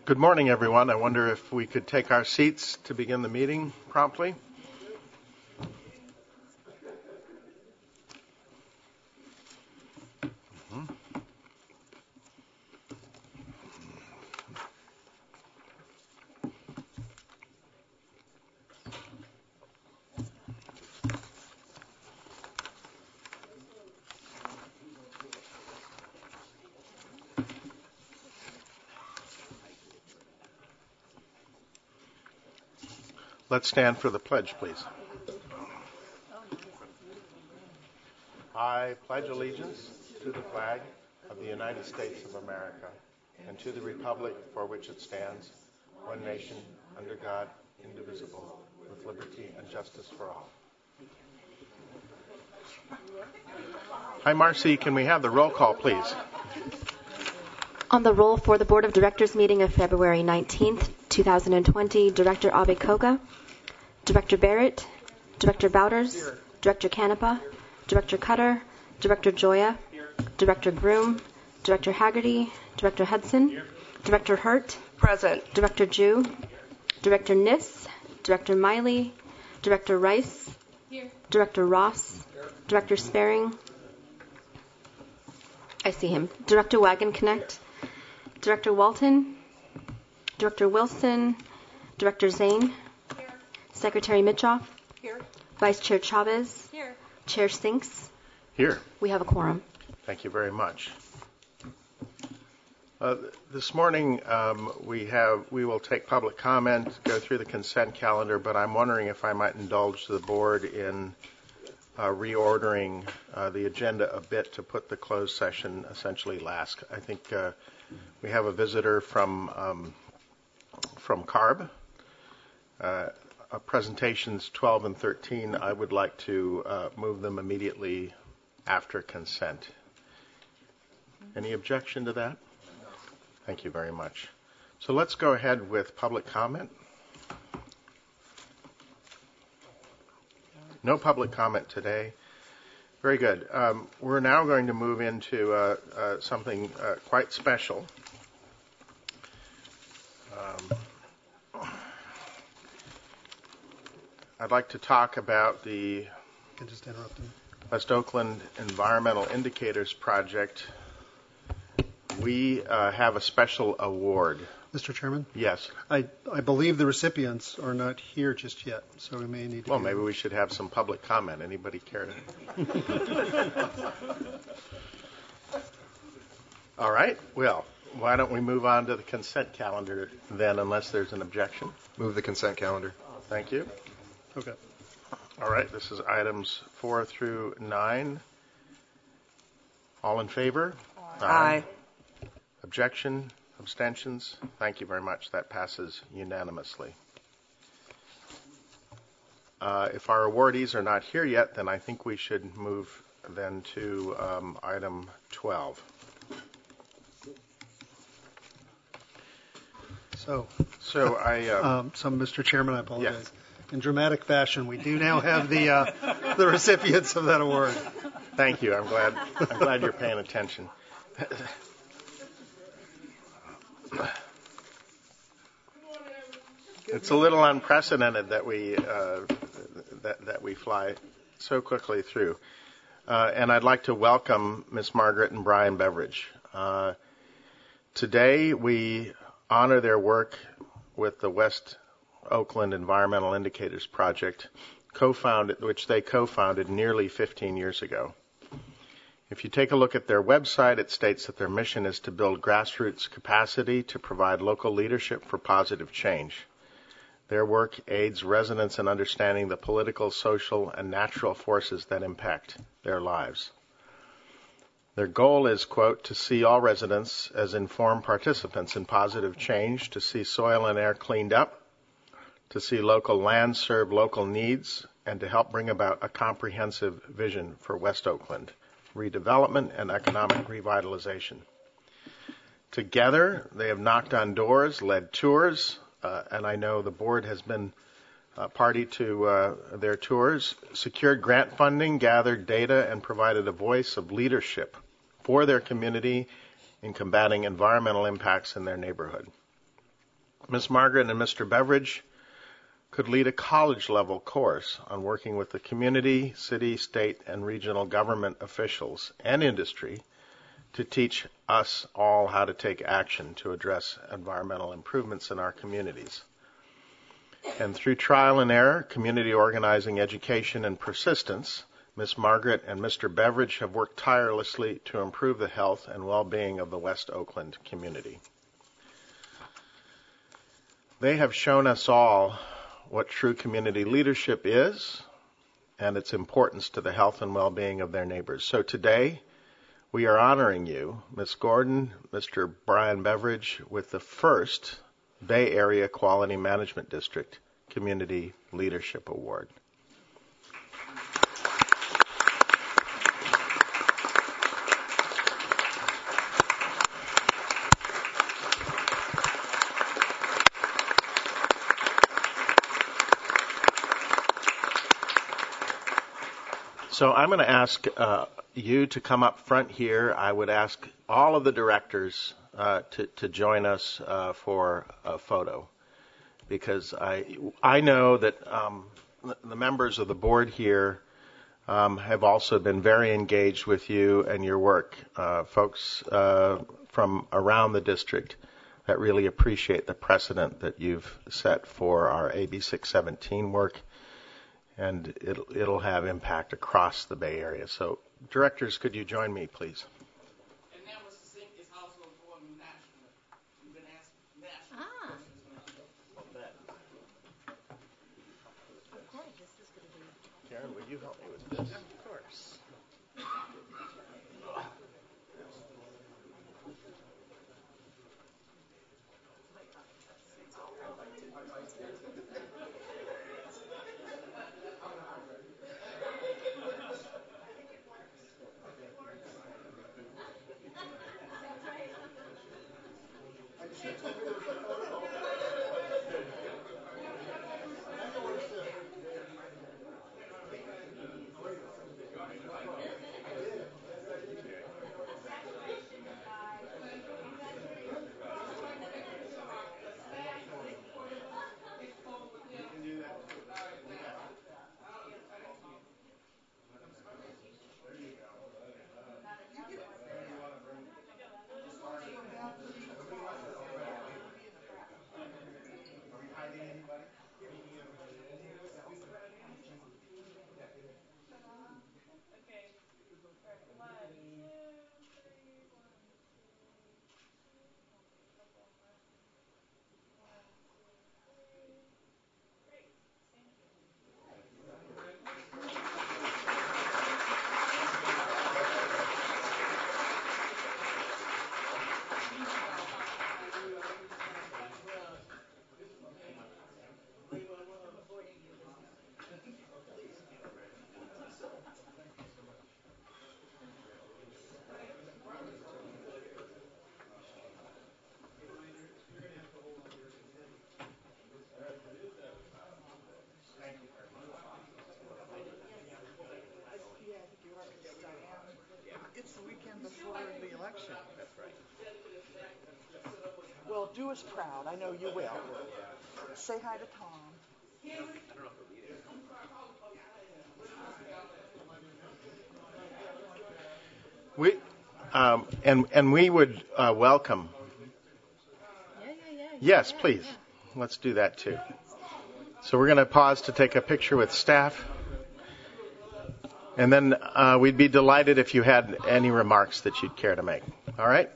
Good morning, everyone. I wonder if we could take our seats to begin the meeting promptly. Let's stand for the pledge, please. I pledge allegiance to the flag of the United States of America and to the republic for which it stands, one nation, under God, indivisible, with liberty and justice for all. Hi, Marcy. Can we have the roll call, please? On the roll for the Board of Directors meeting of February 19th, 2020, Director Abe Koga, Director Barrett, Director Bouders, here. Director Canepa, Director Cutter, Director Joya, here. Director Groom, Director Haggerty, Director Hudson, here. Director Hurt, present. Director Jew, Director Niss, Director Miley, Director Rice, here. Director Ross, here. Director Sparing, I see him, Director Wagenknecht, Director Walton, Director Wilson, Director Zane, here. Secretary Mitchoff, here. Vice Chair Chavez, here. Chair Sinks, here. We have a quorum. Thank you very much. This morning we will take public comment, go through the consent calendar, but I'm wondering if I might indulge the board in reordering the agenda a bit to put the closed session essentially last. I think we have a visitor from CARB. Presentations 12 and 13, I would like to move them immediately after consent. Any objection to that? Thank you very much. So let's go ahead with public comment. No public comment today. Very good. We're now going to move into something quite special. I'd like to talk about the West Oakland Environmental Indicators Project. We have a special award. Mr. Chairman? Yes. I believe the recipients are not here just yet, so we may need to... Well, maybe we should have some public comment. Anybody care to? All right. Well, why don't we move on to the consent calendar then, unless there's an objection? Move the consent calendar. Thank you. Okay. All right. This is items 4 through 9. All in favor? Aye. Objection? Abstentions? Thank you very much. That passes unanimously. If our awardees are not here yet, then I think we should move then to item 12. So Mr. Chairman, I apologize. Yes. In dramatic fashion, we do now have the recipients of that award. Thank you. I'm glad you're paying attention. It's a little unprecedented that we fly so quickly through. And I'd like to welcome Miss Margaret and Brian Beveridge. Today we honor their work with the West Oakland Environmental Indicators Project, which they co-founded nearly 15 years ago. If you take a look at their website, it states that their mission is to build grassroots capacity to provide local leadership for positive change. Their work aids residents in understanding the political, social, and natural forces that impact their lives. Their goal is, quote, to see all residents as informed participants in positive change, to see soil and air cleaned up, to see local land serve local needs, and to help bring about a comprehensive vision for West Oakland redevelopment and economic revitalization. Together, they have knocked on doors, led tours, and I know the board has been party to their tours, secured grant funding, gathered data, and provided a voice of leadership for their community in combating environmental impacts in their neighborhood. Ms. Margaret and Mr. Beveridge could lead a college-level course on working with the community, city, state, and regional government officials and industry to teach us all how to take action to address environmental improvements in our communities. And through trial and error, community organizing, education, and persistence, Ms. Margaret and Mr. Beveridge have worked tirelessly to improve the health and well-being of the West Oakland community. They have shown us all what true community leadership is and its importance to the health and well-being of their neighbors. So today, we are honoring you, Ms. Gordon, Mr. Brian Beveridge, with the first Bay Area Quality Management District Community Leadership Award. So I'm going to ask you to come up front here. I would ask all of the directors to join us for a photo, because I know that the members of the board here have also been very engaged with you and your work. Folks from around the district that really appreciate the precedent that you've set for our AB 617 work. And it'll have impact across the Bay Area. So, directors, could you join me, please? And that was the thing is also important nationally. You've been asked national questions. Karen, would you help me with this? Of course. It's the weekend before the election. That's right. Well, do us proud. I know you will. Say hi to Tom. We would welcome. Yeah. Yes, please. Let's do that too. So we're going to pause to take a picture with staff. And then we'd be delighted if you had any remarks that you'd care to make. All right?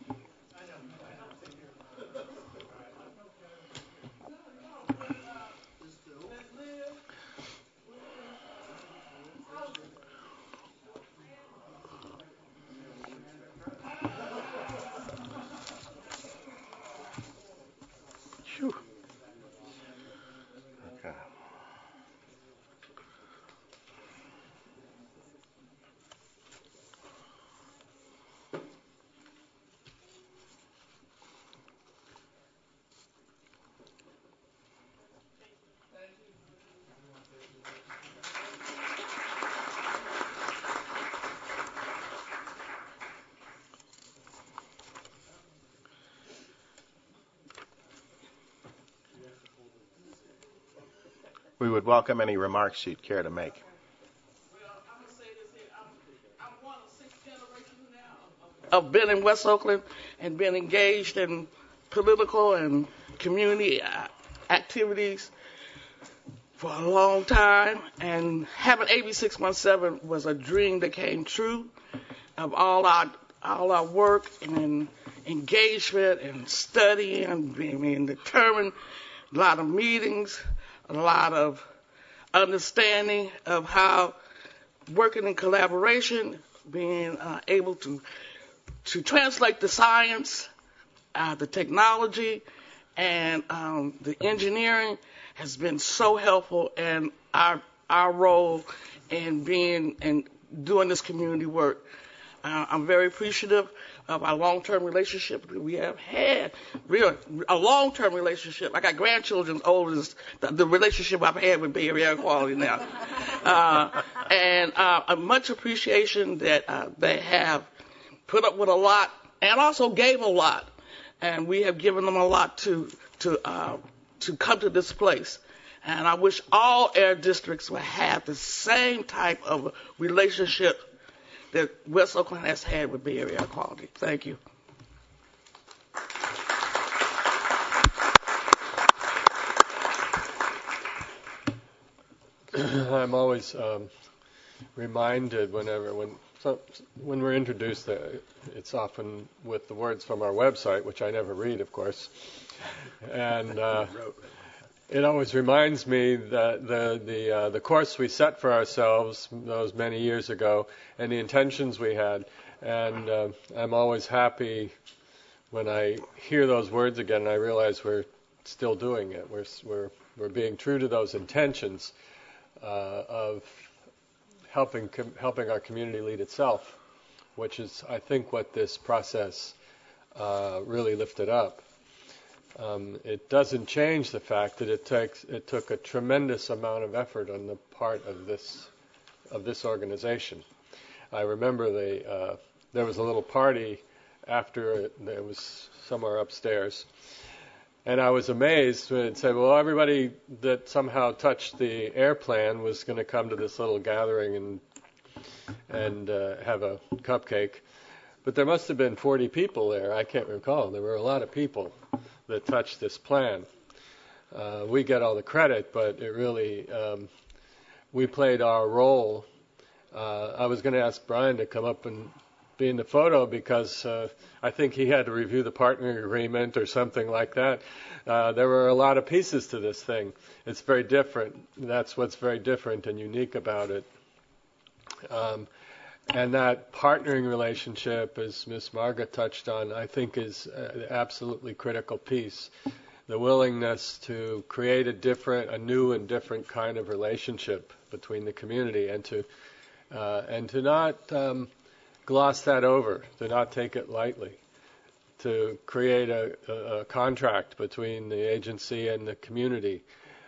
Phew. Okay. We would welcome any remarks you'd care to make. Well, I'm going to say this here. I'm one of 6 generations now of being in West Oakland and being engaged in political and community activities for a long time. And having AB 617 was a dream that came true of all our work and engagement and studying and being determined, a lot of meetings, a lot of understanding of how working in collaboration, being able to translate the science, the technology, and the engineering has been so helpful in our role in being and doing this community work. I'm very appreciative of our long-term relationship that we have had. Really, a long-term relationship. I got grandchildren as old as the relationship I've had with Bay Area Air Quality now. And a much appreciation that they have put up with a lot and also gave a lot. And we have given them a lot to come to this place. And I wish all air districts would have the same type of relationship that West Oakland has had with Bay Area Air Quality. Thank you. I'm always reminded when we're introduced, it's often with the words from our website, which I never read, of course, and it always reminds me that the course we set for ourselves those many years ago and the intentions we had, and I'm always happy when I hear those words again and I realize we're still doing it. We're being true to those intentions of helping our community lead itself, which is, I think, what this process really lifted up. It doesn't change the fact that it took a tremendous amount of effort on the part of this organization. I remember there was a little party after it was somewhere upstairs, and I was amazed when it said, well, everybody that somehow touched the air plan was going to come to this little gathering and have a cupcake. But there must have been 40 people there. I can't recall. There were a lot of people that touched this plan. We get all the credit, but it really, we played our role. I was going to ask Brian to come up and be in the photo because I think he had to review the partnering agreement or something like that. There were a lot of pieces to this thing. It's very different. That's what's very different and unique about it. And that partnering relationship, as Ms. Margaret touched on, I think is an absolutely critical piece. The willingness to create a new and different kind of relationship between the community and to not gloss that over, to not take it lightly, to create a contract between the agency and the community,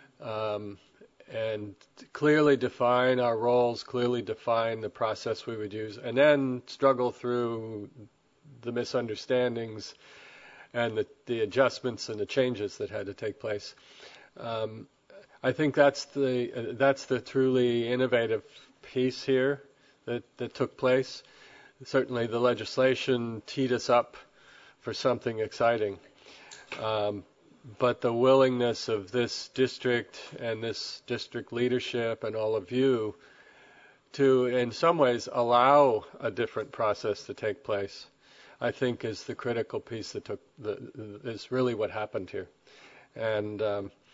and clearly define our roles, clearly define the process we would use, and then struggle through the misunderstandings and the adjustments and the changes that had to take place. I think that's the truly innovative piece here that took place. Certainly the legislation teed us up for something exciting. But the willingness of this district and this district leadership and all of you to, in some ways, allow a different process to take place, I think is the critical piece is really what happened here. And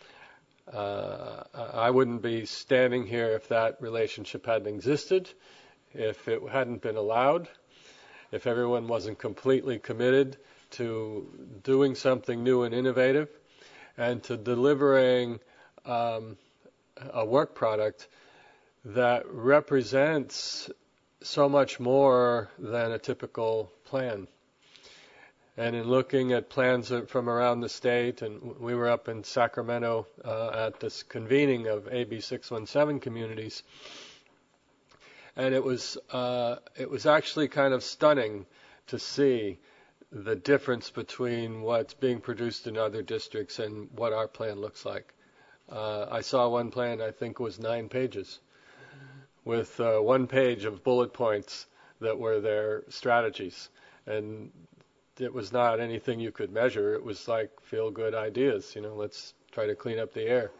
I wouldn't be standing here if that relationship hadn't existed, if it hadn't been allowed, if everyone wasn't completely committed to doing something new and innovative, and to delivering a work product that represents so much more than a typical plan. And in looking at plans from around the state, and we were up in Sacramento at this convening of AB 617 communities, and it was actually kind of stunning to see the difference between what's being produced in other districts and what our plan looks like. I saw one plan, I think was 9 pages, with 1 page of bullet points that were their strategies. And it was not anything you could measure. It was like feel-good ideas. Let's try to clean up the air.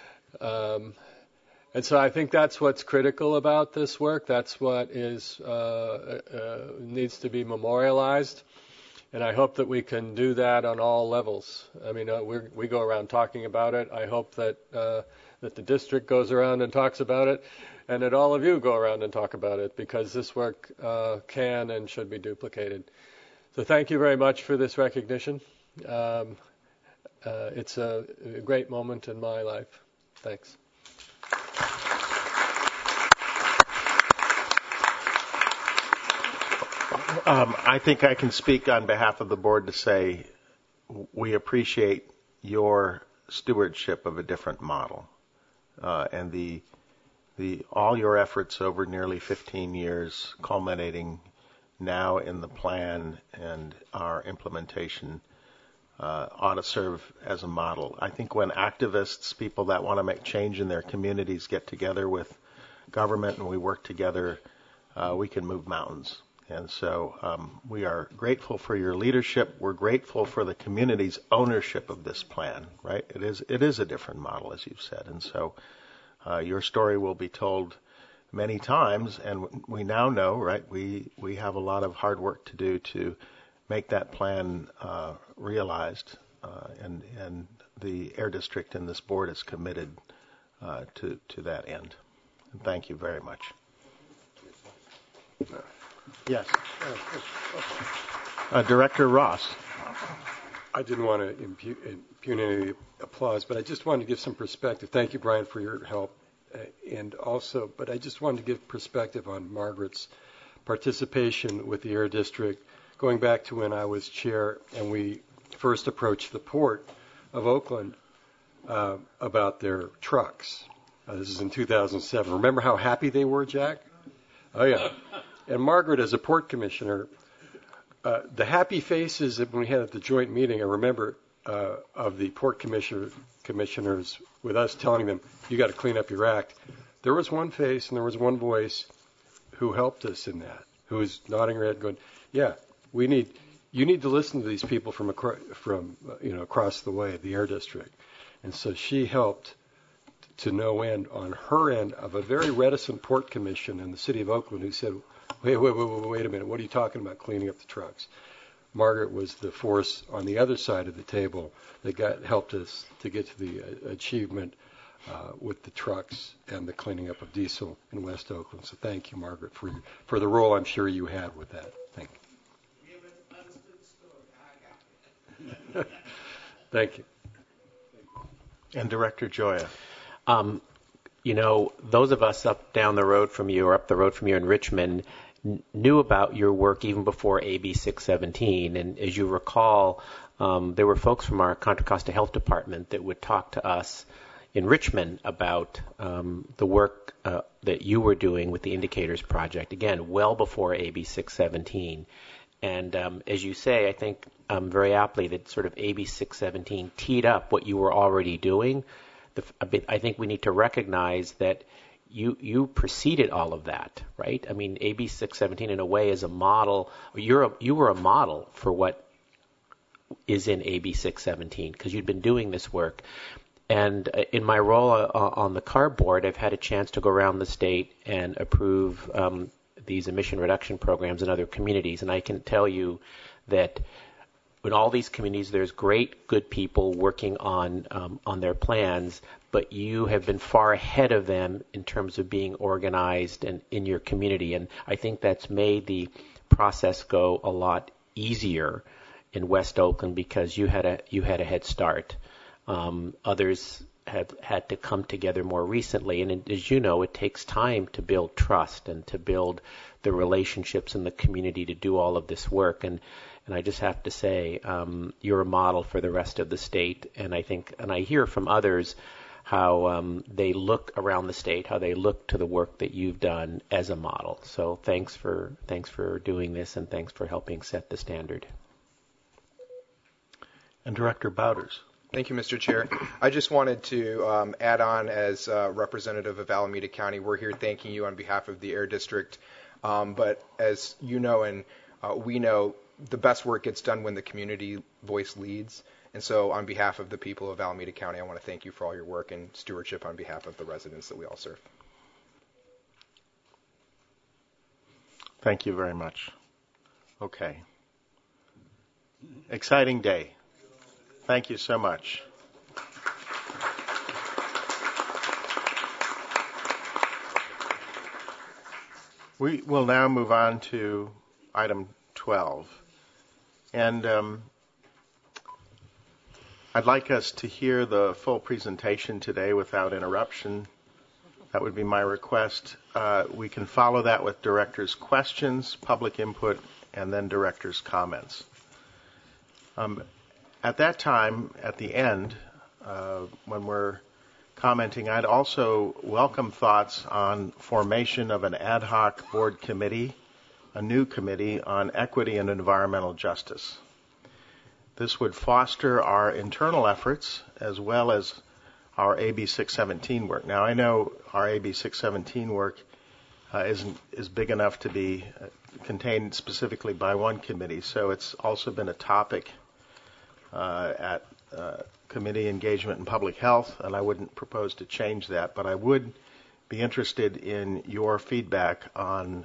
And so I think that's what's critical about this work. That's what is needs to be memorialized. And I hope that we can do that on all levels. I mean, we go around talking about it. I hope that that the district goes around and talks about it, and that all of you go around and talk about it, because this work can and should be duplicated. So thank you very much for this recognition. It's a great moment in my life. Thanks. I think I can speak on behalf of the board to say we appreciate your stewardship of a different model, and the all your efforts over nearly 15 years, culminating now in the plan and our implementation, ought to serve as a model. I think when activists, people that want to make change in their communities, get together with government and we work together, we can move mountains. And so we are grateful for your leadership. We're grateful for the community's ownership of this plan, right? It is a different model, as you've said. And so your story will be told many times, and we now know, right, we have a lot of hard work to do to make that plan realized, and the Air District and this board is committed to that end. And thank you very much. Yes. Director Ross. I didn't want to impugn any applause, but I just wanted to give some perspective. Thank you, Brian, for your help. But I just wanted to give perspective on Margaret's participation with the Air District, going back to when I was chair and we first approached the Port of Oakland about their trucks. This is in 2007. Remember how happy they were, Jack? Oh, yeah. And Margaret, as a port commissioner, the happy faces that we had at the joint meeting, I remember of the port commissioners with us telling them, you got to clean up your act. There was one face and there was one voice who helped us in that, who was nodding her head going, yeah, you need to listen to these people from across the way, the Air District. And so she helped to no end on her end of a very reticent port commission in the city of Oakland who said, wait a minute, what are you talking about cleaning up the trucks? Margaret was the force on the other side of the table that helped us to get to the achievement with the trucks and the cleaning up of diesel in West Oakland. So thank you, Margaret, for the role I'm sure you had with that. Thank you. Thank you. And Director Gioia. Those of us up the road from you in Richmond knew about your work even before AB 617. And as you recall, there were folks from our Contra Costa Health Department that would talk to us in Richmond about the work that you were doing with the Indicators Project, again, well before AB 617. And as you say, I think very aptly that sort of AB 617 teed up what you were already doing. I think we need to recognize that you preceded all of that, right? I mean, AB 617 in a way is a model. You were a model for what is in AB 617 because you'd been doing this work. And in my role on the CARB board, I've had a chance to go around the state and approve these emission reduction programs in other communities. And I can tell you that in all these communities, there's great, good people working on their plans, but you have been far ahead of them in terms of being organized and in your community. And I think that's made the process go a lot easier in West Oakland because you had a head start. Others have had to come together more recently, and as you know, it takes time to build trust and to build the relationships in the community to do all of this work. And I just have to say, you're a model for the rest of the state. And I hear from others how they look around the state, how they look to the work that you've done as a model. So thanks for doing this, and thanks for helping set the standard. And Director Bowders. Thank you, Mr. Chair. I just wanted to add on as representative of Alameda County. We're here thanking you on behalf of the Air District. But as you know and we know, the best work gets done when the community voice leads. And so on behalf of the people of Alameda County, I want to thank you for all your work and stewardship on behalf of the residents that we all serve. Thank you very much. Okay. Exciting day. Thank you so much. We will now move on to item 12. And I'd like us to hear the full presentation today without interruption. That would be my request. We can follow that with directors' questions, public input, and then directors' comments. At that time, at the end, when we're commenting, I'd also welcome thoughts on formation of an ad hoc board committee, a new committee on equity and environmental justice. This would foster our internal efforts as well as our AB 617 work. Now, I know our AB 617 work is big enough to be contained specifically by one committee, so it's also been a topic at Committee Engagement and Public Health, and I wouldn't propose to change that, but I would be interested in your feedback on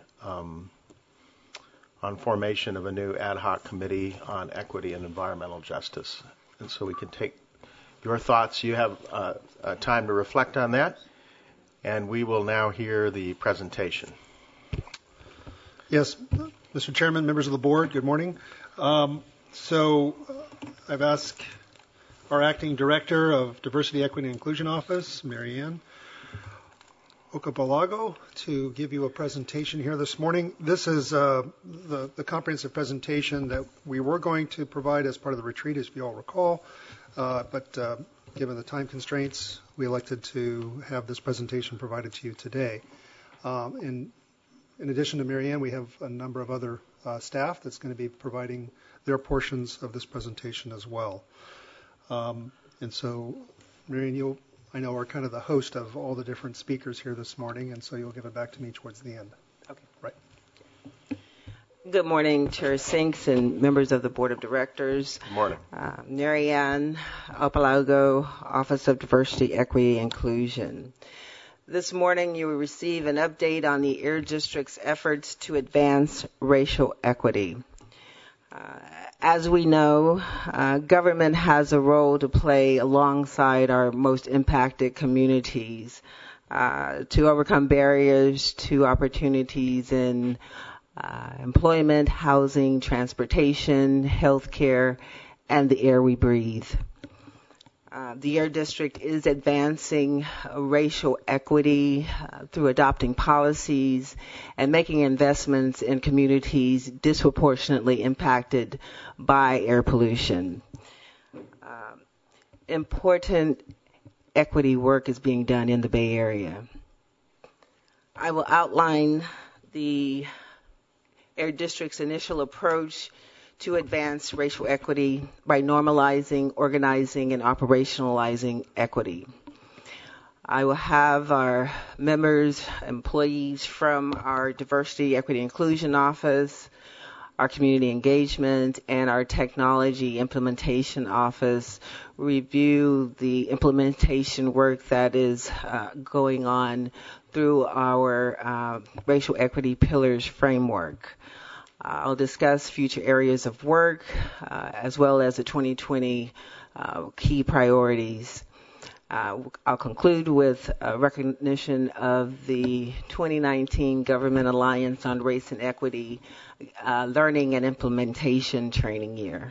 formation of a new ad hoc committee on equity and environmental justice. And so we can take your thoughts. You have time to reflect on that, and we will now hear the presentation. Yes, Mr. Chairman, members of the board, good morning. So I've asked our acting director of Diversity, Equity, and Inclusion Office, Mary Ann Okapalago, to give you a presentation here this morning. This is the comprehensive presentation that we were going to provide as part of the retreat, as you all recall. But given the time constraints, we elected to have this presentation provided to you today. In addition to Mary Ann, we have a number of other staff that's going to be providing their portions of this presentation as well. And so, Mary Ann, I know, are kind of the host of all the different speakers here this morning, and so you'll give it back to me towards the end. Okay. Right. Good morning, Chair Sinks and members of the Board of Directors. Good morning. Mary Ann Okapalago, Office of Diversity, Equity, and Inclusion. This morning you will receive an update on the Air District's efforts to advance racial equity. As we know, government has a role to play alongside our most impacted communities to overcome barriers to opportunities in employment, housing, transportation, healthcare, and the air we breathe. The Air District is advancing racial equity through adopting policies and making investments in communities disproportionately impacted by air pollution. Important equity work is being done in the Bay Area. I will outline the Air District's initial approach to advance racial equity by normalizing, organizing, and operationalizing equity. I will have our members, employees from our Diversity, Equity, Inclusion Office, our Community Engagement, and our Technology Implementation Office review the implementation work that is going on through our Racial Equity Pillars framework. I'll discuss future areas of work as well as the 2020 key priorities. I'll conclude with a recognition of the 2019 Government Alliance on Race and Equity Learning and Implementation Training Year.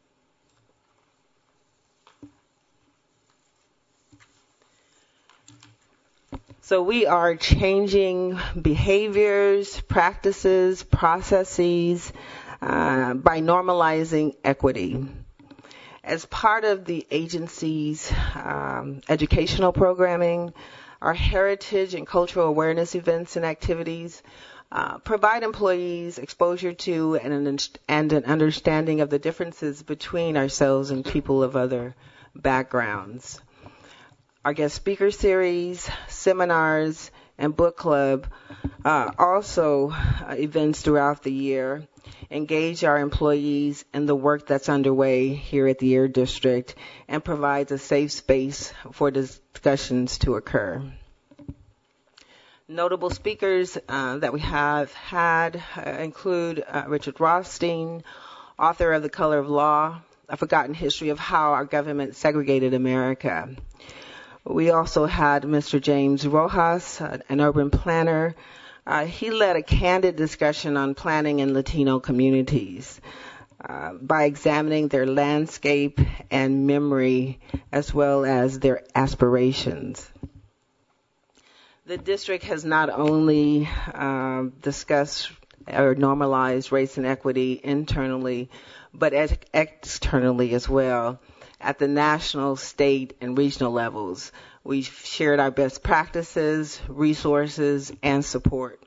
So we are changing behaviors, practices, processes by normalizing equity. As part of the agency's educational programming, our heritage and cultural awareness events and activities provide employees exposure to and an understanding of the differences between ourselves and people of other backgrounds. Our guest speaker series, seminars, and book club, also events throughout the year, engage our employees in the work that's underway here at the Air District and provides a safe space for discussions to occur. Notable speakers that we have had include Richard Rothstein, author of The Color of Law, A Forgotten History of How Our Government Segregated America. We also had Mr. James Rojas, an urban planner. He led a candid discussion on planning in Latino communities by examining their landscape and memory as well as their aspirations. The district has not only discussed or normalized race and equity internally, but externally as well. At the national, state, and regional levels, we've shared our best practices, resources, and support.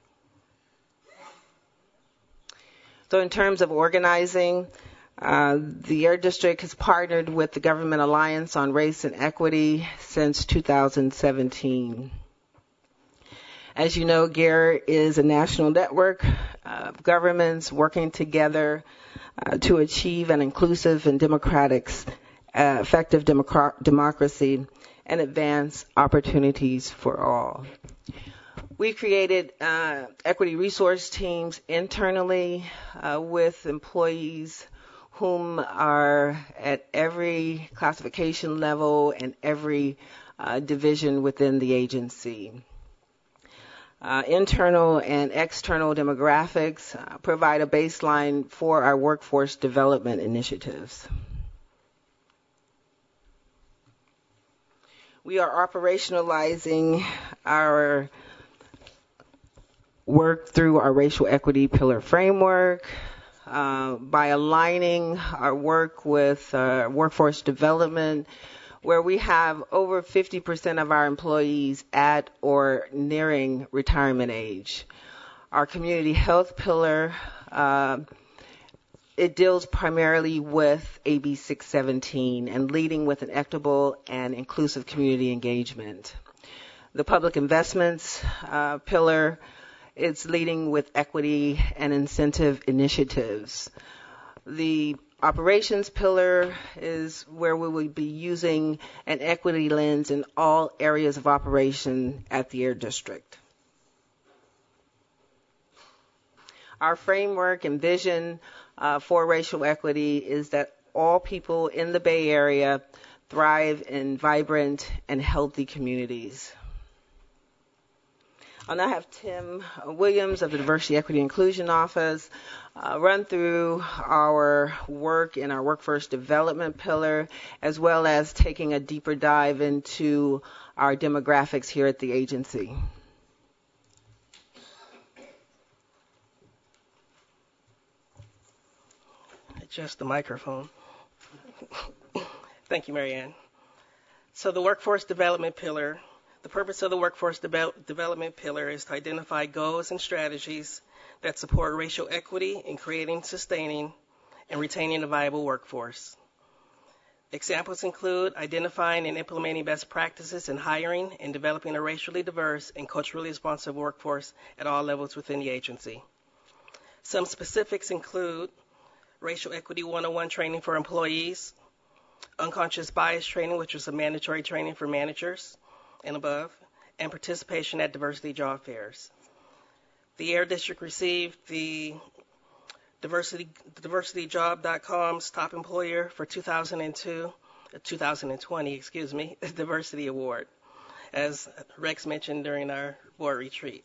So in terms of organizing, the Air District has partnered with the Government Alliance on Race and Equity since 2017. As you know, GARE is a national network of governments working together to achieve an inclusive and effective democracy and advance opportunities for all. We created equity resource teams internally with employees whom are at every classification level and every division within the agency. Internal and external demographics provide a baseline for our workforce development initiatives. We are operationalizing our work through our racial equity pillar framework by aligning our work with workforce development, where we have over 50% of our employees at or nearing retirement age. Our community health pillar, it deals primarily with AB 617 and leading with an equitable and inclusive community engagement. The public investments pillar, it's leading with equity and incentive initiatives. The operations pillar is where we will be using an equity lens in all areas of operation at the Air District. Our framework and vision for racial equity is that all people in the Bay Area thrive in vibrant and healthy communities. I'll now have Tim Williams of the Diversity, Equity, Inclusion Office run through our work in our workforce development pillar, as well as taking a deeper dive into our demographics here at the agency. Adjust the microphone. Thank you, Marianne. So the workforce development pillar. The purpose of the workforce development pillar is to identify goals and strategies that support racial equity in creating, sustaining, and retaining a viable workforce. Examples include identifying and implementing best practices in hiring and developing a racially diverse and culturally responsive workforce at all levels within the agency. Some specifics include Racial Equity 101 training for employees, unconscious bias training, which is a mandatory training for managers and above, and participation at diversity job fairs. The Air District received the DiversityJob.com's Top Employer for 2020, Diversity Award, as Rex mentioned during our board retreat.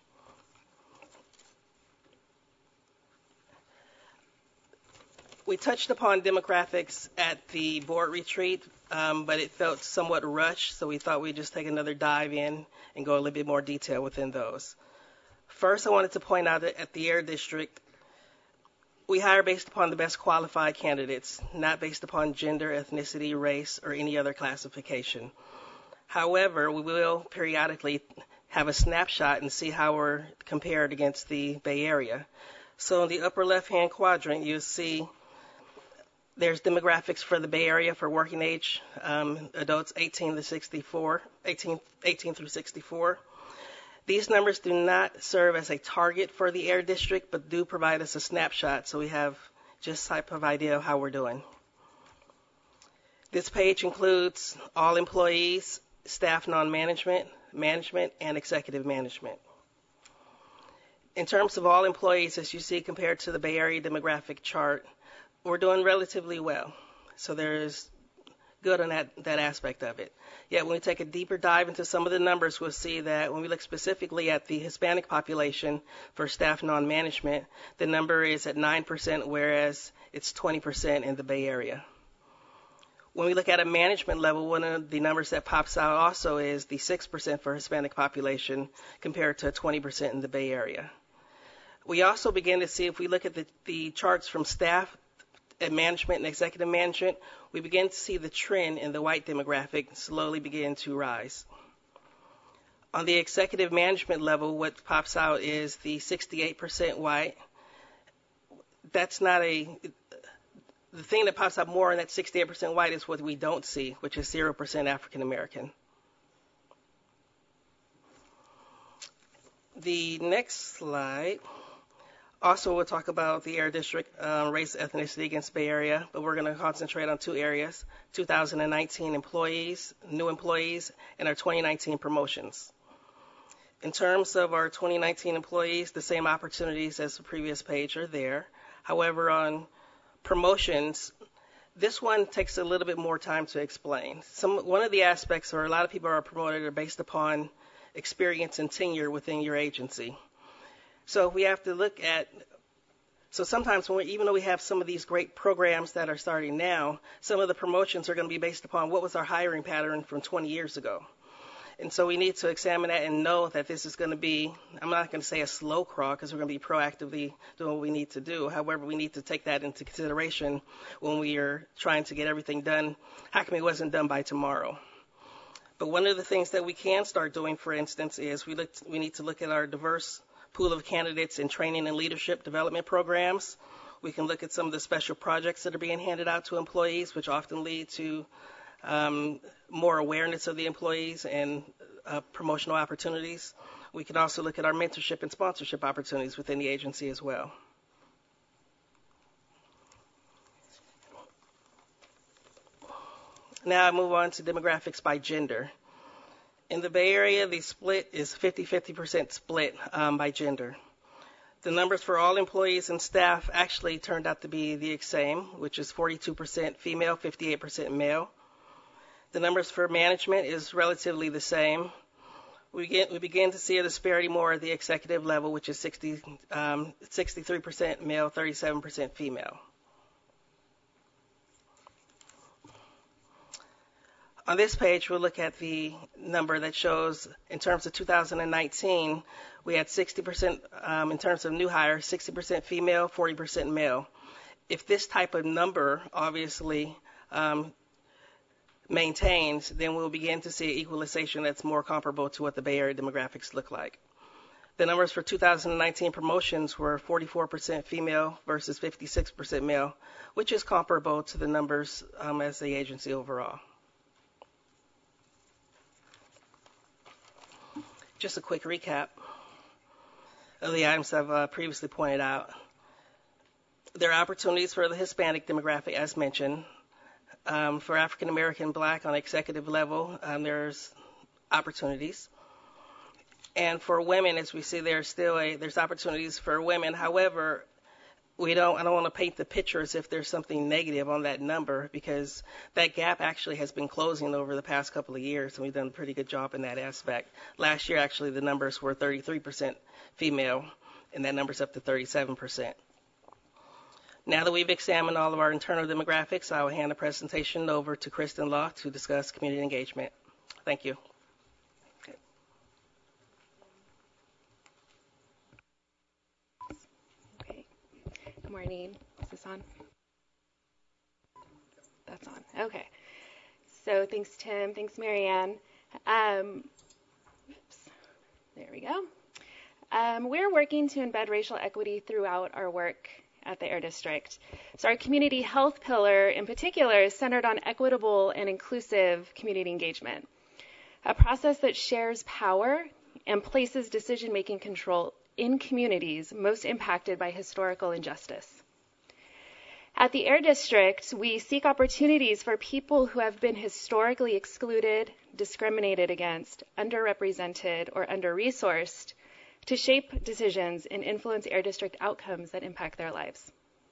We touched upon demographics at the board retreat, but it felt somewhat rushed, so we thought we'd just take another dive in and go a little bit more detail within those. First, I wanted to point out that at the Air District, we hire based upon the best qualified candidates, not based upon gender, ethnicity, race, or any other classification. However, we will periodically have a snapshot and see how we're compared against the Bay Area. So in the upper left-hand quadrant, you'll see There's demographics for the Bay Area for working age adults 18 through 64. These numbers do not serve as a target for the Air District, but do provide us a snapshot so we have just type of idea of how we're doing. This page includes all employees, staff non-management, management, and executive management. In terms of all employees, as you see compared to the Bay Area demographic chart, we're doing relatively well. So there's good on that aspect of it. Yet when we take a deeper dive into some of the numbers, we'll see that when we look specifically at the Hispanic population for staff non-management, the number is at 9%, whereas it's 20% in the Bay Area. When we look at a management level, one of the numbers that pops out also is the 6% for Hispanic population compared to 20% in the Bay Area. We also begin to see, if we look at the charts from staff at management and executive management, we begin to see the trend in the white demographic slowly begin to rise. On the executive management level, what pops out is the 68% white. That's not the thing that pops out more in that 68% white is what we don't see, which is 0% African American. The next slide. Also, we'll talk about the Air District race ethnicity against Bay Area, but we're going to concentrate on two areas: 2019 employees, new employees, and our 2019 promotions. In terms of our 2019 employees, the same opportunities as the previous page are there. However, on promotions, this one takes a little bit more time to explain. One of the aspects where a lot of people are promoted are based upon experience and tenure within your agency. So we have to look at, so sometimes even though we have some of these great programs that are starting now, some of the promotions are going to be based upon what was our hiring pattern from 20 years ago. And so we need to examine that and know that this is going to be, I'm not going to say a slow crawl because we're going to be proactively doing what we need to do. However, we need to take that into consideration when we are trying to get everything done. How come it wasn't done by tomorrow? But one of the things that we can start doing, for instance, is we need to look at our diverse pool of candidates in training and leadership development programs. We can look at some of the special projects that are being handed out to employees, which often lead to more awareness of the employees and promotional opportunities. We can also look at our mentorship and sponsorship opportunities within the agency as well. Now I move on to demographics by gender. In the Bay Area, the split is 50-50% split by gender. The numbers for all employees and staff actually turned out to be the same, which is 42% female, 58% male. The numbers for management is relatively the same. We begin to see a disparity more at the executive level, which is 63% male, 37% female. On this page, we'll look at the number that shows, in terms of 2019, we had 60%, in terms of new hires, 60% female, 40% male. If this type of number obviously maintains, then we'll begin to see equalization that's more comparable to what the Bay Area demographics look like. The numbers for 2019 promotions were 44% female versus 56% male, which is comparable to the numbers as the agency overall. Just a quick recap of the items I've previously pointed out. There are opportunities for the Hispanic demographic, as mentioned. For African American, Black on executive level, there's opportunities. And for women, as we see, there's opportunities for women. However, I don't want to paint the picture as if there's something negative on that number, because that gap actually has been closing over the past couple of years, and we've done a pretty good job in that aspect. Last year, actually, the numbers were 33% female, and that number's up to 37%. Now that we've examined all of our internal demographics, I will hand the presentation over to Kristen Law to discuss community engagement. Thank you. Okay. Good morning. Is this on? That's on. Okay. So thanks, Tim. Thanks, Marianne. Oops. There we go. We're working to embed racial equity throughout our work at the Air District. So our community health pillar in particular is centered on equitable and inclusive community engagement, a process that shares power and places decision-making control in communities most impacted by historical injustice. At the Air District, we seek opportunities for people who have been historically excluded, discriminated against, underrepresented, or under-resourced to shape decisions and influence Air District outcomes that impact their lives.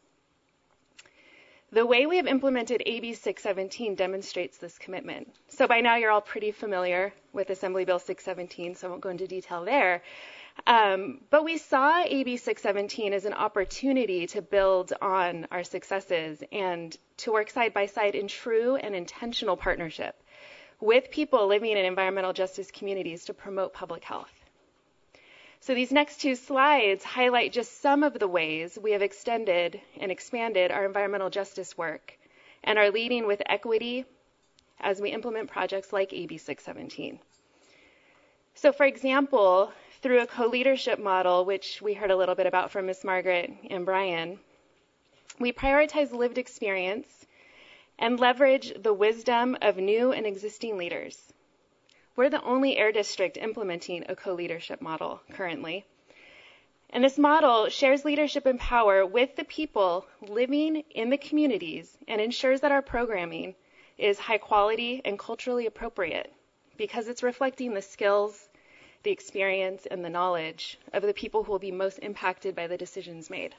The way we have implemented AB 617 demonstrates this commitment. So by now you're all pretty familiar with Assembly Bill 617, so I won't go into detail there. But we saw AB 617 as an opportunity to build on our successes and to work side by side in true and intentional partnership with people living in environmental justice communities to promote public health. So these next two slides highlight just some of the ways we have extended and expanded our environmental justice work and are leading with equity as we implement projects like AB 617. So for example, through a co-leadership model, which we heard a little bit about from Ms. Margaret and Brian, we prioritize lived experience and leverage the wisdom of new and existing leaders. We're the only Air District implementing a co-leadership model currently. And this model shares leadership and power with the people living in the communities and ensures that our programming is high quality and culturally appropriate because it's reflecting the skills, the experience, and the knowledge of the people who will be most impacted by the decisions made.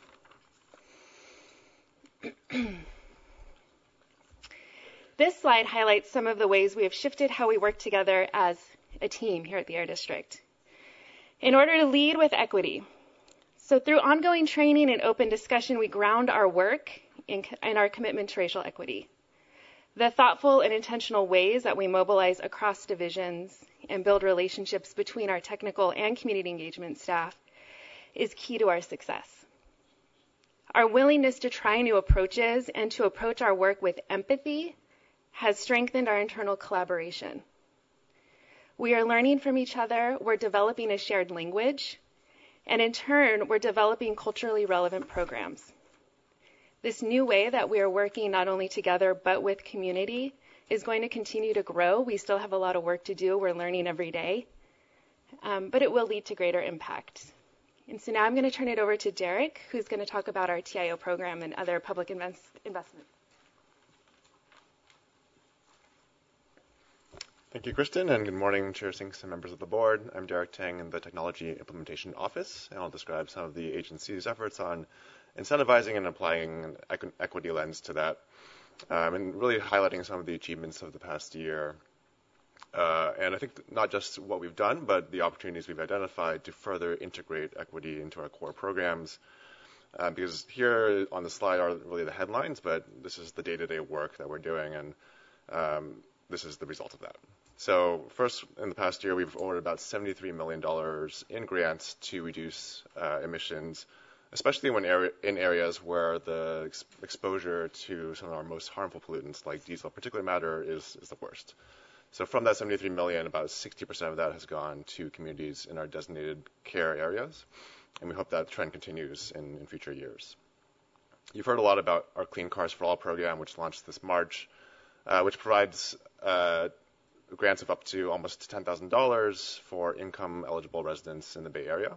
This slide highlights some of the ways we have shifted how we work together as a team here at the Air District in order to lead with equity. So through ongoing training and open discussion, we ground our work in our commitment to racial equity. The thoughtful and intentional ways that we mobilize across divisions and build relationships between our technical and community engagement staff is key to our success. Our willingness to try new approaches and to approach our work with empathy has strengthened our internal collaboration. We are learning from each other, we're developing a shared language, and in turn, we're developing culturally relevant programs. This new way that we are working not only together but with community is going to continue to grow. We still have a lot of work to do. We're learning every day, but it will lead to greater impact. And so now I'm going to turn it over to Derek, who's going to talk about our TIO program and other public investments. Thank you, Kristen, and good morning, Chair Sinks and members of the board. I'm Derek Tang in the Technology Implementation Office, and I'll describe some of the agency's efforts on incentivizing and applying an equity lens to that, and really highlighting some of the achievements of the past year. And I think not just what we've done, but the opportunities we've identified to further integrate equity into our core programs. Because here on the slide are really the headlines, but this is the day-to-day work that we're doing, and this is the result of that. So first, in the past year, we've awarded about $73 million in grants to reduce emissions, especially when in areas where the exposure to some of our most harmful pollutants, like diesel particulate matter, is the worst. So from that $73 million, about 60% of that has gone to communities in our designated care areas, and we hope that trend continues in future years. You've heard a lot about our Clean Cars for All program, which launched this March, which provides grants of up to almost $10,000 for income-eligible residents in the Bay Area.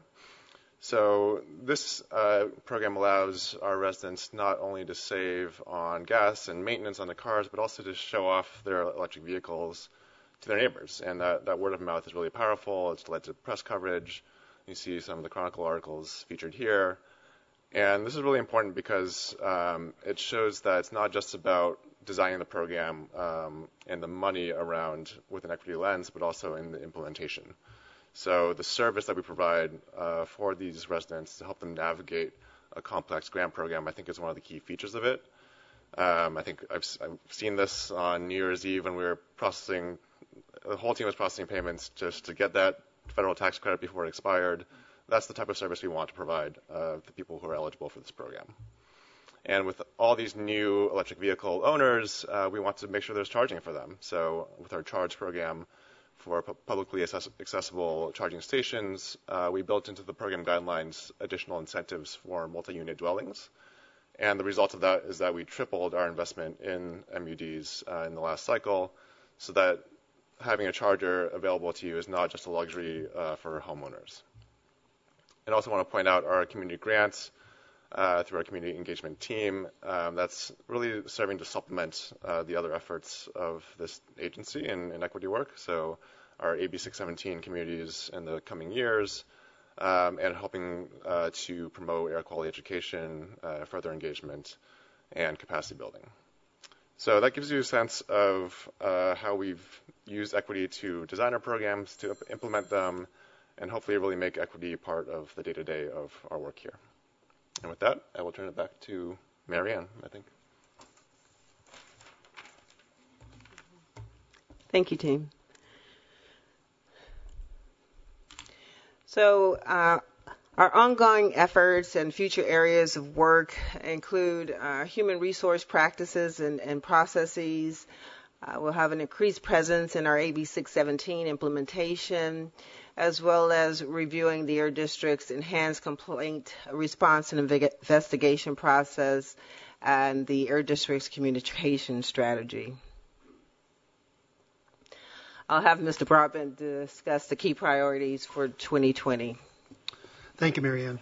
So this program allows our residents not only to save on gas and maintenance on the cars, but also to show off their electric vehicles to their neighbors. And that word of mouth is really powerful. It's led to press coverage. You see some of the Chronicle articles featured here. And this is really important because it shows that it's not just about designing the program and the money around with an equity lens, but also in the implementation. So the service that we provide for these residents to help them navigate a complex grant program, I think, is one of the key features of it. I think I've seen this on New Year's Eve when we were processing, the whole team was processing payments just to get that federal tax credit before it expired. That's the type of service we want to provide the people who are eligible for this program. And with all these new electric vehicle owners, we want to make sure there's charging for them. So with our charge program for publicly accessible charging stations, we built into the program guidelines additional incentives for multi-unit dwellings. And the result of that is that we tripled our investment in MUDs in the last cycle, so that having a charger available to you is not just a luxury for homeowners. And I also want to point out our community grants through our community engagement team. That's really serving to supplement the other efforts of this agency in equity work. So our AB 617 communities in the coming years, and helping to promote air quality education, further engagement, and capacity building. So that gives you a sense of how we've used equity to design our programs, to implement them, and hopefully really make equity part of the day-to-day of our work here. And with that, I will turn it back to Marianne, I think. Thank you, team. So our ongoing efforts and future areas of work include human resource practices and processes. We'll have an increased presence in our AB 617 implementation, as well as reviewing the Air District's enhanced complaint response and investigation process and the Air District's communication strategy. I'll have Mr. Broadbent discuss the key priorities for 2020. Thank you, Marianne.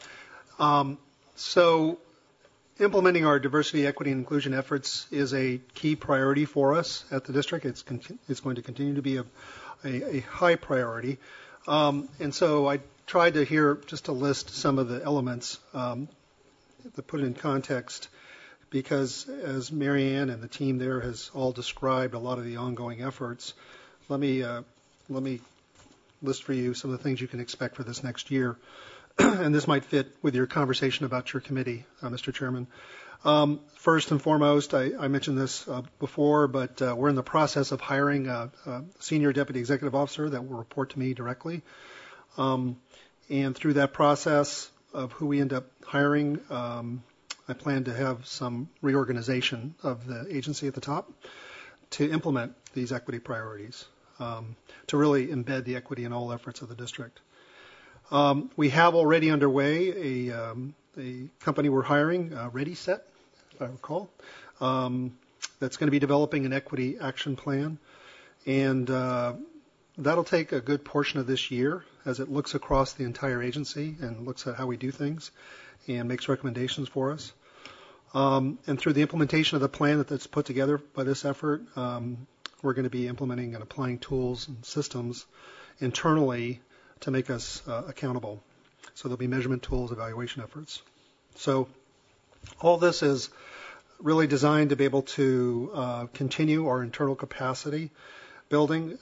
So implementing our diversity, equity, and inclusion efforts is a key priority for us at the district. It's going to continue to be a high priority. And so I tried to here just to list some of the elements to put it in context, because as Marianne and the team there has all described a lot of the ongoing efforts, let me list for you some of the things you can expect for this next year. And this might fit with your conversation about your committee, Mr. Chairman. First and foremost, I mentioned this before, but we're in the process of hiring a senior deputy executive officer that will report to me directly. And through that process of who we end up hiring, I plan to have some reorganization of the agency at the top to implement these equity priorities, to really embed the equity in all efforts of the district. We have already underway a company we're hiring, ReadySet, if I recall, that's going to be developing an equity action plan. And that'll take a good portion of this year as it looks across the entire agency and looks at how we do things and makes recommendations for us. And through the implementation of the plan that's put together by this effort, we're going to be implementing and applying tools and systems internally to make us accountable. So there'll be measurement tools, evaluation efforts. So all this is really designed to be able to continue our internal capacity building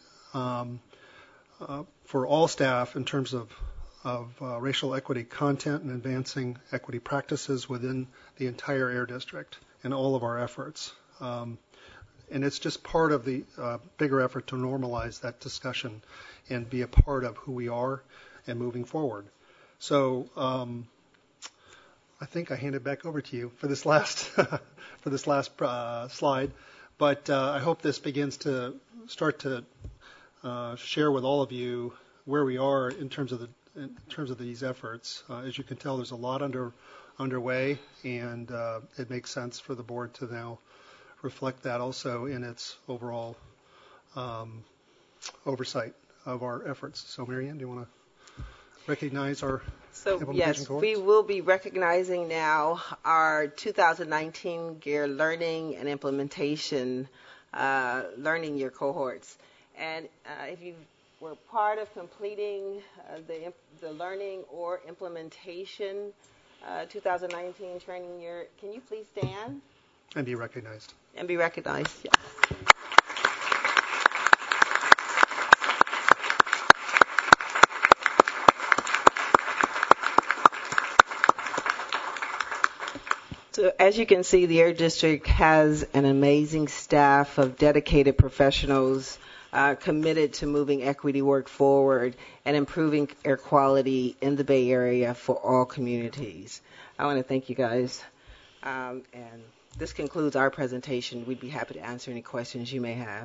for all staff in terms of racial equity content and advancing equity practices within the entire Air District and all of our efforts. And it's just part of the bigger effort to normalize that discussion and be a part of who we are and moving forward. So I think I hand it back over to you for this last slide. But I hope this begins to start to share with all of you where we are in terms of these efforts. As you can tell, there's a lot underway, and it makes sense for the board to now reflect that also in its overall oversight of our efforts. So, Marianne, do you want to recognize our implementation yes, cohorts? We will be recognizing now our 2019 GEAR Learning and Implementation Learning Year cohorts. And if you were part of completing the learning or implementation 2019 training year, can you please stand? And be recognized. And be recognized, yes. So as you can see, the Air District has an amazing staff of dedicated professionals committed to moving equity work forward and improving air quality in the Bay Area for all communities. I want to thank you guys. And this concludes our presentation. We'd be happy to answer any questions you may have.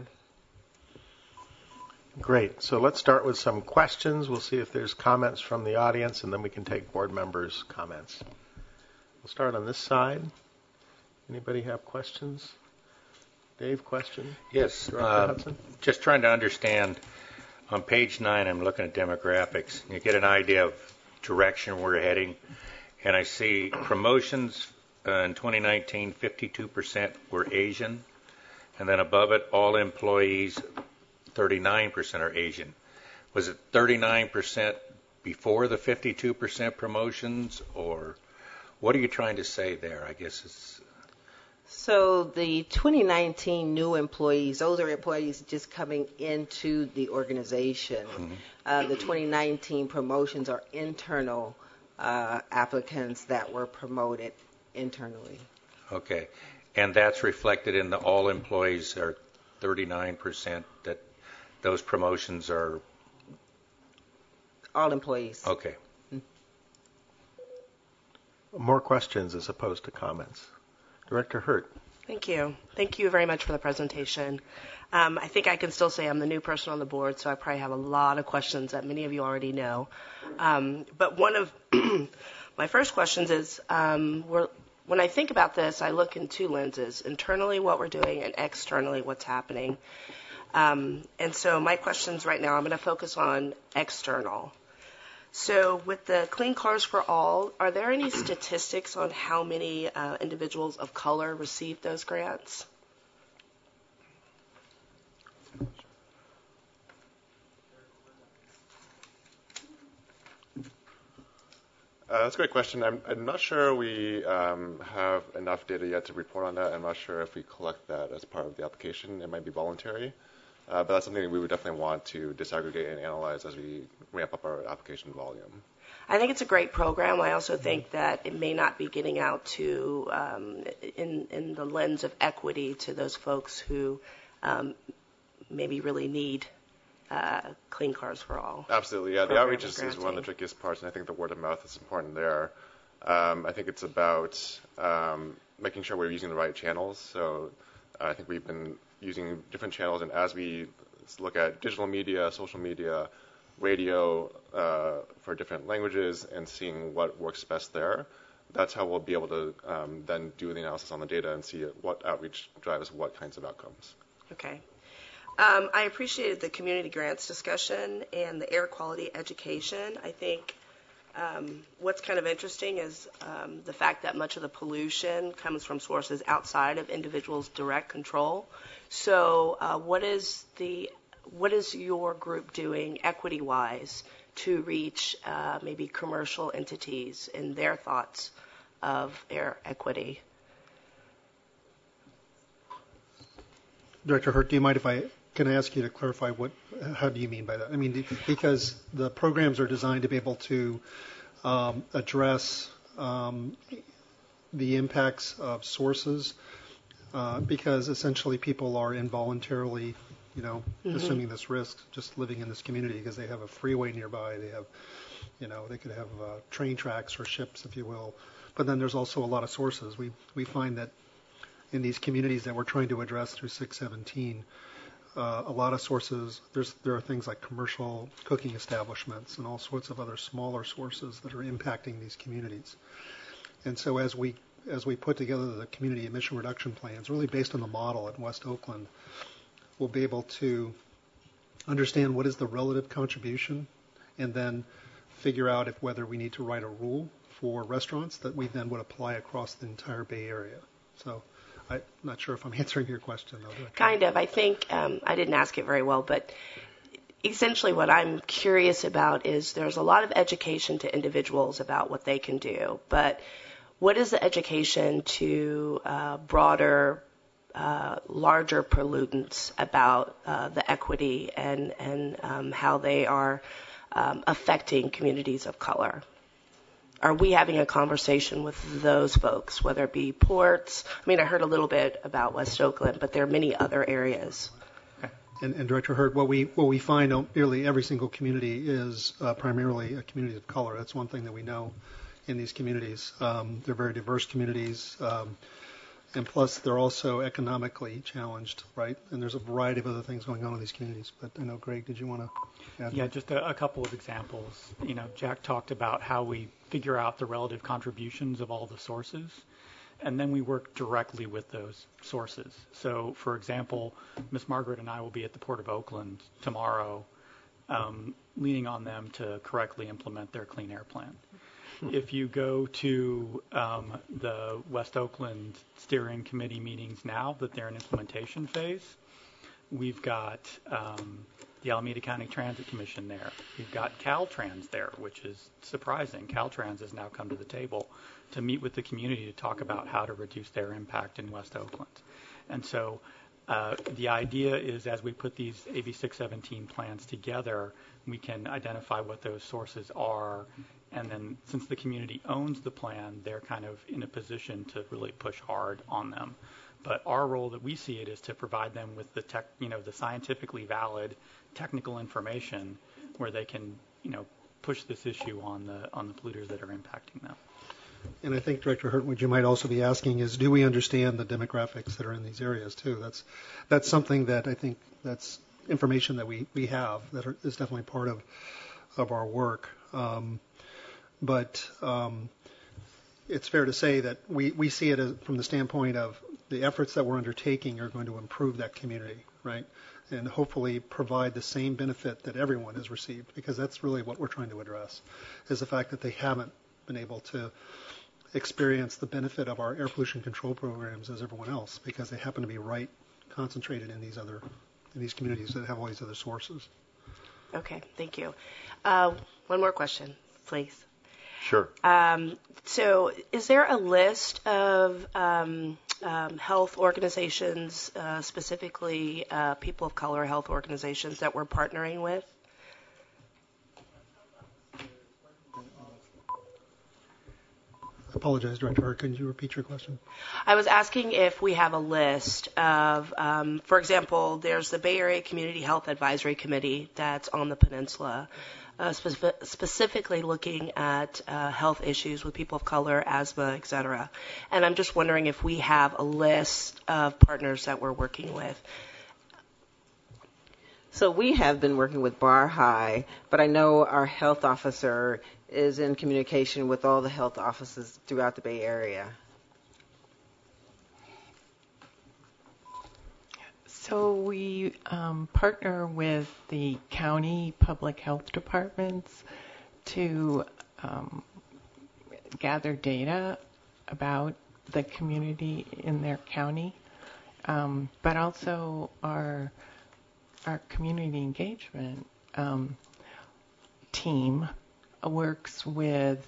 Great. So let's start with some questions. We'll see if there's comments from the audience, and then we can take board members' comments. We'll start on this side. Anybody have questions? Dave, question? Yes. Just trying to understand. On page 9, I'm looking at demographics. You get an idea of direction we're heading. And I see promotions in 2019, 52% were Asian. And then above it, all employees, 39% are Asian. Was it 39% before the 52% promotions, or what are you trying to say there? I guess it's... So the 2019 new employees, those are employees just coming into the organization. The 2019 promotions are internal applicants that were promoted internally. Okay. And that's reflected in the all employees are 39%, that those promotions are... All employees. Okay. More questions as opposed to comments. Director Hurt. Thank you. Thank you very much for the presentation. I think I can still say I'm the new person on the board, so I probably have a lot of questions that many of you already know. But one of my first questions is, when I think about this, I look in two lenses: internally, what we're doing, and externally, what's happening. And so my questions right now, I'm going to focus on external. So with the Clean Cars for All, are there any statistics on how many individuals of color received those grants? That's a great question. I'm not sure we have enough data yet to report on that. I'm not sure if we collect that as part of the application. It might be voluntary. But that's something we would definitely want to disaggregate and analyze as we ramp up our application volume. I think it's a great program. I also think that it may not be getting out to, in the lens of equity, to those folks who maybe really need Clean Cars for All. Absolutely, yeah. The outreach is one of the trickiest parts, and I think the word of mouth is important there. I think it's about making sure we're using the right channels. So I think we've been using different channels, and as we look at digital media, social media, radio for different languages, and seeing what works best there, that's how we'll be able to then do the analysis on the data and see what outreach drives what kinds of outcomes. Okay. I appreciated the community grants discussion and the air quality education. I think what's kind of interesting is the fact that much of the pollution comes from sources outside of individuals' direct control. So what is your group doing equity-wise to reach maybe commercial entities in their thoughts of air equity? Director Hurt, do you mind if I can ask you to clarify how do you mean by that? I mean, because the programs are designed to be able to address the impacts of sources, because essentially people are involuntarily, assuming this risk, just living in this community because they have a freeway nearby, they have, they could have train tracks or ships, if you will. But then there's also a lot of sources. We find that in these communities that we're trying to address through 617, a lot of sources, there are things like commercial cooking establishments and all sorts of other smaller sources that are impacting these communities. And so as we put together the community emission reduction plans, really based on the model at West Oakland, we'll be able to understand what is the relative contribution and then figure out whether we need to write a rule for restaurants that we then would apply across the entire Bay Area. So I'm not sure if I'm answering your question, though. Kind of. I think I didn't ask it very well, but essentially what I'm curious about is there's a lot of education to individuals about what they can do, but what is the education to broader, larger pollutants about the equity and how they are affecting communities of color? Are we having a conversation with those folks, whether it be ports? I mean, I heard a little bit about West Oakland, but there are many other areas. And Director Hurt, what we find on nearly every single community is primarily a community of color. That's one thing that we know in these communities. They're very diverse communities, and plus they're also economically challenged, right? And there's a variety of other things going on in these communities. But I know, Greg, did you want to add? Yeah, just a couple of examples. Jack talked about how we figure out the relative contributions of all the sources. And then we work directly with those sources. So, for example, Ms. Margaret and I will be at the Port of Oakland tomorrow, leaning on them to correctly implement their clean air plan. If you go to the West Oakland Steering Committee meetings now that they're in implementation phase, we've got the Alameda County Transit Commission there. We've got Caltrans there, which is surprising. Caltrans has now come to the table to meet with the community to talk about how to reduce their impact in West Oakland. And so the idea is, as we put these AB 617 plans together, we can identify what those sources are, and then since the community owns the plan, they're kind of in a position to really push hard on them. But our role that we see it is to provide them with the the scientifically valid technical information where they can, push this issue on the polluters that are impacting them. And I think, Director Hurt, what you might also be asking is, do we understand the demographics that are in these areas too? That's something that I think that's information that we have that is definitely part of our work. But it's fair to say that we see it as, from the standpoint of the efforts that we're undertaking are going to improve that community, right? And hopefully provide the same benefit that everyone has received, because that's really what we're trying to address, is the fact that they haven't been able to experience the benefit of our air pollution control programs as everyone else, because they happen to be right concentrated in these communities that have all these other sources. Okay, thank you. One more question, please. Sure. So is there a list of health organizations, specifically people of color health organizations that we're partnering with? I apologize, Director Hart. Can you repeat your question? I was asking if we have a list of, for example, there's the Bay Area Community Health Advisory Committee that's on the peninsula, specifically looking at health issues with people of color, asthma, et cetera. And I'm just wondering if we have a list of partners that we're working with. So we have been working with Bar High, but I know our health officer is in communication with all the health offices throughout the Bay Area. So we partner with the county public health departments to gather data about the community in their county, but also our community engagement team works with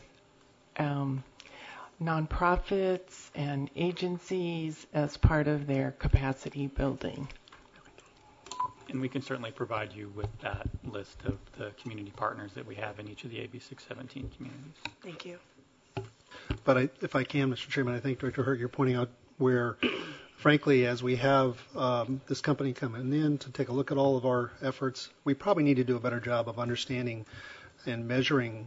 nonprofits and agencies as part of their capacity building. And we can certainly provide you with that list of the community partners that we have in each of the AB 617 communities. Thank you. But if I can, Mr. Chairman, I think, Director Hurt, you're pointing out where, frankly, as we have this company coming in to take a look at all of our efforts, we probably need to do a better job of understanding and measuring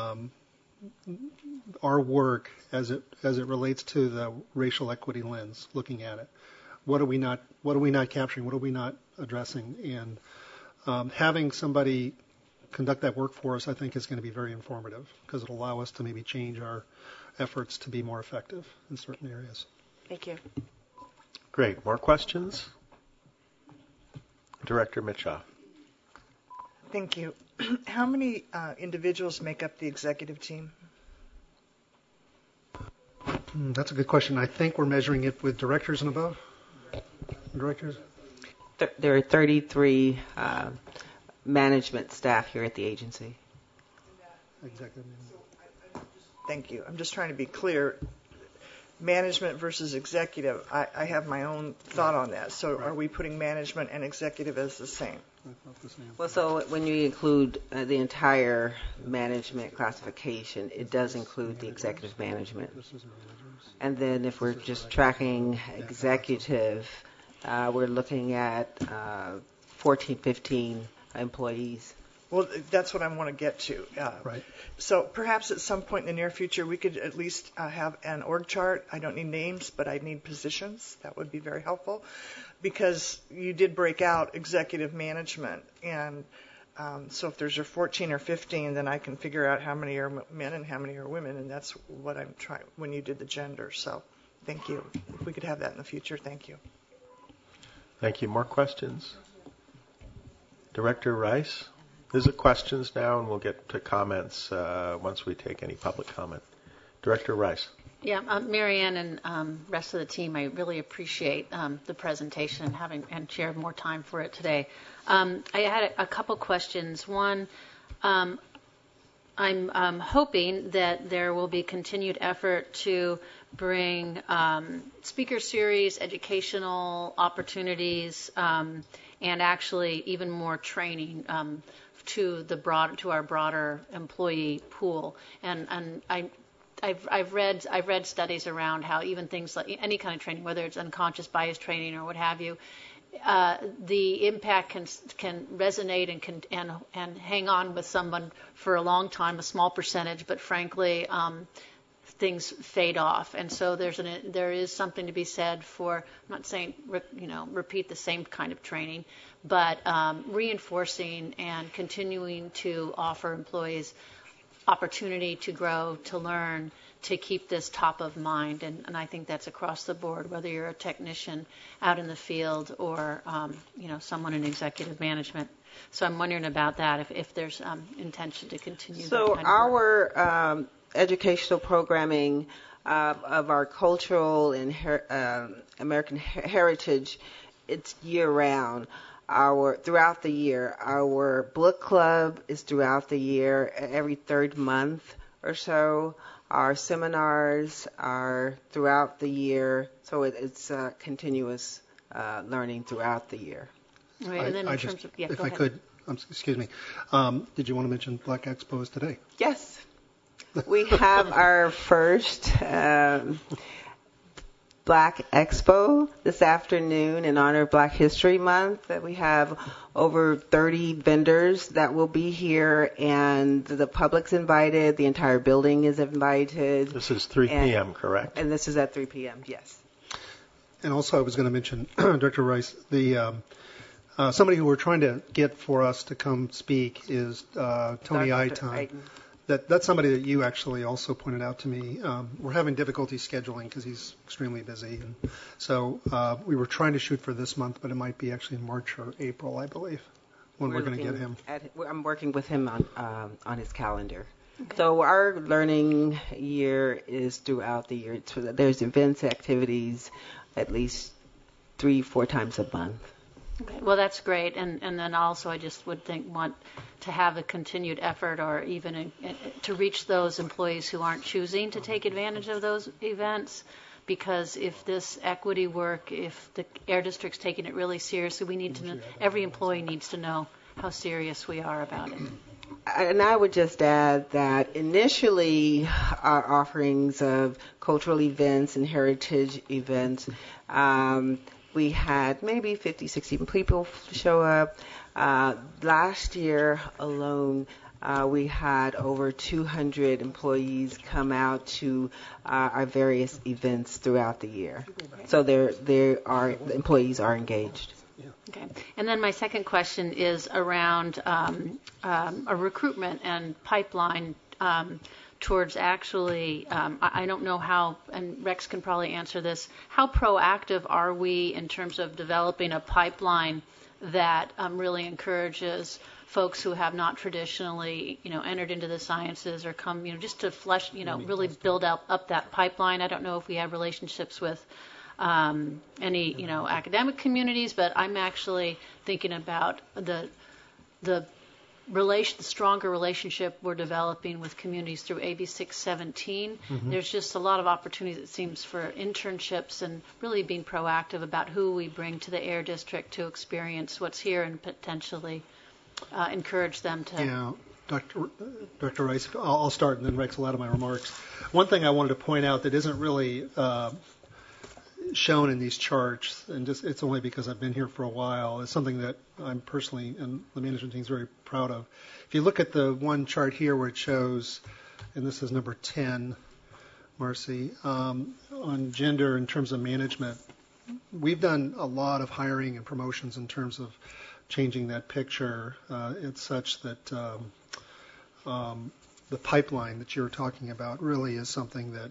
our work as it relates to the racial equity lens, looking at it. What are we not capturing? What are we not addressing? And having somebody conduct that work for us, I think, is going to be very informative, because it'll allow us to maybe change our efforts to be more effective in certain areas. Thank you. Great. More questions? Director Mitshaw. Thank you. How many individuals make up the executive team? That's a good question. I think we're measuring it with directors and above. Directors? There are 33 management staff here at the agency. Executive. Thank you. I'm just trying to be clear. Management versus executive, I have my own thought on that. So are we putting management and executive as the same? Well, so when you include the entire management classification, it does include the executive management. And then if we're just tracking executive, we're looking at 14, 15 employees. Well, that's what I want to get to. Right. So perhaps at some point in the near future, we could at least have an org chart. I don't need names, but I need positions. That would be very helpful, because you did break out executive management. And so if there's 14 or 15, then I can figure out how many are men and how many are women. And that's what I'm trying when you did the gender. So Thank you. If we could have that in the future, thank you. Thank you. More questions? Director Rice? These are questions now, and we'll get to comments once we take any public comment. Director Rice. Yeah, Marianne and rest of the team, I really appreciate the presentation and share more time for it today. I had a couple questions. One, I'm hoping that there will be continued effort to bring speaker series, educational opportunities, and actually even more training to our broader employee pool. And I've read studies around how even things like any kind of training, whether it's unconscious bias training or what have you, the impact can resonate and hang on with someone for a long time, a small percentage, but frankly, things fade off. And so there is something to be said for, I'm not saying repeat the same kind of training, but reinforcing and continuing to offer employees opportunity to grow, to learn, to keep this top of mind. And I think that's across the board, whether you're a technician out in the field or, someone in executive management. So I'm wondering about that, if there's intention to continue. So our educational programming of our cultural and American heritage, it's year-round. Throughout the year, our book club is throughout the year, every third month or so. Our seminars are throughout the year, so it's continuous learning throughout the year. Right, and then in terms of, if go I ahead. could, excuse me, did you want to mention Black Expo is today? Yes, we have our first Black Expo this afternoon in honor of Black History Month. We have over 30 vendors that will be here, and the public's invited. The entire building is invited. This is 3 p.m., correct? And this is at 3 p.m., yes. And also I was going to mention, Dr. Rice, somebody who we're trying to get for us to come speak is Tony Aiton. That's somebody that you actually also pointed out to me. We're having difficulty scheduling because he's extremely busy. And so we were trying to shoot for this month, but it might be actually March or April, I believe, when we're going to get him. I'm working with him on his calendar. Okay. So our learning year is throughout the year. There's events, activities, at least 3-4 times a month. Okay. Well, that's great. And then also I just would want to have a continued effort or even to reach those employees who aren't choosing to take advantage of those events, because if this equity work, if the Air District's taking it really seriously, we need to know, every employee needs to know how serious we are about it. And I would just add that initially our offerings of cultural events and heritage events, we had maybe 50, 60 people show up. Last year alone, we had over 200 employees come out to our various events throughout the year. So the employees are engaged. Okay. And then my second question is around a recruitment and pipeline towards actually, I don't know how, and Rex can probably answer this, how proactive are we in terms of developing a pipeline that really encourages folks who have not traditionally, entered into the sciences or come, just to flesh, really build up that pipeline? I don't know if we have relationships with any, academic communities, but I'm actually thinking about the stronger relationship we're developing with communities through AB 617. Mm-hmm. There's just a lot of opportunities, it seems, for internships and really being proactive about who we bring to the Air District to experience what's here and potentially encourage them to. Yeah, Dr. Rice, I'll start and then Rex will add to my remarks. One thing I wanted to point out that isn't really shown in these charts, and just it's only because I've been here for a while, is something that I'm personally and the management team is very proud of. If you look at the one chart here where it shows, and this is number 10, Marcy, on gender in terms of management, we've done a lot of hiring and promotions in terms of changing that picture. It's such that the pipeline that you're talking about really is something that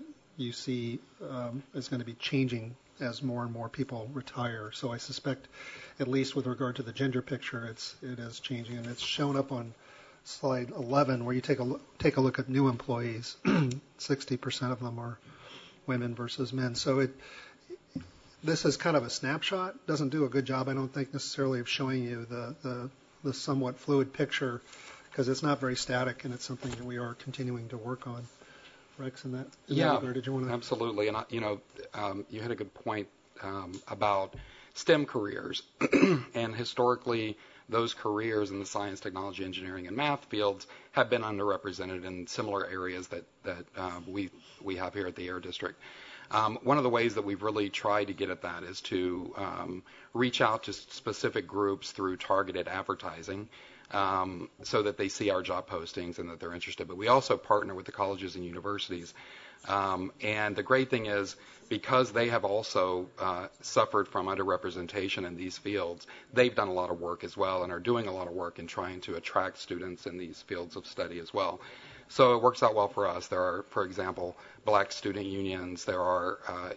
you see is going to be changing as more and more people retire. So I suspect, at least with regard to the gender picture, it is changing, and it's shown up on slide 11, where you take a look at new employees. 60% of them are women versus men. So this is kind of a snapshot. Doesn't do a good job, I don't think, necessarily of showing you the somewhat fluid picture, because it's not very static, and it's something that we are continuing to work on. Rex, in that regard, did you want to? Absolutely. And you had a good point about STEM careers, and historically, those careers in the science, technology, engineering, and math fields have been underrepresented in similar areas that we have here at the Air District. One of the ways that we've really tried to get at that is to reach out to specific groups through targeted advertising, so that they see our job postings and that they're interested. But we also partner with the colleges and universities. And the great thing is, because they have also suffered from underrepresentation in these fields, they've done a lot of work as well and are doing a lot of work in trying to attract students in these fields of study as well. So it works out well for us. There are, for example, black student unions. There are,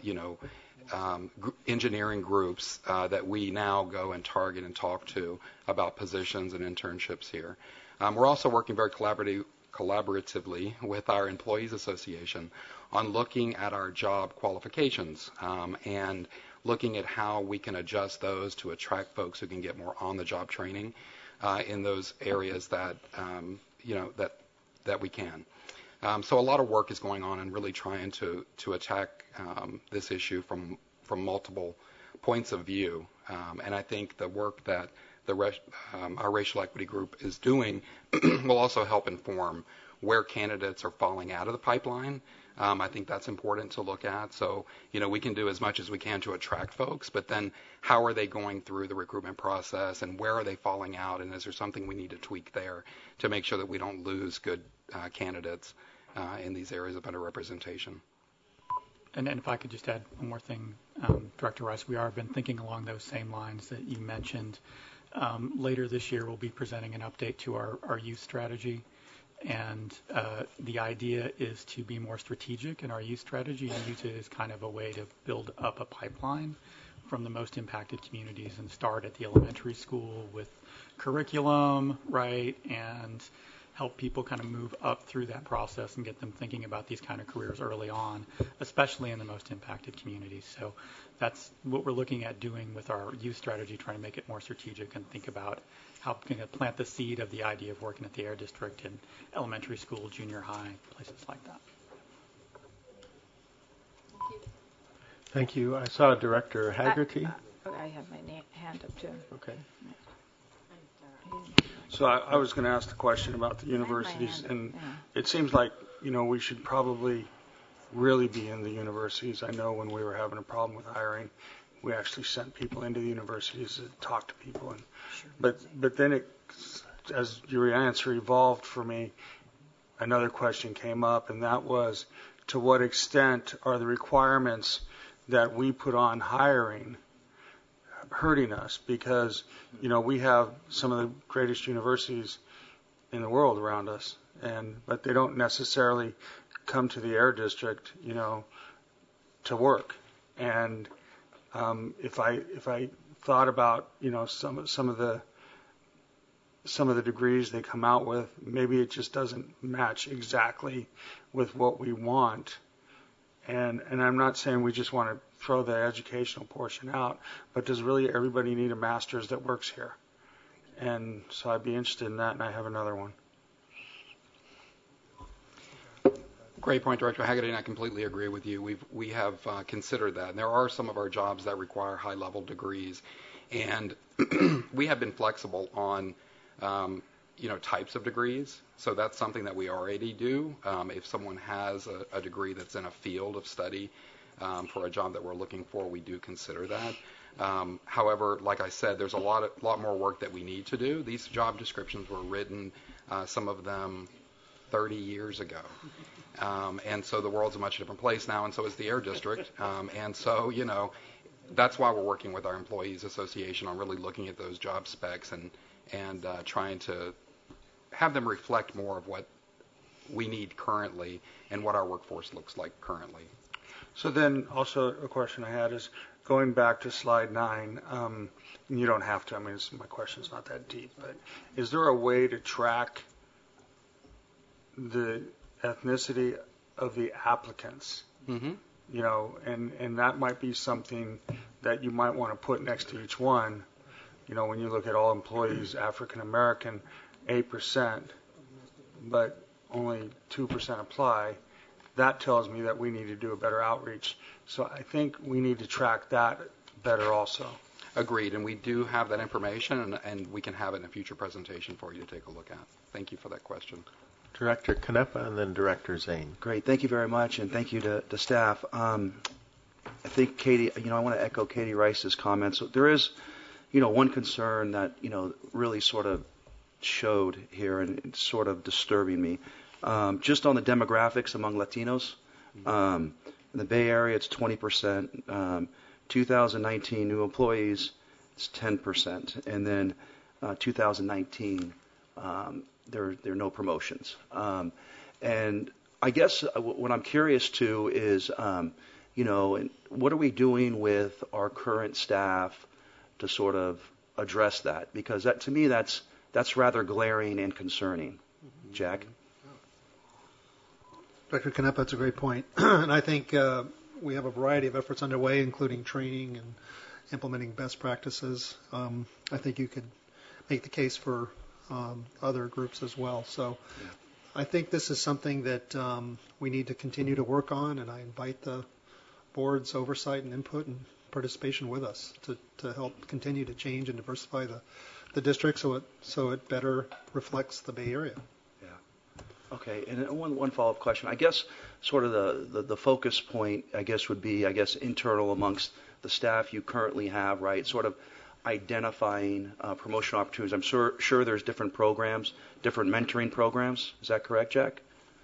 engineering groups that we now go and target and talk to about positions and internships here. We're also working very collaboratively with our Employees Association on looking at our job qualifications and looking at how we can adjust those to attract folks who can get more on-the-job training in those areas that that we can. So a lot of work is going on and really trying to attack this issue from multiple points of view. And I think the work that our racial equity group is doing will also help inform where candidates are falling out of the pipeline. I think that's important to look at. So, we can do as much as we can to attract folks, but then how are they going through the recruitment process, and where are they falling out, and is there something we need to tweak there to make sure that we don't lose good candidates in these areas of underrepresentation. And if I could just add one more thing, Director Rice, we have been thinking along those same lines that you mentioned. Later this year, we'll be presenting an update to our youth strategy. And the idea is to be more strategic in our youth strategy and use it as kind of a way to build up a pipeline from the most impacted communities and start at the elementary school with curriculum, right, and help people kind of move up through that process and get them thinking about these kind of careers early on, especially in the most impacted communities. So that's what we're looking at doing with our youth strategy, trying to make it more strategic and think about how can it plant the seed of the idea of working at the Air District in elementary school, junior high, places like that. Thank you. I saw Director Haggerty. I have my hand up too. Okay. So I was going to ask the question about the universities, and it seems like, we should probably really be in the universities. I know when we were having a problem with hiring, we actually sent people into the universities to talk to people. And but then as your answer evolved for me, another question came up, and that was, to what extent are the requirements that we put on hiring hurting us? Because, we have some of the greatest universities in the world around us, but they don't necessarily come to the Air District, to work. And if I thought about, some of the degrees they come out with, maybe it just doesn't match exactly with what we want. And I'm not saying we just want to throw the educational portion out, but does really everybody need a master's that works here? And so I'd be interested in that, and I have another one. Great point, Director Haggerty, and I completely agree with you. We have considered that. And there are some of our jobs that require high-level degrees, and we have been flexible on types of degrees. So that's something that we already do. If someone has a degree that's in a field of study for a job that we're looking for, we do consider that. However, like I said, there's a lot more work that we need to do. These job descriptions were written, some of them 30 years ago. And so the world's a much different place now, and so is the Air District. And so, that's why we're working with our Employees Association on really looking at those job specs and trying to have them reflect more of what we need currently and what our workforce looks like currently. So then also a question I had is going back to slide 9, and you don't have to, I mean, my question's not that deep, but is there a way to track the ethnicity of the applicants? Mm-hmm. You know, and that might be something that you might want to put next to each one. You know, when you look at all employees, African American, 8%, but only 2% apply, that tells me that we need to do a better outreach. So I think we need to track that better also. Agreed, and we do have that information, and we can have it in a future presentation for you to take a look at. Thank you for that question. Director Canepa and then Director Zane. Great. Thank you very much, and thank you to staff. I think Katie, I want to echo Katie Rice's comments. So there is, one concern that, really sort of showed here, and it's sort of disturbing me. Just on the demographics among Latinos, in the Bay Area, it's 20%. 2019 new employees, it's 10%. And then 2019, there are no promotions. And I guess what I'm curious to is, what are we doing with our current staff to sort of address that? Because that, to me, that's rather glaring and concerning. Jack? Director Canepa, that's a great point. And I think we have a variety of efforts underway, including training and implementing best practices. I think you could make the case for other groups as well. So I think this is something that we need to continue to work on, and I invite the board's oversight and input and participation with us to help continue to change and diversify the district so it better reflects the Bay Area. Okay, and one follow-up question. I guess sort of the focus point, I guess, would be, internal amongst the staff you currently have, right? Sort of identifying promotional opportunities. I'm sure there's different programs, different mentoring programs. Is that correct, Jack?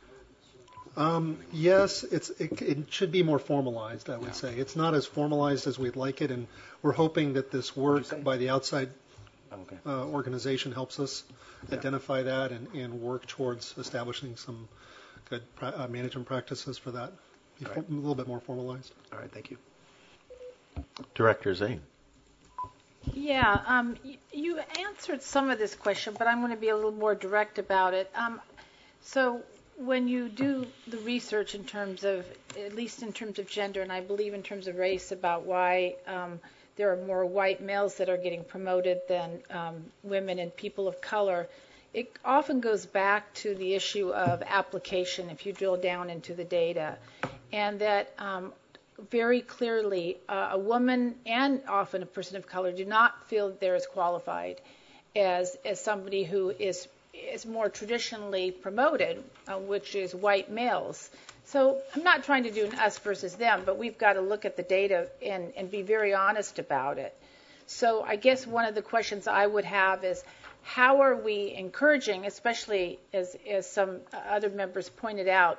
Yes, it should be more formalized, I would say. It's not as formalized as we'd like it, and we're hoping that this work by the outside organization helps us identify that and work towards establishing some good management practices for that. A little bit more formalized. All right, thank you. Director Zane. Yeah, you answered some of this question, but I'm going to be a little more direct about it. So when you do the research in terms of, at least in terms of gender, and I believe in terms of race, about why there are more white males that are getting promoted than women and people of color, it often goes back to the issue of application if you drill down into the data. And that very clearly a woman and often a person of color do not feel that they're as qualified as somebody who is more traditionally promoted, which is white males. So I'm not trying to do an us versus them, but we've got to look at the data and be very honest about it. So I guess one of the questions I would have is, how are we encouraging, especially as some other members pointed out,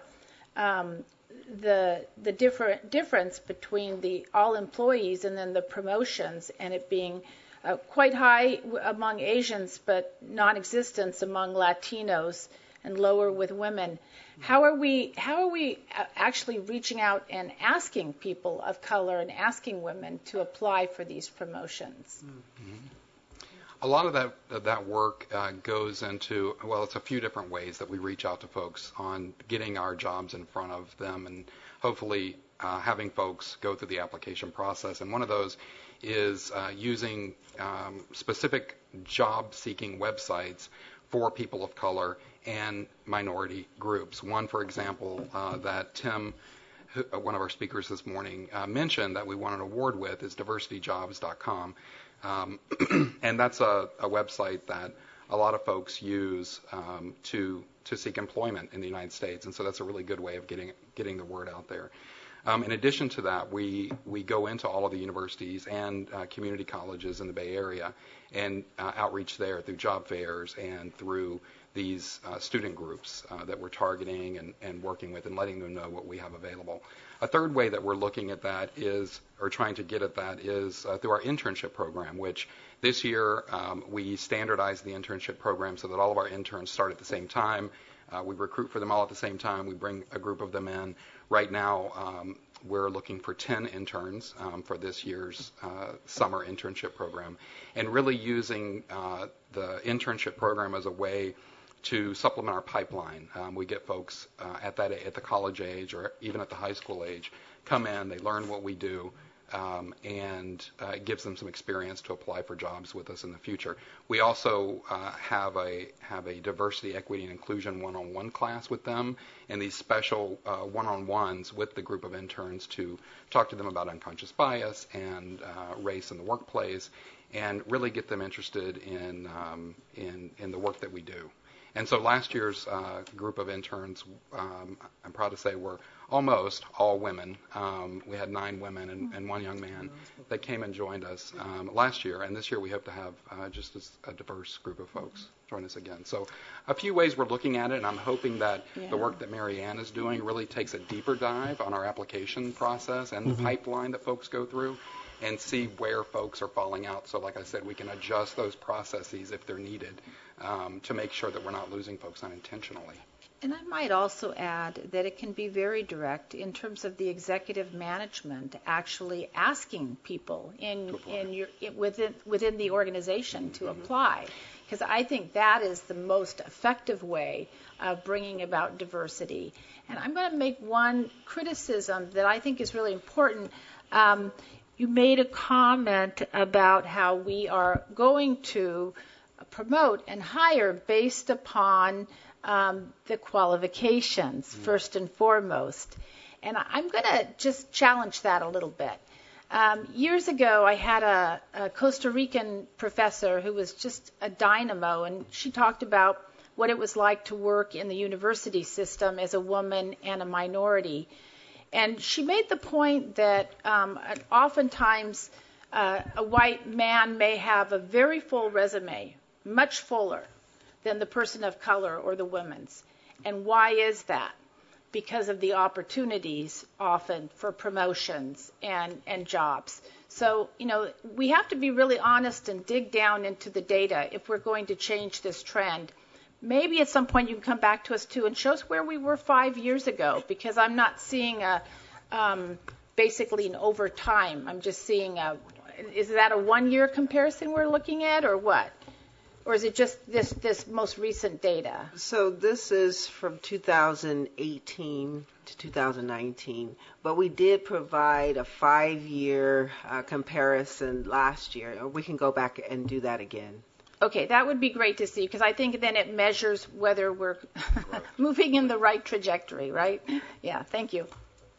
the difference between the all employees and then the promotions, and it being quite high among Asians but non-existent among Latinos and lower with women. How are we actually reaching out and asking people of color and asking women to apply for these promotions? Mm-hmm. A lot of that work goes into, it's a few different ways that we reach out to folks on getting our jobs in front of them and hopefully having folks go through the application process. And one of those is using specific job-seeking websites for people of color and minority groups. One, for example, that Tim, one of our speakers this morning, mentioned that we won an award with is diversityjobs.com. And that's a website that a lot of folks use to seek employment in the United States, and so that's a really good way of getting the word out there. In addition to that, we go into all of the universities and community colleges in the Bay Area and outreach there through job fairs and through these student groups that we're targeting and working with and letting them know what we have available. A third way that we're looking at that is, or trying to get at that, is through our internship program, which this year we standardized the internship program so that all of our interns start at the same time. We recruit for them all at the same time. We bring a group of them in. Right now, we're looking for 10 interns for this year's summer internship program, and really using the internship program as a way to supplement our pipeline. We get folks at the college age or even at the high school age come in, they learn what we do, and it gives them some experience to apply for jobs with us in the future. We also have a diversity, equity, and inclusion one-on-one class with them, and these special one-on-ones with the group of interns to talk to them about unconscious bias and race in the workplace, and really get them interested in the work that we do. And so last year's group of interns, I'm proud to say, were almost all women. We had 9 women and 1 young man that came and joined us last year. And this year we hope to have just as a diverse group of folks join us again. So a few ways we're looking at it, and I'm hoping that the work that Mary Ann is doing really takes a deeper dive on our application process and the pipeline that folks go through, and see where folks are falling out. So like I said, we can adjust those processes if they're needed to make sure that we're not losing folks unintentionally. And I might also add that it can be very direct in terms of the executive management actually asking people within the organization to apply, because I think that is the most effective way of bringing about diversity. And I'm going to make one criticism that I think is really important. You made a comment about how we are going to promote and hire based upon the qualifications, first and foremost. And I'm going to just challenge that a little bit. Years ago, I had a Costa Rican professor who was just a dynamo, and she talked about what it was like to work in the university system as a woman and a minority. And she made the point that oftentimes a white man may have a very full resume, much fuller than the person of color or the woman's. And why is that? Because of the opportunities often for promotions and jobs. So, we have to be really honest and dig down into the data if we're going to change this trend. Maybe at some point you can come back to us too and show us where we were 5 years ago, because I'm not seeing basically an over time. I'm just seeing is that a 1-year comparison we're looking at, or what? Or is it just this most recent data? So this is from 2018 to 2019, but we did provide a 5-year comparison last year. We can go back and do that again. Okay, that would be great to see, because I think then it measures whether we're moving in the right trajectory, right? Yeah, thank you.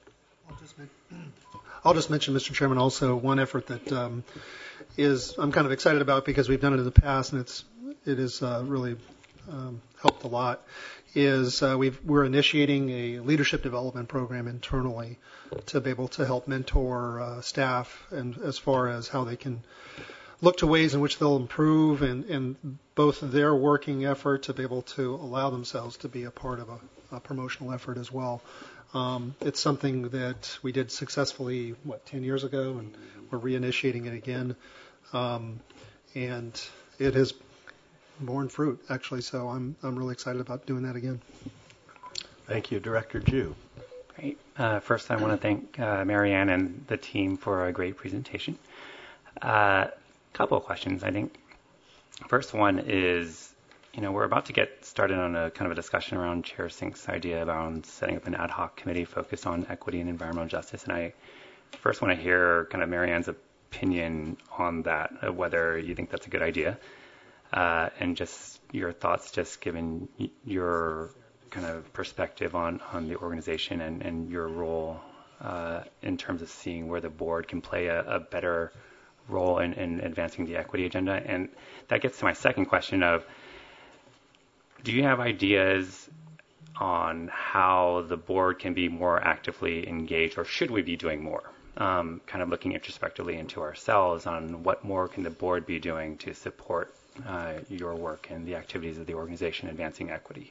I'll just mention, Mr. Chairman, also one effort that I'm kind of excited about because we've done it in the past, and it has really helped a lot, is we're initiating a leadership development program internally to be able to help mentor staff, and as far as how they can look to ways in which they'll improve and both their working effort to be able to allow themselves to be a part of a promotional effort as well. It's something that we did successfully, 10 years ago, and we're reinitiating it again. And it has borne fruit, actually, so I'm really excited about doing that again. Thank you. Director Jew. Great. First, I want to thank Mary Ann and the team for a great presentation. Couple of questions, I think. First one is, we're about to get started on a kind of a discussion around Chair Sink's idea around setting up an ad hoc committee focused on equity and environmental justice. And I first want to hear kind of Mary Ann's opinion on that, whether you think that's a good idea, and just your thoughts, just given your kind of perspective on the organization and your role in terms of seeing where the board can play a better role in advancing the equity agenda. And that gets to my second question of, do you have ideas on how the board can be more actively engaged, or should we be doing more? Kind of looking introspectively into ourselves on what more can the board be doing to support your work and the activities of the organization advancing equity?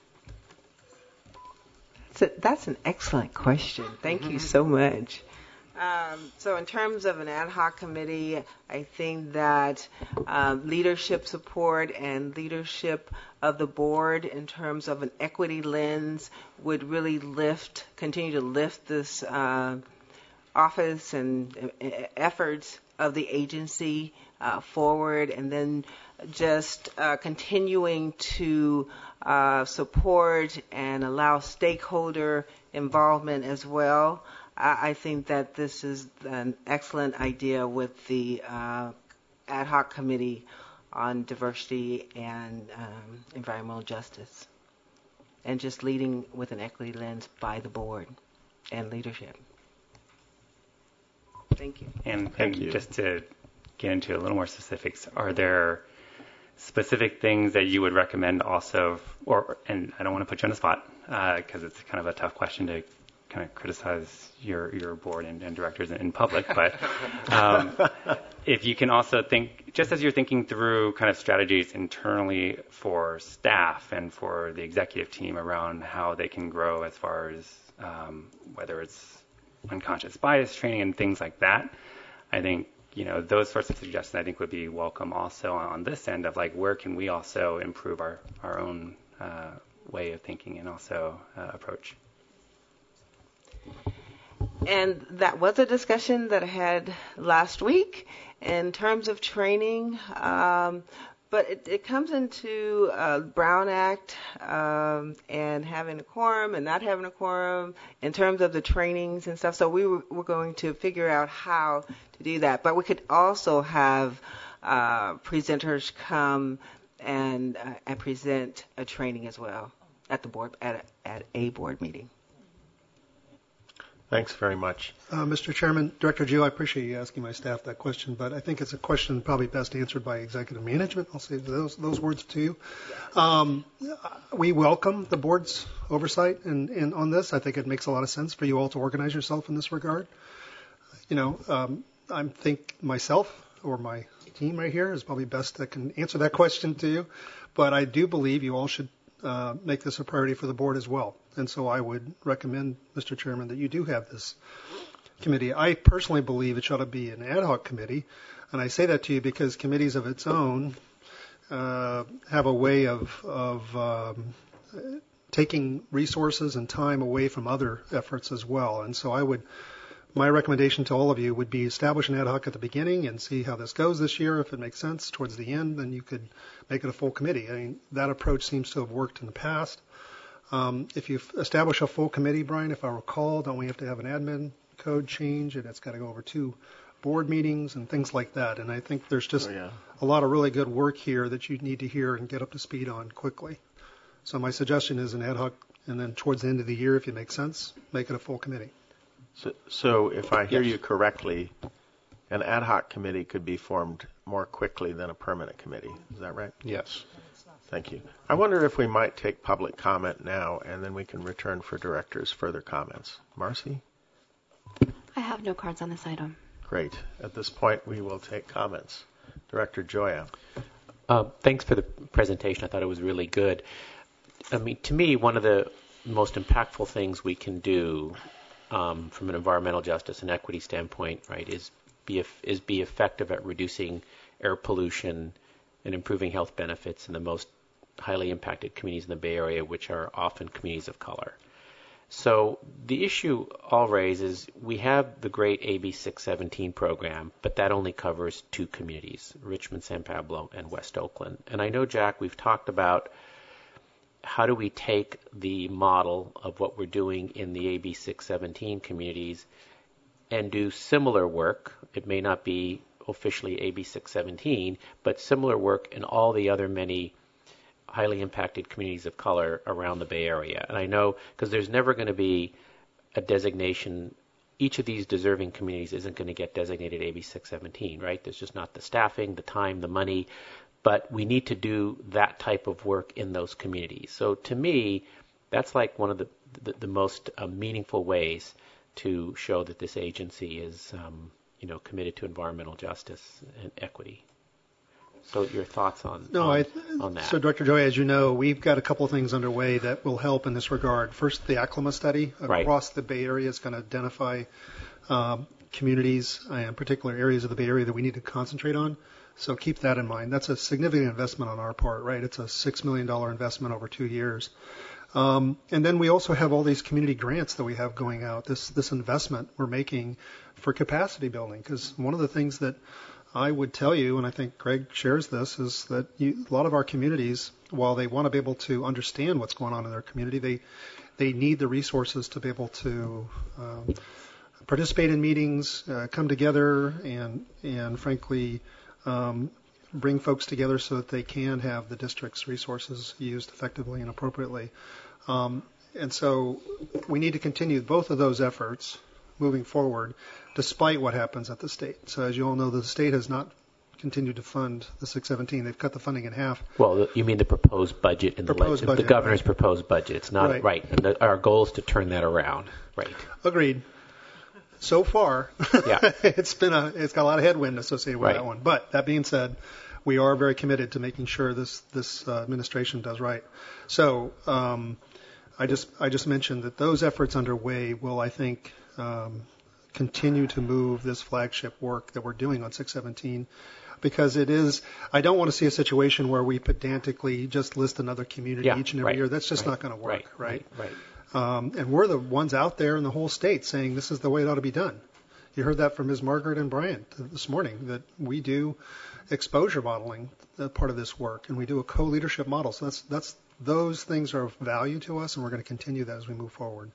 So that's an excellent question. Thank you so much. So in terms of an ad hoc committee, I think that leadership support and leadership of the board in terms of an equity lens would really continue to lift this office and efforts of the agency forward, and then just continuing to support and allow stakeholder involvement as well. I think that this is an excellent idea with the ad hoc committee on diversity and environmental justice, and just leading with an equity lens by the board and leadership. Thank you. And just to get into a little more specifics, are there specific things that you would recommend also, and I don't want to put you on the spot because it's kind of a tough question to kind of criticize your board and directors in public, but if you can also think, just as you're thinking through kind of strategies internally for staff and for the executive team around how they can grow as far as whether it's unconscious bias training and things like that, I think, those sorts of suggestions I think would be welcome also on this end of like, where can we also improve our own way of thinking and also approach. And that was a discussion that I had last week in terms of training, but it comes into Brown Act and having a quorum and not having a quorum in terms of the trainings and stuff. So we're going to figure out how to do that. But we could also have presenters come and present a training as well at the board at a board meeting. Thanks very much. Mr. Chairman, Director Gio, I appreciate you asking my staff that question, but I think it's a question probably best answered by executive management. I'll say those words to you. We welcome the board's oversight and on this. I think it makes a lot of sense for you all to organize yourself in this regard. I think myself or my team right here is probably best that can answer that question to you, but I do believe you all should make this a priority for the board as well. And so I would recommend, Mr. Chairman, that you do have this committee. I personally believe it ought to be an ad hoc committee, and I say that to you because committees of its own have a way of taking resources and time away from other efforts as well. And so my recommendation to all of you would be establish an ad hoc at the beginning and see how this goes this year. If it makes sense towards the end, then you could make it a full committee. I mean, that approach seems to have worked in the past. If you establish a full committee, Brian, if I recall, don't we have to have an admin code change, and it's got to go over 2 board meetings and things like that. And I think there's just a lot of really good work here that you need to hear and get up to speed on quickly. So my suggestion is an ad hoc, and then towards the end of the year, if it makes sense, make it a full committee. So if I hear you correctly, an ad hoc committee could be formed more quickly than a permanent committee. Is that right? Yes. Thank you. I wonder if we might take public comment now, and then we can return for directors' further comments. Marcy? I have no cards on this item. Great. At this point, we will take comments. Director Gioia. Thanks for the presentation. I thought it was really good. I mean, to me, one of the most impactful things we can do from an environmental justice and equity standpoint, right, is be effective at reducing air pollution and improving health benefits in the most highly impacted communities in the Bay Area, which are often communities of color. So the issue I'll raise is we have the great AB 617 program, but that only covers 2 communities, Richmond, San Pablo, and West Oakland. And I know, Jack, we've talked about how do we take the model of what we're doing in the AB 617 communities and do similar work. It may not be officially AB 617, but similar work in all the other many highly impacted communities of color around the Bay Area. And I know because there's never going to be a designation, each of these deserving communities isn't going to get designated AB 617, right? There's just not the staffing, the time, the money, but we need to do that type of work in those communities. So to me, that's like one of the most meaningful ways to show that this agency is committed to environmental justice and equity. So your thoughts on that? So, Director Gioia, as you know, we've got a couple of things underway that will help in this regard. First, the ACLIMA study across the Bay Area is going to identify communities and particular areas of the Bay Area that we need to concentrate on. So keep that in mind. That's a significant investment on our part, right? It's a $6 million investment over 2 years. And then we also have all these community grants that we have going out, this investment we're making for capacity building. Because one of the things that I would tell you, and I think Greg shares this, is that a lot of our communities, while they want to be able to understand what's going on in their community, they need the resources to be able to participate in meetings, come together, and frankly, bring folks together so that they can have the district's resources used effectively and appropriately. And so we need to continue both of those efforts moving forward, despite what happens at the state. So as you all know, the state has not continued to fund the 617. They've cut the funding in half. Well, you mean the proposed budget in the governor's proposed budget. It's not right. And our goal is to turn that around. Right. Agreed. So far, yeah. it's got a lot of headwind associated with that one. But that being said, we are very committed to making sure this administration does right. So I just mentioned that those efforts underway will, I think, continue to move this flagship work that we're doing on 617, because it is. I don't want to see a situation where we pedantically just list another community each and every year. That's just not going to work, right? And we're the ones out there in the whole state saying this is the way it ought to be done. You heard that from Ms. Margaret and Bryant this morning, that we do exposure modeling, part of this work, and we do a co-leadership model. So those things are of value to us, and we're going to continue that as we move forward.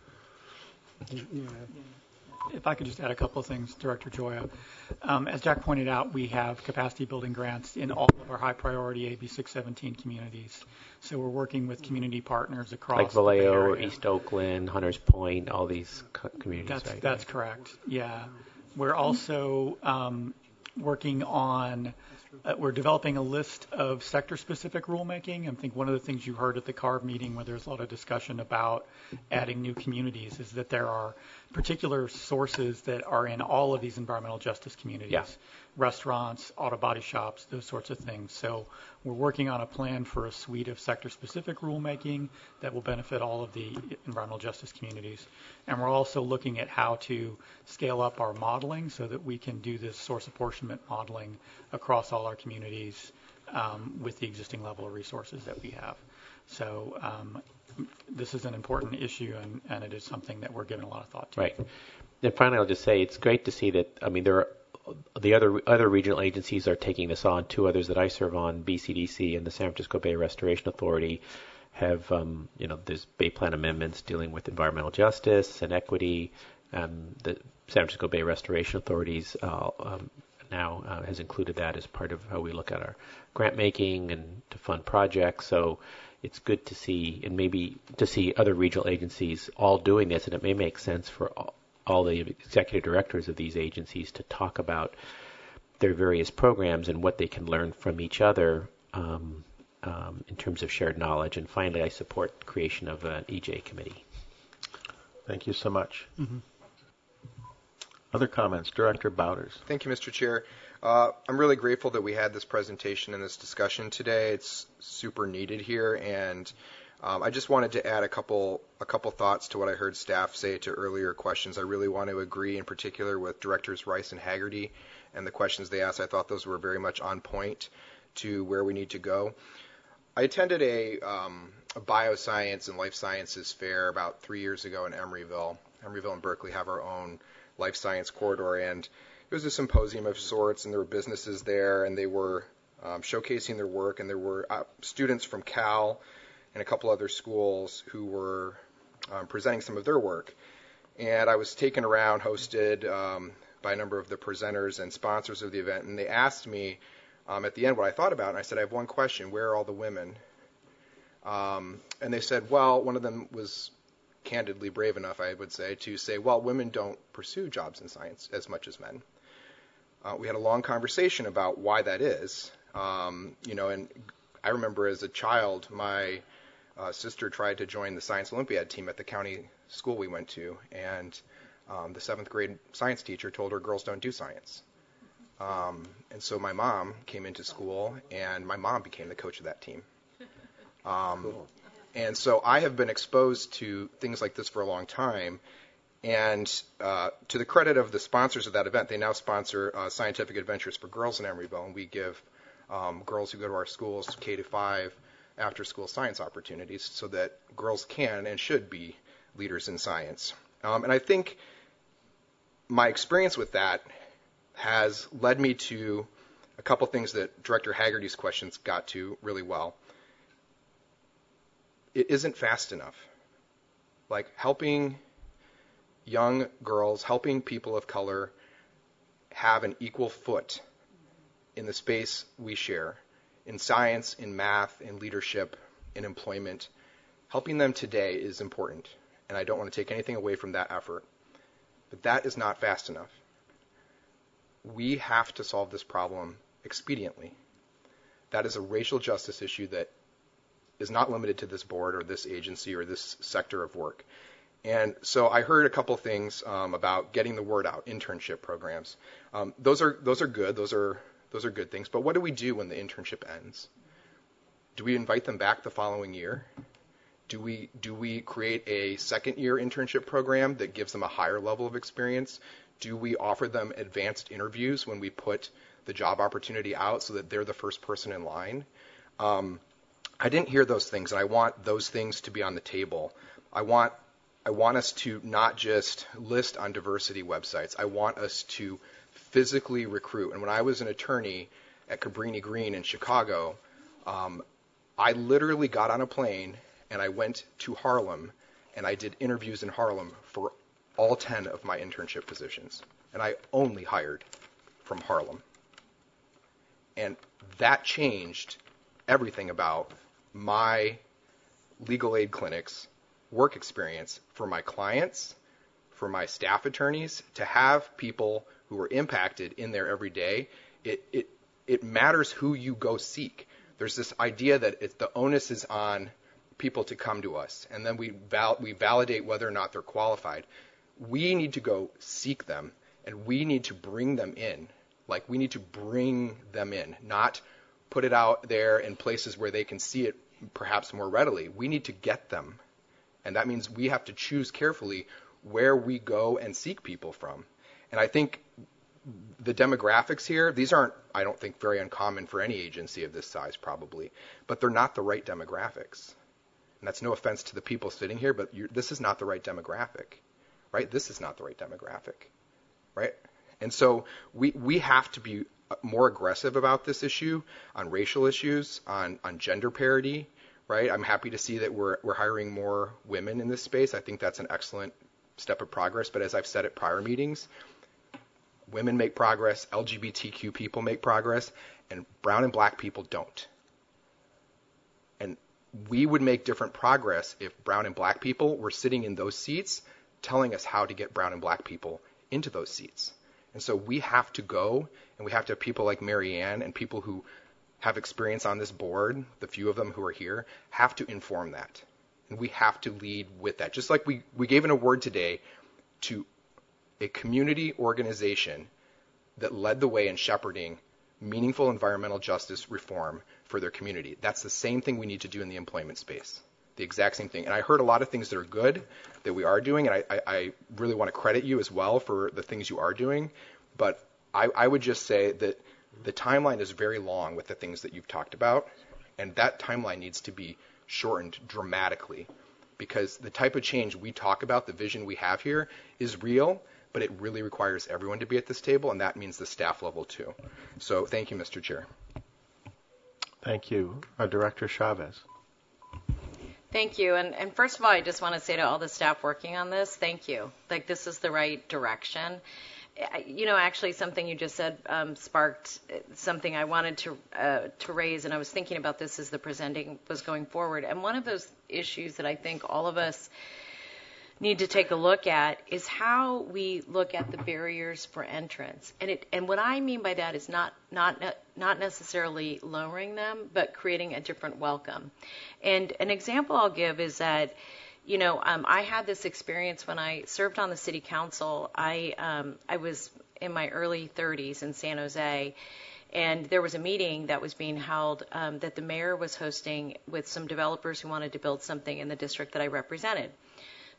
If I could just add a couple of things, Director Joya. As Jack pointed out, we have capacity building grants in all of our high priority AB 617 communities. So we're working with community partners across like Vallejo, East Oakland, Hunters Point, all these communities. That's correct. Yeah. We're also working on, we're developing a list of sector-specific rulemaking. I think one of the things you heard at the CARB meeting, where there's a lot of discussion about adding new communities, is that there are particular sources that are in all of these environmental justice communities. Yeah. Restaurants, auto body shops, those sorts of things. So we're working on a plan for a suite of sector-specific rulemaking that will benefit all of the environmental justice communities. And we're also looking at how to scale up our modeling so that we can do this source apportionment modeling across all our communities with the existing level of resources that we have. So this is an important issue, and it is something that we're giving a lot of thought to. Right. And finally, I'll just say it's great to see that, there are the other regional agencies are taking this on. Two others that I serve on, BCDC and the San Francisco Bay Restoration Authority, have, there's Bay Plan amendments dealing with environmental justice and equity. The San Francisco Bay Restoration Authorities now has included that as part of how we look at our grant making and to fund projects. So it's good to see, and maybe to see other regional agencies all doing this, and it may make sense for all the executive directors of these agencies to talk about their various programs and what they can learn from each other in terms of shared knowledge. And finally, I support the creation of an EJ committee. Thank you so much. Mm-hmm. Other comments? Director Bowders. Thank you, Mr. Chair. I'm really grateful that we had this presentation and this discussion today. It's super needed here, and I just wanted to add a couple thoughts to what I heard staff say to earlier questions. I really want to agree in particular with Directors Rice and Haggerty and the questions they asked. I thought those were very much on point to where we need to go. I attended a bioscience and life sciences fair about 3 years ago in Emeryville. Emeryville and Berkeley have our own life science corridor, and it was a symposium of sorts, and there were businesses there, and they were showcasing their work, and there were students from Cal and a couple other schools who were presenting some of their work. And I was taken around, hosted by a number of the presenters and sponsors of the event, and they asked me at the end what I thought about it, and I said, I have one question: where are all the women? And they said, well, one of them was candidly brave enough, I would say, to say, well, women don't pursue jobs in science as much as men. We had a long conversation about why that is. And I remember as a child, my sister tried to join the Science Olympiad team at the county school we went to, and the 7th grade science teacher told her girls don't do science. And so my mom came into school, and my mom became the coach of that team. And so I have been exposed to things like this for a long time, And to the credit of the sponsors of that event, they now sponsor Scientific Adventures for Girls in Emeryville, and we give girls who go to our schools K to 5 after-school science opportunities so that girls can and should be leaders in science. And I think my experience with that has led me to a couple things that Director Haggerty's questions got to really well. It isn't fast enough. Like helping young girls, helping people of color have an equal foot in the space we share, in science, in math, in leadership, in employment. Helping them today is important, and I don't want to take anything away from that effort. But that is not fast enough. We have to solve this problem expediently. That is a racial justice issue that is not limited to this board or this agency or this sector of work. And so I heard a couple things about getting the word out, internship programs. Those are good. Those are good things. But what do we do when the internship ends? Do we invite them back the following year? Do we create a second-year internship program that gives them a higher level of experience? Do we offer them advanced interviews when we put the job opportunity out so that they're the first person in line? I didn't hear those things, and I want those things to be on the table. I want us to not just list on diversity websites. I want us to physically recruit. And when I was an attorney at Cabrini Green in Chicago, I literally got on a plane and I went to Harlem and I did interviews in Harlem for all 10 of my internship positions. And I only hired from Harlem. And that changed everything about my legal aid clinics work experience for my clients, for my staff attorneys, to have people who are impacted in there every day. It matters who you go seek. There's this idea that the onus is on people to come to us, and then we validate whether or not they're qualified. We need to go seek them, and we need to bring them in. Like, we need to bring them in, not put it out there in places where they can see it perhaps more readily. We need to get them. And that means we have to choose carefully where we go and seek people from. And I think the demographics here, these aren't, I don't think, very uncommon for any agency of this size probably, but they're not the right demographics. And that's no offense to the people sitting here, but this is not the right demographic, right? This is not the right demographic, right? And so we have to be more aggressive about this issue, on racial issues, on gender parity, right? I'm happy to see that we're hiring more women in this space. I think that's an excellent step of progress. But as I've said at prior meetings, women make progress, LGBTQ people make progress, and brown and black people don't. And we would make different progress if brown and black people were sitting in those seats telling us how to get brown and black people into those seats. And so we have to go, and we have to have people like Mary Ann and people who have experience on this board, the few of them who are here, have to inform that. And we have to lead with that. Just like we gave an award today to a community organization that led the way in shepherding meaningful environmental justice reform for their community. That's the same thing we need to do in the employment space. The exact same thing. And I heard a lot of things that are good that we are doing, and I really want to credit you as well for the things you are doing. But I would just say that the timeline is very long with the things that you've talked about, and that timeline needs to be shortened dramatically, because the type of change we talk about, the vision we have here, is real, but it really requires everyone to be at this table, and that means the staff level too. So thank you, Mr. Chair. Thank you. Director Chavez. Thank you. And first of all, I just want to say to all the staff working on this, thank you. Like, this is the right direction. You know, actually, something you just said sparked something I wanted to raise, and I was thinking about this as the presenting was going forward. And one of those issues that I think all of us need to take a look at is how we look at the barriers for entrance. And what I mean by that is not necessarily lowering them, but creating a different welcome. And an example I'll give is that, you know, I had this experience when I served on the city council. I was in my early 30s in San Jose, and there was a meeting that was being held that the mayor was hosting with some developers who wanted to build something in the district that I represented.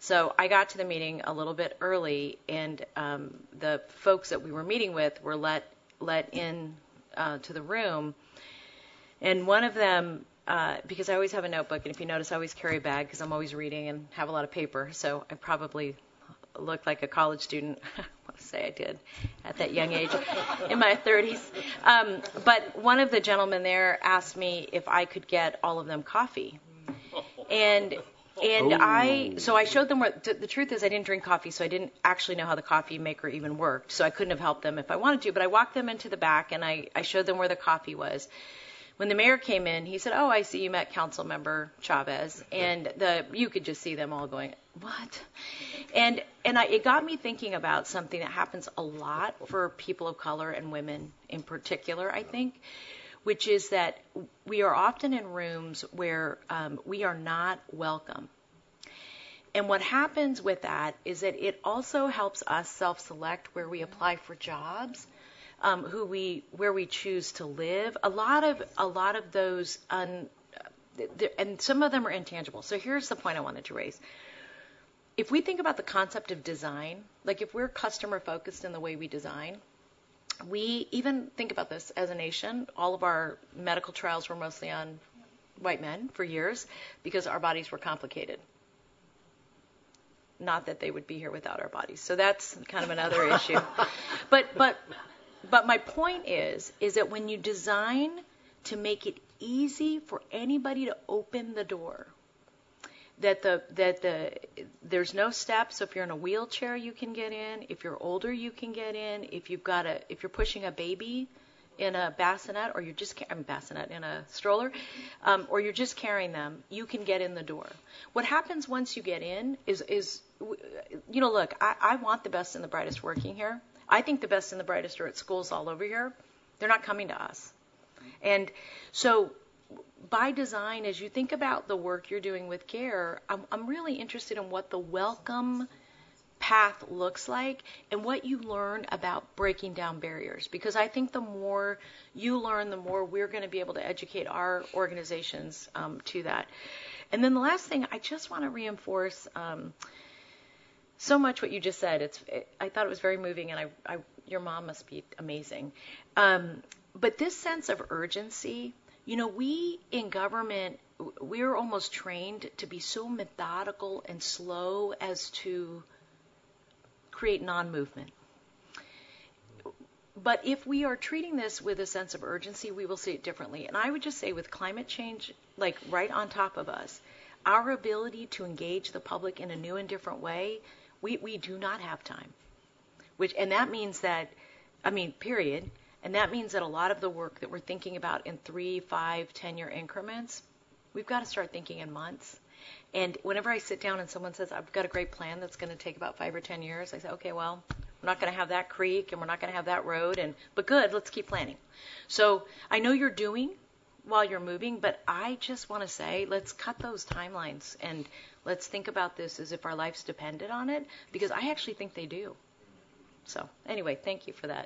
So I got to the meeting a little bit early, and the folks that we were meeting with were let in to the room. And one of them, because I always have a notebook, and if you notice, I always carry a bag because I'm always reading and have a lot of paper. So I probably looked like a college student. I want to say I did at that young age, in my 30s. But one of the gentlemen there asked me if I could get all of them coffee. And so I showed them where, the truth is I didn't drink coffee, so I didn't actually know how the coffee maker even worked. So I couldn't have helped them if I wanted to, but I walked them into the back and I showed them where the coffee was. When the mayor came in, he said, "Oh, I see you met Council Member Chavez," and you could just see them all going, "What?" And it got me thinking about something that happens a lot for people of color and women in particular, I think, which is that we are often in rooms where we are not welcome. And what happens with that is that it also helps us self-select where we apply for jobs. Where we choose to live. A lot of those, and some of them are intangible. So here's the point I wanted to raise. If we think about the concept of design, like if we're customer focused in the way we design, we even think about this as a nation. All of our medical trials were mostly on white men for years because our bodies were complicated. Not that they would be here without our bodies. So that's kind of another issue. But my point is that when you design to make it easy for anybody to open the door, there's no steps. So if you're in a wheelchair, you can get in. If you're older, you can get in. If you're pushing a baby in a bassinet, or you're just bassinet in a stroller, or you're just carrying them, you can get in the door. What happens once you get in is look, I want the best and the brightest working here. I think the best and the brightest are at schools all over here. They're not coming to us. And so by design, as you think about the work you're doing with CARE, I'm really interested in what the welcome path looks like and what you learn about breaking down barriers. Because I think the more you learn, the more we're going to be able to educate our organizations to that. And then the last thing, I just want to reinforce so much what you just said. I thought it was very moving, and your mom must be amazing. But this sense of urgency, we in government, we're almost trained to be so methodical and slow as to create non-movement. But if we are treating this with a sense of urgency, we will see it differently. And I would just say with climate change, like right on top of us, our ability to engage the public in a new and different way, we do not have time. And that means that, period. And that means that a lot of the work that we're thinking about in 3, 5, 10-year increments, we've got to start thinking in months. And whenever I sit down and someone says, I've got a great plan that's going to take about 5 or 10 years, I say, okay, well, we're not going to have that creek and we're not going to have that road, but good, let's keep planning. So I know you're doing while you're moving, but I just want to say, let's cut those timelines and let's think about this as if our lives depended on it, because I actually think they do. So anyway, thank you for that.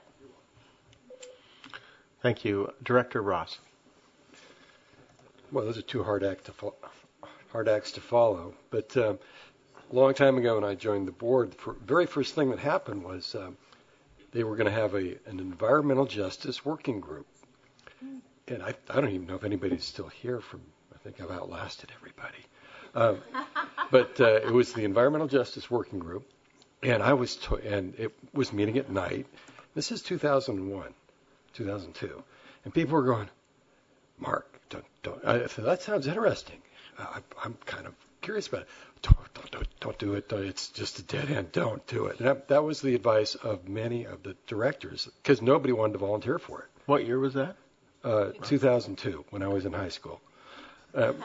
Thank you. Director Ross. Well, those are two hard acts to follow. But a long time ago when I joined the board, the very first thing that happened was they were going to have an environmental justice working group. And I don't even know if anybody's still here I think I've outlasted everybody. But it was the environmental justice working group. And and it was meeting at night. This is 2001, 2002. And people were going, Mark, don't. I said, that sounds interesting. I'm kind of curious about it. Don't do it. It's just a dead end. Don't do it. And that was the advice of many of the directors, because nobody wanted to volunteer for it. What year was that? 2002, when I was in high school. And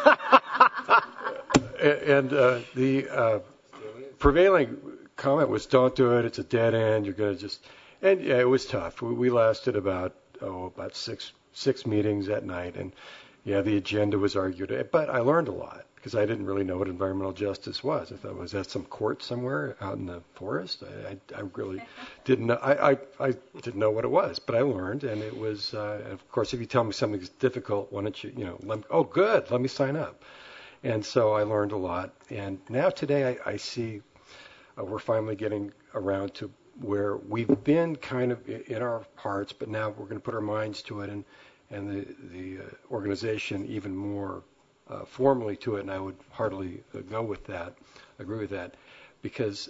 the prevailing comment was, don't do it. It's a dead end. You're going to just... And yeah, it was tough. We lasted about six meetings at night. And yeah, the agenda was argued. But I learned a lot, because I didn't really know what environmental justice was. I thought, was that some court somewhere out in the forest? I really didn't know. I didn't know what it was, but I learned. And it was, of course, if you tell me something's difficult, why don't you, oh, good, let me sign up. And so I learned a lot. And now today I see we're finally getting around to where we've been kind of in our hearts, but now we're going to put our minds to it and the organization even more formally to it. And I would heartily agree with that, because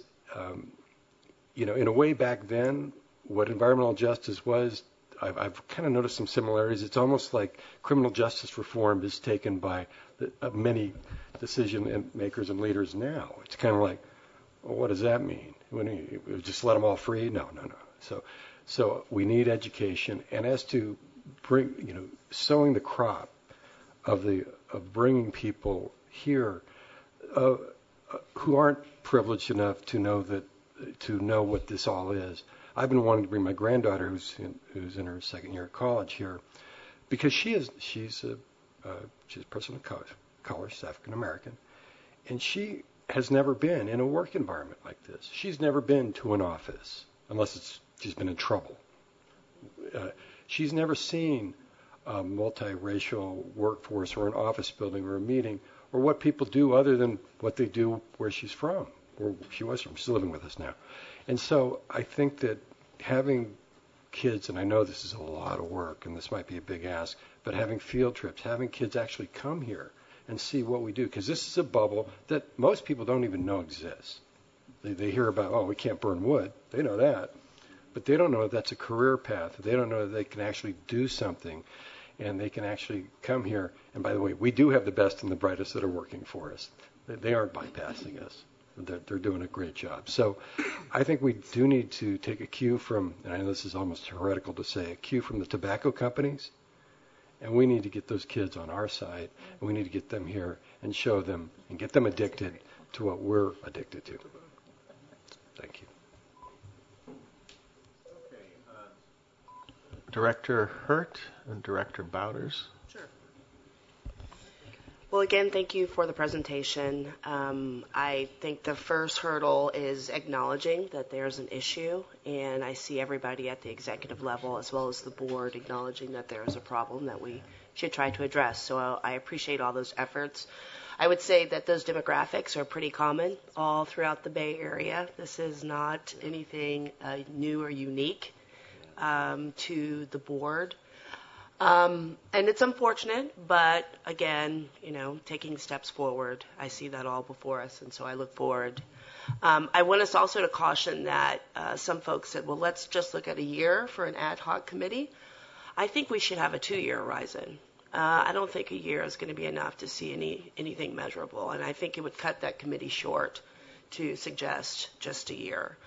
in a way back then, what environmental justice was, I've kind of noticed some similarities. It's almost like criminal justice reform is taken by many decision makers and leaders now. It's kind of like, well, what does that mean? Just let them all free? No. So we need education, and as to sowing the crop of bringing people here who aren't privileged enough to know what this all is. I've been wanting to bring my granddaughter, who's in her second year of college here, because she's a person of color, she's African American, and she has never been in a work environment like this. She's never been to an office unless she's been in trouble. She's never seen a multiracial workforce or an office building or a meeting or what people do other than what they do where she's from, or she was from. She's living with us now. And so I think that having kids, and I know this is a lot of work and this might be a big ask, but having field trips, having kids actually come here and see what we do, because this is a bubble that most people don't even know exists. They hear about, we can't burn wood. They know that. But they don't know that's a career path. They don't know that they can actually do something, and they can actually come here. And by the way, we do have the best and the brightest that are working for us. They aren't bypassing us. They're doing a great job. So I think we do need to take a cue from, and I know this is almost heretical to say, a cue from the tobacco companies, and we need to get those kids on our side, and we need to get them here and show them and get them addicted to what we're addicted to. Thank you. Director Hurt and Director Bowders. Sure. Well, again, thank you for the presentation. I think the first hurdle is acknowledging that there's an issue, and I see everybody at the executive level as well as the board acknowledging that there is a problem that we should try to address. So I appreciate all those efforts. I would say that those demographics are pretty common all throughout the Bay Area. This is not anything new or unique to the board. And it's unfortunate, but again, taking steps forward, I see that all before us, and so I look forward. I want us also to caution that some folks said, well, let's just look at a year for an ad hoc committee. I think we should have a 2-year horizon. I don't think a year is going to be enough to see anything measurable, and I think it would cut that committee short to suggest just a year.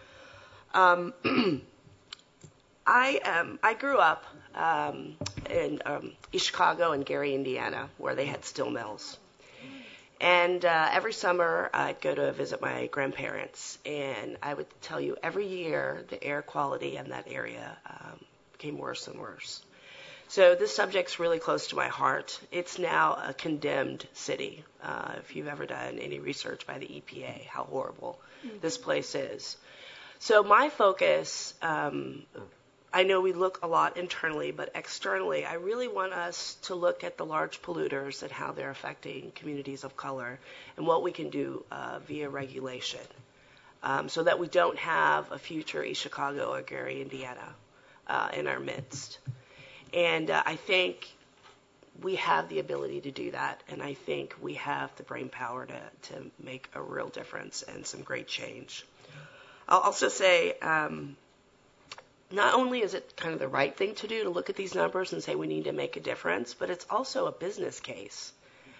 I grew up in East Chicago and Gary, Indiana, where they had steel mills. And every summer I'd go to visit my grandparents, and I would tell you every year the air quality in that area became worse and worse. So this subject's really close to my heart. It's now a condemned city. If you've ever done any research by the EPA, how horrible this place is. So my focus, I know we look a lot internally, but externally, I really want us to look at the large polluters and how they're affecting communities of color and what we can do via regulation so that we don't have a future East Chicago or Gary, Indiana in our midst. And I think we have the ability to do that, and I think we have the brain power to make a real difference and some great change. I'll also say, not only is it kind of the right thing to do to look at these numbers and say we need to make a difference, but it's also a business case.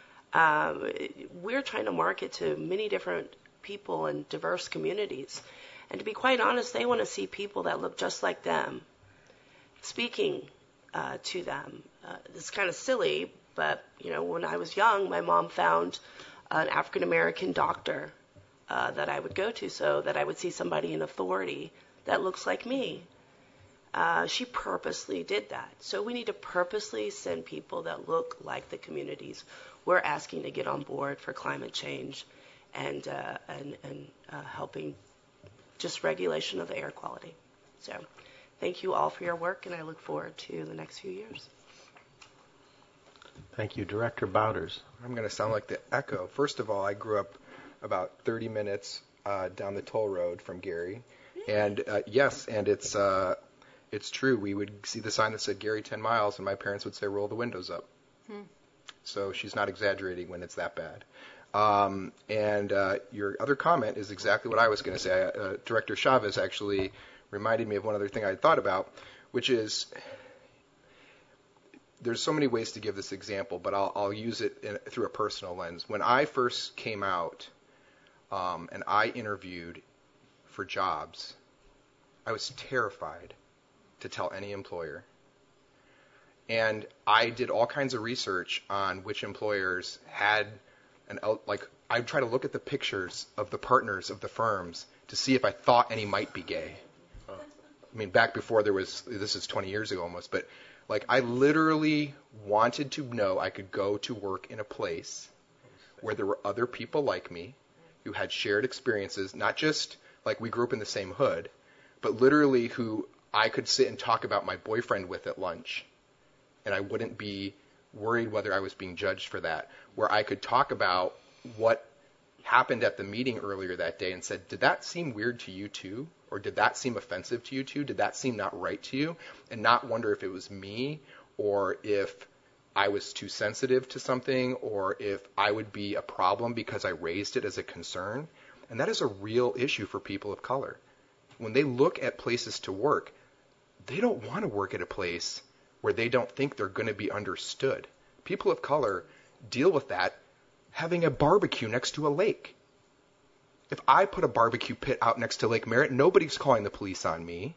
We're trying to market to many different people in diverse communities. And to be quite honest, they want to see people that look just like them speaking to them. It's kind of silly, but when I was young, my mom found an African American doctor that I would go to so that I would see somebody in authority that looks like me. She purposely did that. So we need to purposely send people that look like the communities we're asking to get on board for climate change and helping just regulation of the air quality. So thank you all for your work, and I look forward to the next few years. Thank you. Director Bowders. I'm going to sound like the echo. First of all, I grew up about 30 minutes down the toll road from Gary. And yes, and it's true. We would see the sign that said Gary 10 miles, and my parents would say, roll the windows up. So she's not exaggerating when it's that bad. And your other comment is exactly what I was going to say. Director Chavez actually reminded me of one other thing I had thought about, which is there's so many ways to give this example, but I'll use it through a personal lens. When I first came out and I interviewed for jobs, I was terrified to tell any employer. And I did all kinds of research on which employers had I'd try to look at the pictures of the partners of the firms to see if I thought any might be gay. I mean, back before this is 20 years ago almost, but I literally wanted to know I could go to work in a place where there were other people like me who had shared experiences, not just like we grew up in the same hood, but literally who I could sit and talk about my boyfriend with at lunch, and I wouldn't be worried whether I was being judged for that, where I could talk about what happened at the meeting earlier that day and said, did that seem weird to you too? Or did that seem offensive to you too? Did that seem not right to you? And not wonder if it was me or if I was too sensitive to something or if I would be a problem because I raised it as a concern. And that is a real issue for people of color. When they look at places to work, they don't want to work at a place where they don't think they're going to be understood. People of color deal with that having a barbecue next to a lake. If I put a barbecue pit out next to Lake Merritt, nobody's calling the police on me.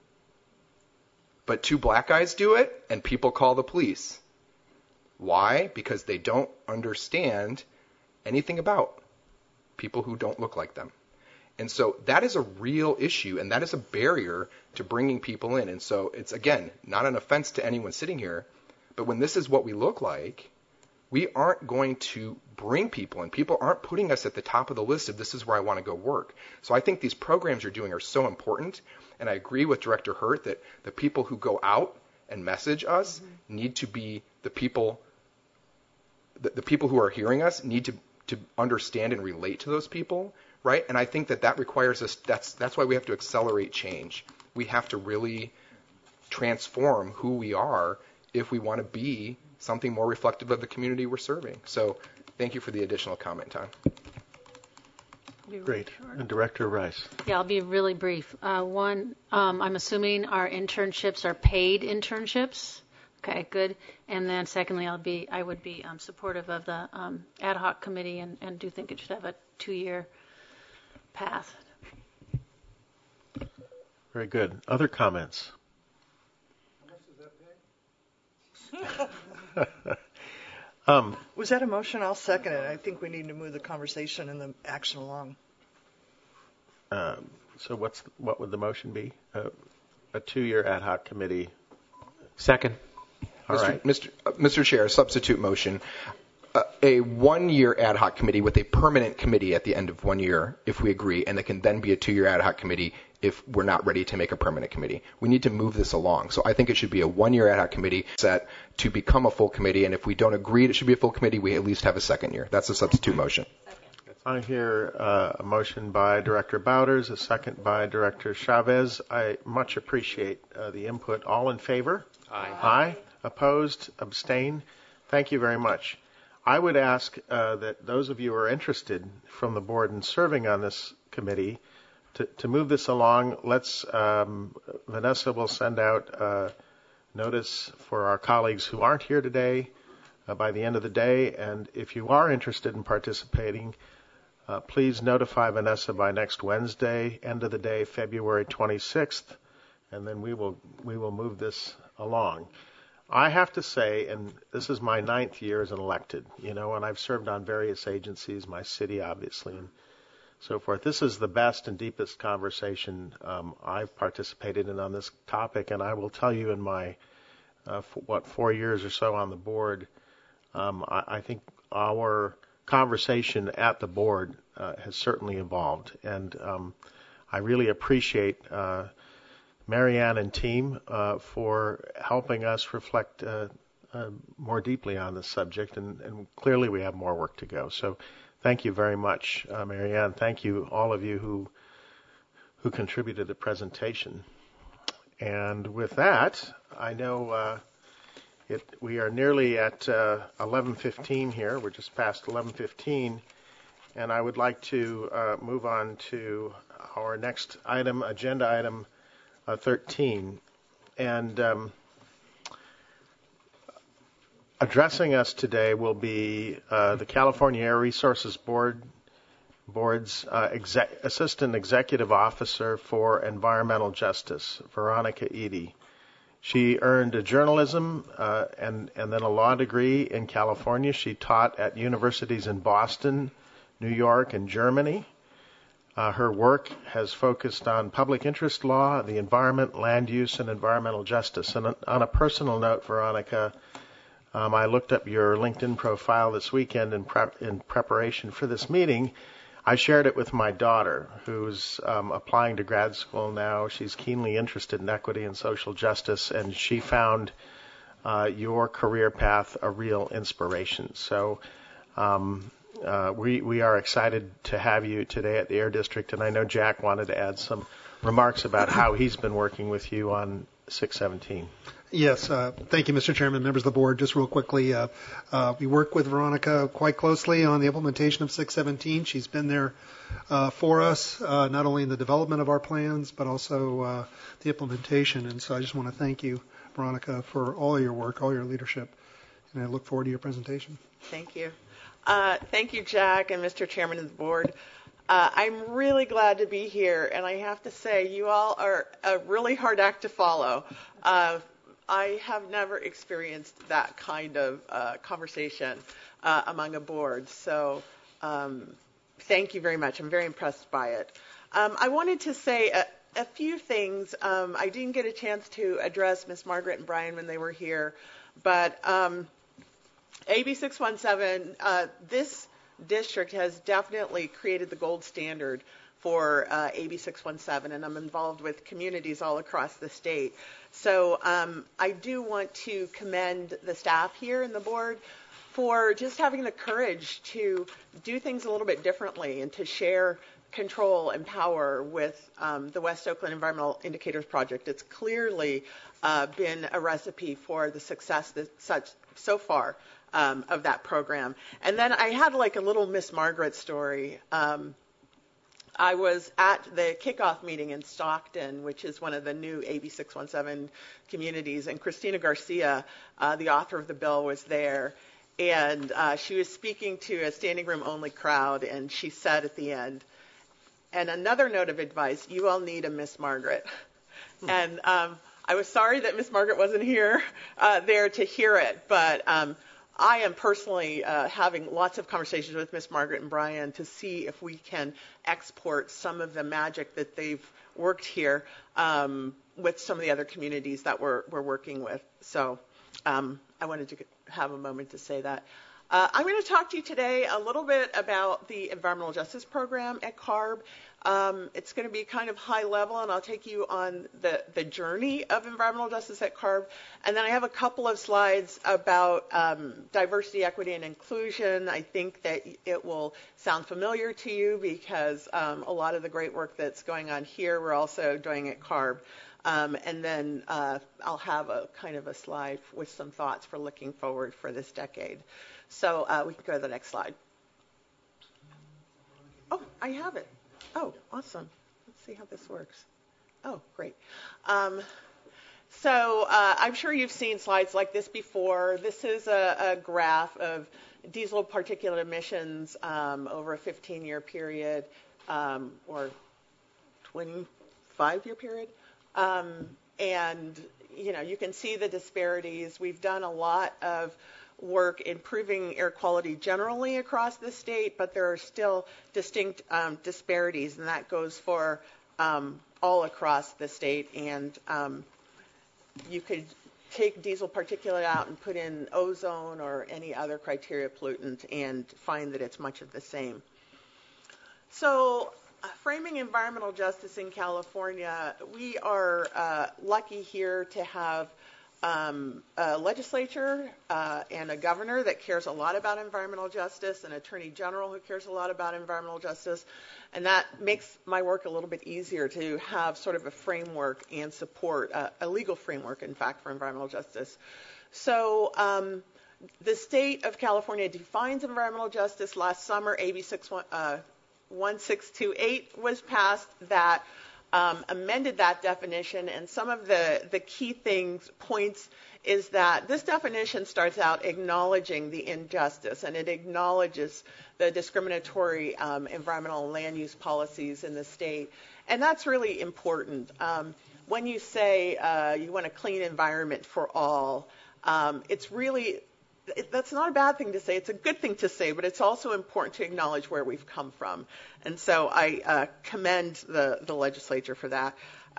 But two black guys do it, and people call the police. Why? Because they don't understand anything about people who don't look like them. And so that is a real issue, and that is a barrier to bringing people in. And so it's, again, not an offense to anyone sitting here, but when this is what we look like, we aren't going to bring people in. People aren't putting us at the top of the list of this is where I want to go work. So I think these programs you're doing are so important, and I agree with Director Hurt that the people who go out and message us need to be the people who are hearing us need to understand and relate to those people. Right? And I think that requires us, that's why we have to accelerate change. We have to really transform who we are if we want to be something more reflective of the community we're serving. So thank you for the additional comment time. Great. And Director Rice. Yeah, I'll be really brief. One, I'm assuming our internships are paid internships. Okay, good. And then secondly, I would be supportive of the ad hoc committee and do think it should have a 2-year path. Very good. Other comments? Was that a motion? I'll second it. I think we need to move the conversation and the action along. So what would the motion be? A 2-year ad hoc committee. Second. All right. Mr. Chair, substitute motion. A 1-year ad hoc committee with a permanent committee at the end of 1 year, if we agree, and it can then be a 2-year ad hoc committee if we're not ready to make a permanent committee. We need to move this along. So I think it should be a 1-year ad hoc committee set to become a full committee, and if we don't agree it should be a full committee, we at least have a 2nd year. That's a substitute motion. I hear a motion by Director Bowders, a second by Director Chavez. I much appreciate the input. All in favor? Aye. Aye. Opposed? Abstain? Thank you very much. I would ask that those of you who are interested from the board in serving on this committee to move this along. Vanessa will send out a notice for our colleagues who aren't here today by the end of the day. And if you are interested in participating, please notify Vanessa by next Wednesday, end of the day, February 26th, and then we will move this along. I have to say, and this is my 9th year as an elected, and I've served on various agencies, my city obviously, and so forth. This is the best and deepest conversation I've participated in on this topic, and I will tell you in my 4 years or so on the board, I think our conversation at the board has certainly evolved, and I really appreciate Marianne and team for helping us reflect more deeply on this subject, and clearly we have more work to go. So thank you very much, Marianne. Thank you, all of you who contributed to the presentation. And with that, I know we are nearly at 11:15 here. We're just past 11:15, and I would like to move on to our next item, agenda item 13. And addressing us today will be the California Air Resources Board's Assistant Executive Officer for Environmental Justice, Veronica Eady. She earned a journalism and then a law degree in California. She taught at universities in Boston, New York, and Germany. Her work has focused on public interest law, the environment, land use, and environmental justice. And on a personal note, Veronica, I looked up your LinkedIn profile this weekend in preparation for this meeting. I shared it with my daughter, who's applying to grad school now. She's keenly interested in equity and social justice, and she found your career path a real inspiration. So we are excited to have you today at the Air District, and I know Jack wanted to add some remarks about how he's been working with you on 617. Yes, thank you, Mr. Chairman, members of the board. Just real quickly, we work with Veronica quite closely on the implementation of 617. She's been there for us, not only in the development of our plans, but also the implementation. And so I just want to thank you, Veronica, for all your work, all your leadership, and I look forward to your presentation. Thank you. Thank you, Jack and Mr. Chairman of the board. I'm really glad to be here, and I have to say, you all are a really hard act to follow. I have never experienced that kind of conversation among a board. So thank you very much. I'm very impressed by it. I wanted to say a few things. I didn't get a chance to address Ms. Margaret and Brian when they were here, but AB 617, this district has definitely created the gold standard for AB 617, and I'm involved with communities all across the state. So I do want to commend the staff here and the board for just having the courage to do things a little bit differently and to share control and power with the West Oakland Environmental Indicators Project. It's clearly been a recipe for the success so far of that program. And then I had like a little Miss Margaret story. I was at the kickoff meeting in Stockton, which is one of the new AB 617 communities, and Christina Garcia, the author of the bill, was there. And she was speaking to a standing room only crowd, and she said at the end, and another note of advice, you all need a Miss Margaret. And I was sorry that Miss Margaret wasn't here there to hear it, but I am personally having lots of conversations with Miss Margaret and Brian to see if we can export some of the magic that they've worked here with some of the other communities that we're working with. So I wanted to have a moment to say that. I'm going to talk to you today a little bit about the Environmental Justice Program at CARB. It's going to be kind of high level, and I'll take you on the journey of environmental justice at CARB. And then I have a couple of slides about diversity, equity, and inclusion. I think that it will sound familiar to you because a lot of the great work that's going on here, we're also doing at CARB. And then I'll have a kind of a slide with some thoughts for looking forward for this decade. So we can go to the next slide. Oh, I have it. Oh, awesome. Let's see how this works. Oh, great. So I'm sure you've seen slides like this before. This is a graph of diesel particulate emissions over a 15-year period or 25-year period. And, you know, you can see the disparities. We've done a lot of work improving air quality generally across the state, but there are still distinct disparities, and that goes for all across the state. And you could take diesel particulate out and put in ozone or any other criteria pollutant and find that it's much of the same. So framing environmental justice in California, we are lucky here to have a legislature and a governor that cares a lot about environmental justice, an attorney general who cares a lot about environmental justice, and that makes my work a little bit easier to have sort of a framework and support, a legal framework, in fact, for environmental justice. So the state of California defines environmental justice. Last summer, AB 1628 was passed that amended that definition, and some of the key points is that this definition starts out acknowledging the injustice, and it acknowledges the discriminatory environmental and land use policies in the state, and that's really important. When you say you want a clean environment for all, that's not a bad thing to say. It's a good thing to say, but it's also important to acknowledge where we've come from. And so I commend the legislature for that.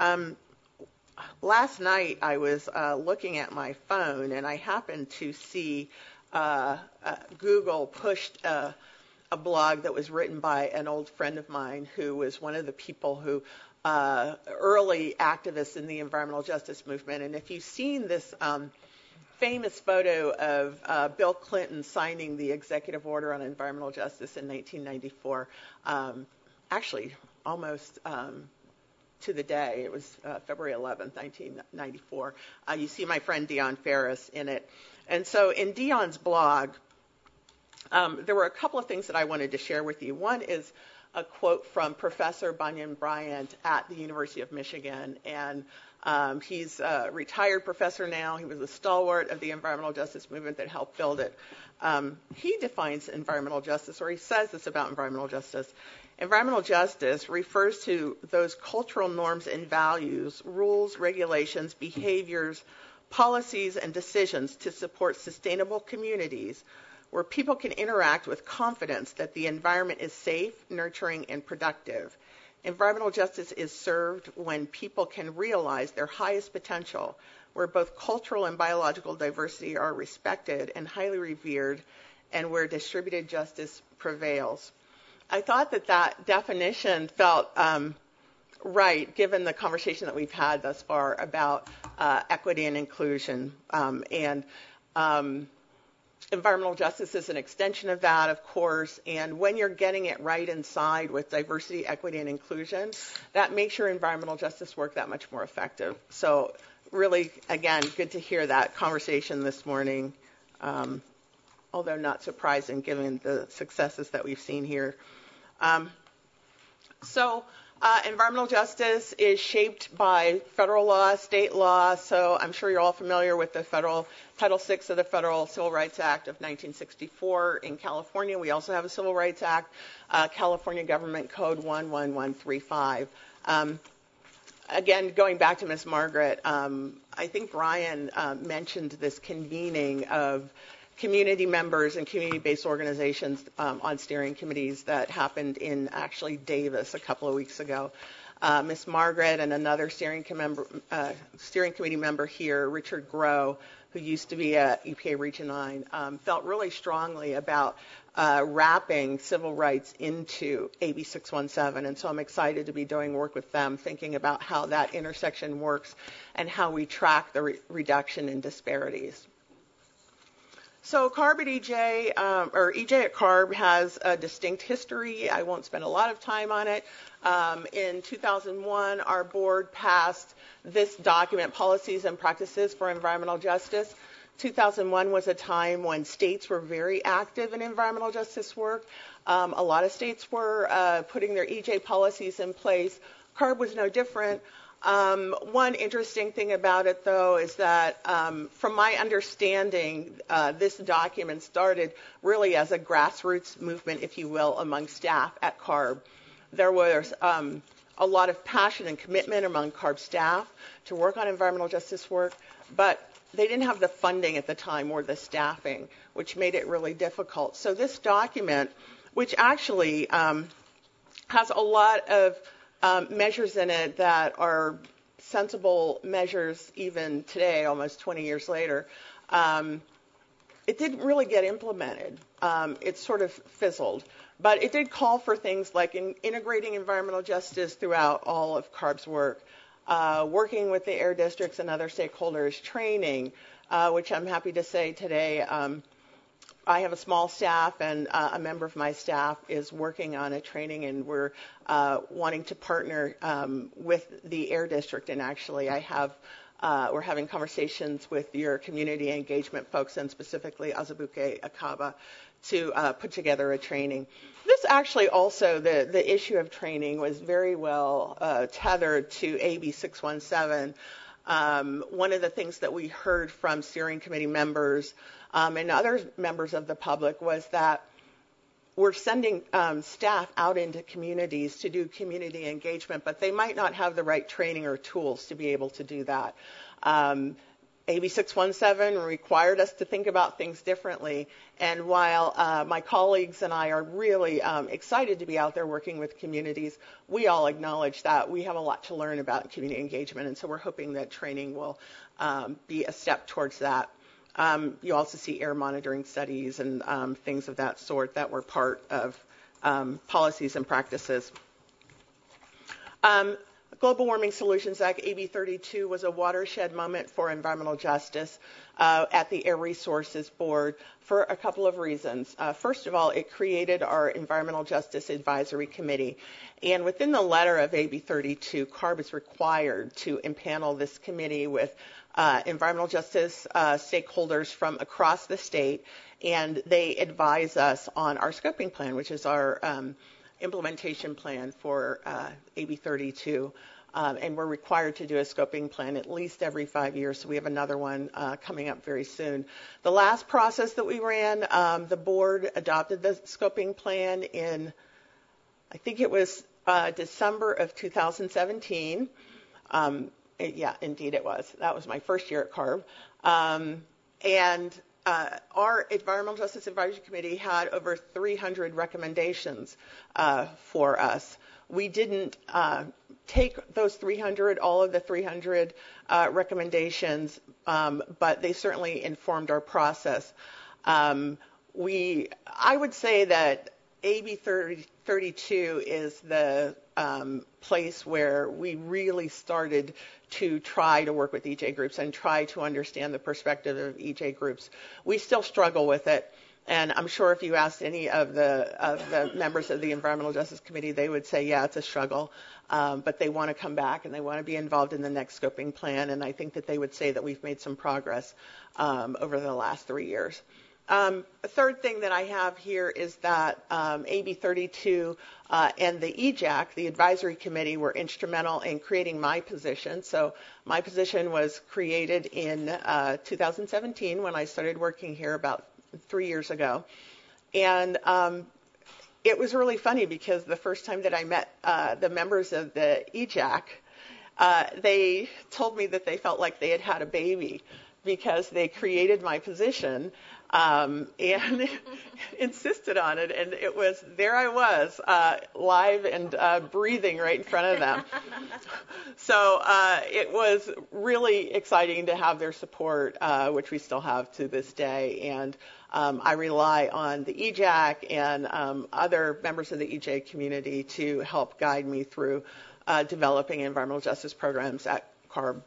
Last night I was looking at my phone, and I happened to see Google pushed a blog that was written by an old friend of mine who was one of the people who early activists in the environmental justice movement. And if you've seen this famous photo of Bill Clinton signing the executive order on environmental justice in 1994, actually almost to the day. It was February 11th, 1994. You see my friend Dion Ferris in it. And so in Dion's blog, there were a couple of things that I wanted to share with you. One is a quote from Professor Bunyan Bryant at the University of Michigan, and he's a retired professor now. He was a stalwart of the environmental justice movement that helped build it. He defines environmental justice, or he says this about environmental justice. Environmental justice refers to those cultural norms and values, rules, regulations, behaviors, policies, and decisions to support sustainable communities where people can interact with confidence that the environment is safe, nurturing, and productive. Environmental justice is served when people can realize their highest potential, where both cultural and biological diversity are respected and highly revered, and where distributed justice prevails. I thought that definition felt right, given the conversation that we've had thus far about equity and inclusion. Environmental justice is an extension of that, of course, and when you're getting it right inside with diversity, equity, and inclusion, that makes your environmental justice work that much more effective. So really, again, good to hear that conversation this morning, although not surprising given the successes that we've seen here. Environmental justice is shaped by federal law, state law, so I'm sure you're all familiar with the federal Title VI of the Federal Civil Rights Act of 1964. In California, we also have a Civil Rights Act, California Government Code 11135. Again, going back to Ms. Margaret, I think Brian mentioned this convening of community members and community-based organizations on steering committees that happened in actually Davis a couple of weeks ago. Ms. Margaret and another steering committee member here, Richard Groh, who used to be at EPA Region 9, felt really strongly about wrapping civil rights into AB 617, and so I'm excited to be doing work with them, thinking about how that intersection works and how we track the reduction in disparities. So CARB at EJ, or EJ at CARB has a distinct history. I won't spend a lot of time on it. In 2001, our board passed this document, Policies and Practices for Environmental Justice. 2001 was a time when states were very active in environmental justice work. A lot of states were putting their EJ policies in place. CARB was no different. One interesting thing about it, though, is that from my understanding, this document started really as a grassroots movement, if you will, among staff at CARB. There was a lot of passion and commitment among CARB staff to work on environmental justice work, but they didn't have the funding at the time or the staffing, which made it really difficult. So this document, which actually has a lot of measures in it that are sensible measures even today, almost 20 years later, it didn't really get implemented. It sort of fizzled. But it did call for things like integrating environmental justice throughout all of CARB's work, working with the air districts and other stakeholders, training, which I'm happy to say today. I have a small staff, and a member of my staff is working on a training, and we're wanting to partner with the Air District. And actually, we're having conversations with your community engagement folks, and specifically Azubuike Akaba, to put together a training. This actually also, the issue of training was very well tethered to AB 617. One of the things that we heard from steering committee members and other members of the public was that we're sending staff out into communities to do community engagement, but they might not have the right training or tools to be able to do that. AB 617 required us to think about things differently, and while my colleagues and I are really excited to be out there working with communities, we all acknowledge that we have a lot to learn about community engagement, and so we're hoping that training will be a step towards that. You also see air monitoring studies and things of that sort that were part of policies and practices. Global Warming Solutions Act, AB 32, was a watershed moment for environmental justice at the Air Resources Board for a couple of reasons. First of all, it created our Environmental Justice Advisory Committee. And within the letter of AB 32, CARB is required to impanel this committee with environmental justice stakeholders from across the state, and they advise us on our scoping plan, which is our implementation plan for AB 32. And we're required to do a scoping plan at least every 5 years, so we have another one coming up very soon. The last process that we ran, the board adopted the scoping plan in, I think it was December of 2017. Yeah, indeed it was. That was my first year at CARB. And our Environmental Justice Advisory Committee had over 300 recommendations for us. We didn't take those 300, all of the 300 recommendations, but they certainly informed our process. I would say that AB 32 is the place where we really started to try to work with EJ groups and try to understand the perspective of EJ groups. We still struggle with it, and I'm sure if you asked any of the members of the Environmental Justice Committee, they would say, yeah, it's a struggle, but they want to come back and they want to be involved in the next scoping plan, and I think that they would say that we've made some progress over the last 3 years. A third thing that I have here is that AB 32 and the EJAC, the advisory committee, were instrumental in creating my position. So my position was created in 2017 when I started working here about 3 years ago. And it was really funny because the first time that I met the members of the EJAC, they told me that they felt like they had had a baby because they created my position and insisted on it, and it was, there I was, live and breathing right in front of them. So it was really exciting to have their support, which we still have to this day, and I rely on the EJAC and other members of the EJ community to help guide me through developing environmental justice programs at CARB.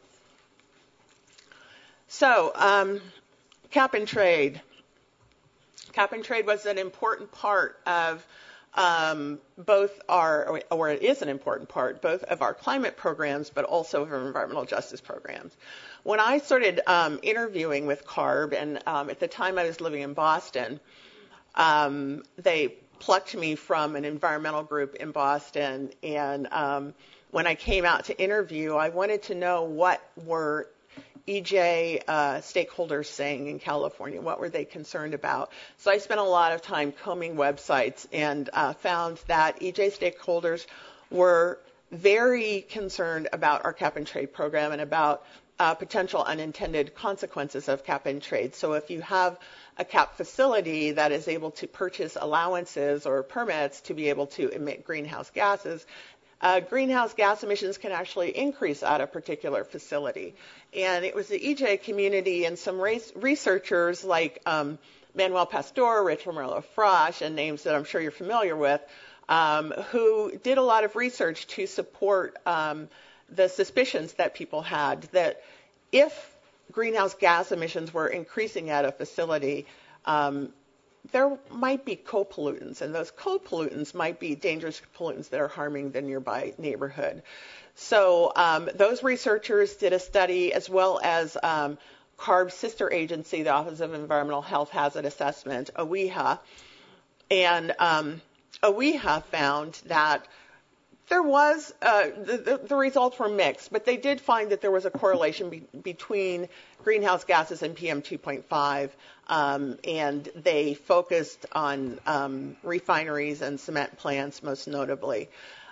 So, cap and trade. Cap and trade was an important part of both our, or it is an important part, both of our climate programs, but also of our environmental justice programs. When I started interviewing with CARB, and at the time I was living in Boston, they plucked me from an environmental group in Boston, and when I came out to interview, I wanted to know what were EJ stakeholders saying in California. What were they concerned about? So I spent a lot of time combing websites and found that EJ stakeholders were very concerned about our cap and trade program and about potential unintended consequences of cap and trade. So if you have a cap facility that is able to purchase allowances or permits to be able to emit greenhouse gases, greenhouse gas emissions can actually increase at a particular facility. And it was the EJ community and some researchers like Manuel Pastor, Rachel Murillo-Frosch, and names that I'm sure you're familiar with, who did a lot of research to support the suspicions that people had that if greenhouse gas emissions were increasing at a facility, there might be co-pollutants, and those co-pollutants might be dangerous pollutants that are harming the nearby neighborhood. So those researchers did a study, as well as CARB's sister agency, the Office of Environmental Health Hazard Assessment, OEHA. And OEHA found that there was, the results were mixed, but they did find that there was a correlation between greenhouse gases and PM 2.5, and they focused on refineries and cement plants most notably.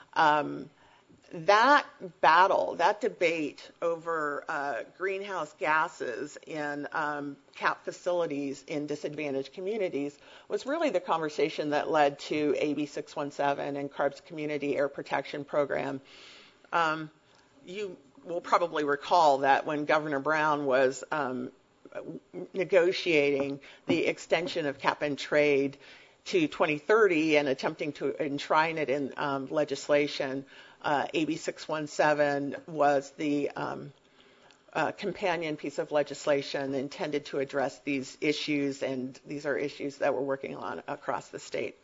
That battle, that debate over greenhouse gases in CAP facilities in disadvantaged communities was really the conversation that led to AB 617 and CARB's Community Air Protection Program. You will probably recall that when Governor Brown was negotiating the extension of cap and trade to 2030 and attempting to enshrine it in legislation, AB 617 was the companion piece of legislation intended to address these issues, and these are issues that we're working on across the state.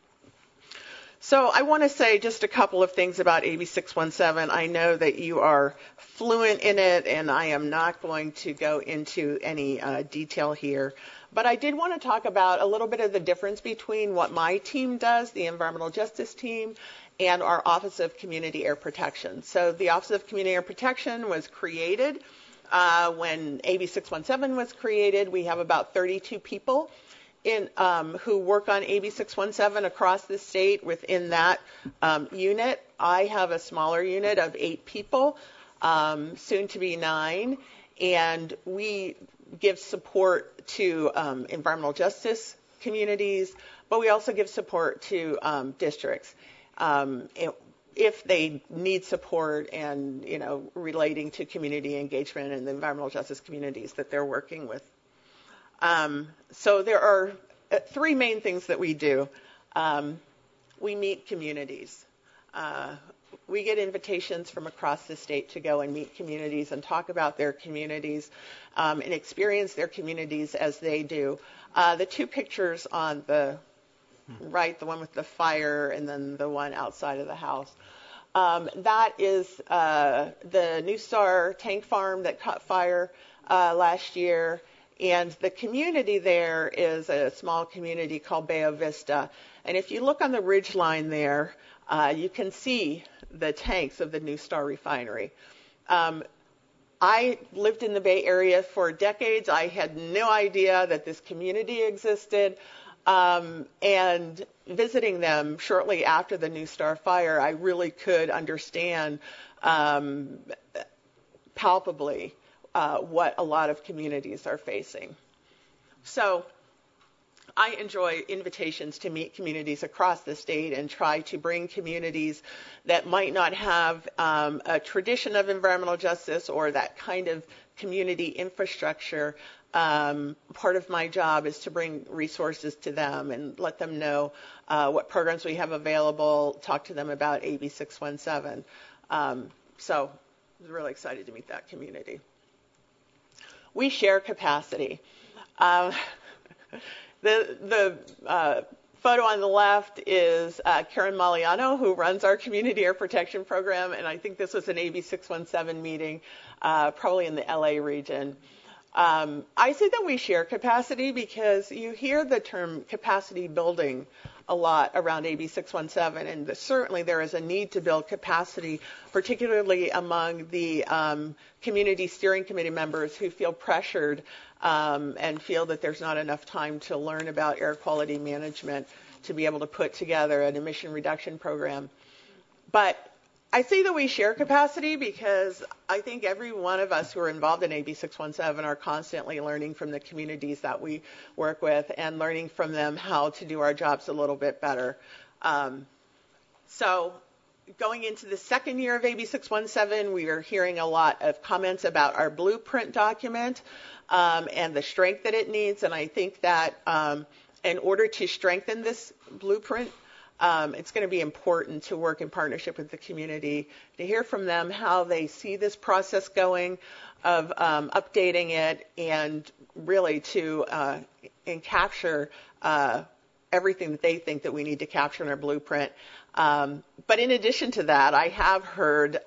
So I want to say just a couple of things about AB 617. I know that you are fluent in it, and I am not going to go into any detail here. But I did want to talk about a little bit of the difference between what my team does, the Environmental Justice Team, and our Office of Community Air Protection. So the Office of Community Air Protection was created when AB 617 was created. We have about 32 people who work on AB 617 across the state within that unit. I have a smaller unit of 8 people, soon to be 9, and we give support to environmental justice communities, but we also give support to districts. If they need support and, relating to community engagement and the environmental justice communities that they're working with. So there are 3 main things that we do. We meet communities. We get invitations from across the state to go and meet communities and talk about their communities and experience their communities as they do. The 2 pictures on the right, the one with the fire and then the one outside of the house. That is the New Star tank farm that caught fire last year. And the community there is a small community called Bayo Vista. And if you look on the ridge line there, you can see the tanks of the New Star refinery. I lived in the Bay Area for decades. I had no idea that this community existed. And visiting them shortly after the New Star fire, I really could understand palpably what a lot of communities are facing. So I enjoy invitations to meet communities across the state and try to bring communities that might not have a tradition of environmental justice or that kind of community infrastructure. Part of my job is to bring resources to them and let them know what programs we have available, talk to them about AB 617. So I was really excited to meet that community. We share capacity. The photo on the left is Karen Maliano, who runs our Community Air Protection Program, and I think this was an AB 617 meeting, probably in the LA region. I say that we share capacity because you hear the term capacity building a lot around AB 617, and certainly there is a need to build capacity, particularly among the community steering committee members who feel pressured and feel that there's not enough time to learn about air quality management to be able to put together an emission reduction program. But I say that we share capacity because I think every one of us who are involved in AB 617 are constantly learning from the communities that we work with and learning from them how to do our jobs a little bit better. So going into the second year of AB 617, we are hearing a lot of comments about our blueprint document and the strength that it needs. And I think that in order to strengthen this blueprint, It's going to be important to work in partnership with the community, to hear from them how they see this process going of updating it, and really to capture everything that they think that we need to capture in our blueprint. But in addition to that, I have heard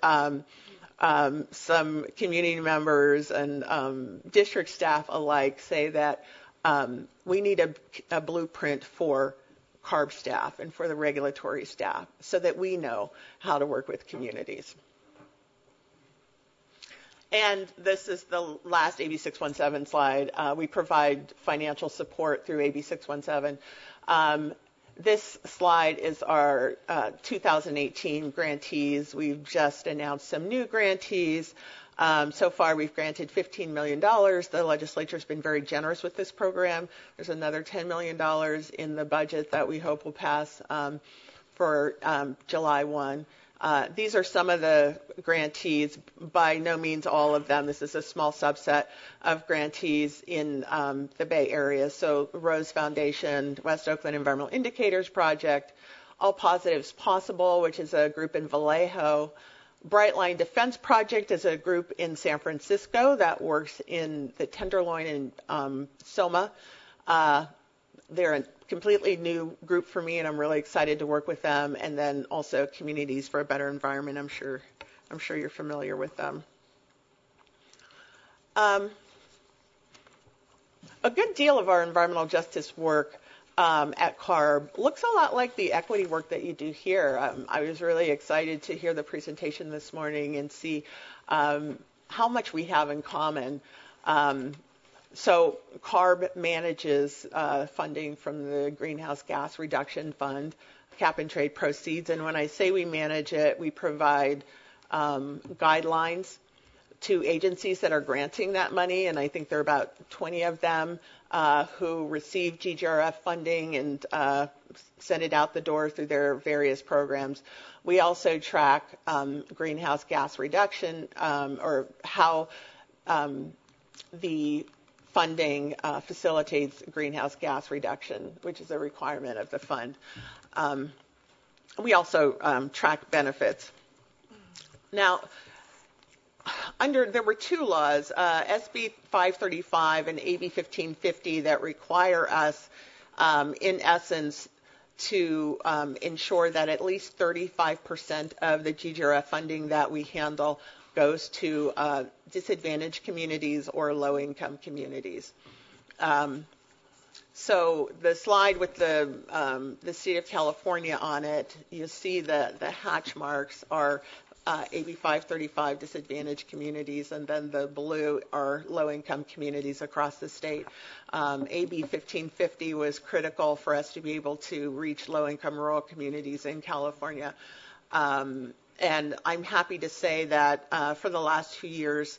some community members and district staff alike say that we need a blueprint for CARB staff and for the regulatory staff so that we know how to work with communities. And this is the last AB 617 slide. We provide financial support through AB 617. This slide is our 2018 grantees. We've just announced some new grantees. So far, we've granted $15 million. The legislature's been very generous with this program. There's another $10 million in the budget that we hope will pass for July 1. These are some of the grantees, by no means all of them. This is a small subset of grantees in the Bay Area. So Rose Foundation, West Oakland Environmental Indicators Project, All Positives Possible, which is a group in Vallejo. Bright Line Defense Project is a group in San Francisco that works in the Tenderloin and Soma. They're a completely new group for me, and I'm really excited to work with them. And then also Communities for a Better Environment. I'm sure you're familiar with them. A good deal of our environmental justice work at CARB looks a lot like the equity work that you do here. I was really excited to hear the presentation this morning and see how much we have in common. So CARB manages funding from the Greenhouse Gas Reduction Fund, cap and trade proceeds. And when I say we manage it, we provide guidelines to agencies that are granting that money. And I think there are about 20 of them who receive GGRF funding and send it out the door through their various programs. We also track greenhouse gas reduction or how the funding facilitates greenhouse gas reduction, which is a requirement of the fund. We also track benefits. Now, there were two laws, SB 535 and AB 1550, that require us, in essence, to ensure that at least 35% of the GGRF funding that we handle goes to disadvantaged communities or low-income communities. So the slide with the state of California on it, you see the hatch marks are AB 535 disadvantaged communities, and then the blue are low-income communities across the state. AB 1550 was critical for us to be able to reach low-income rural communities in California. And I'm happy to say that for the last 2 years,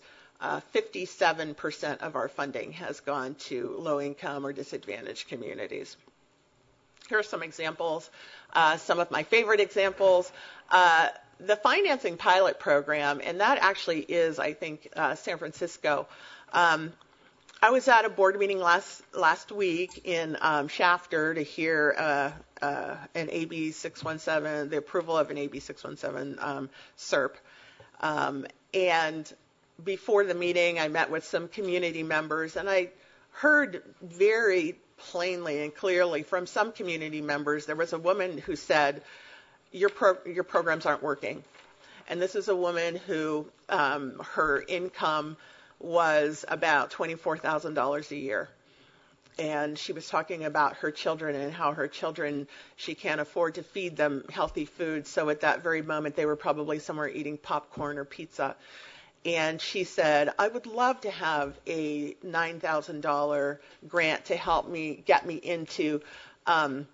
57% of our funding has gone to low-income or disadvantaged communities. Here are some examples, some of my favorite examples. The financing pilot program, and that actually is, I think, San Francisco. I was at a board meeting last week in Shafter to hear an AB 617, the approval of an AB 617 SERP. And before the meeting, I met with some community members, and I heard very plainly and clearly from some community members, there was a woman who said, your programs aren't working. And this is a woman who her income was about $24,000 a year. And she was talking about her children and how her children, she can't afford to feed them healthy food. So at that very moment, they were probably somewhere eating popcorn or pizza. And she said, I would love to have a $9,000 grant to help me get me into an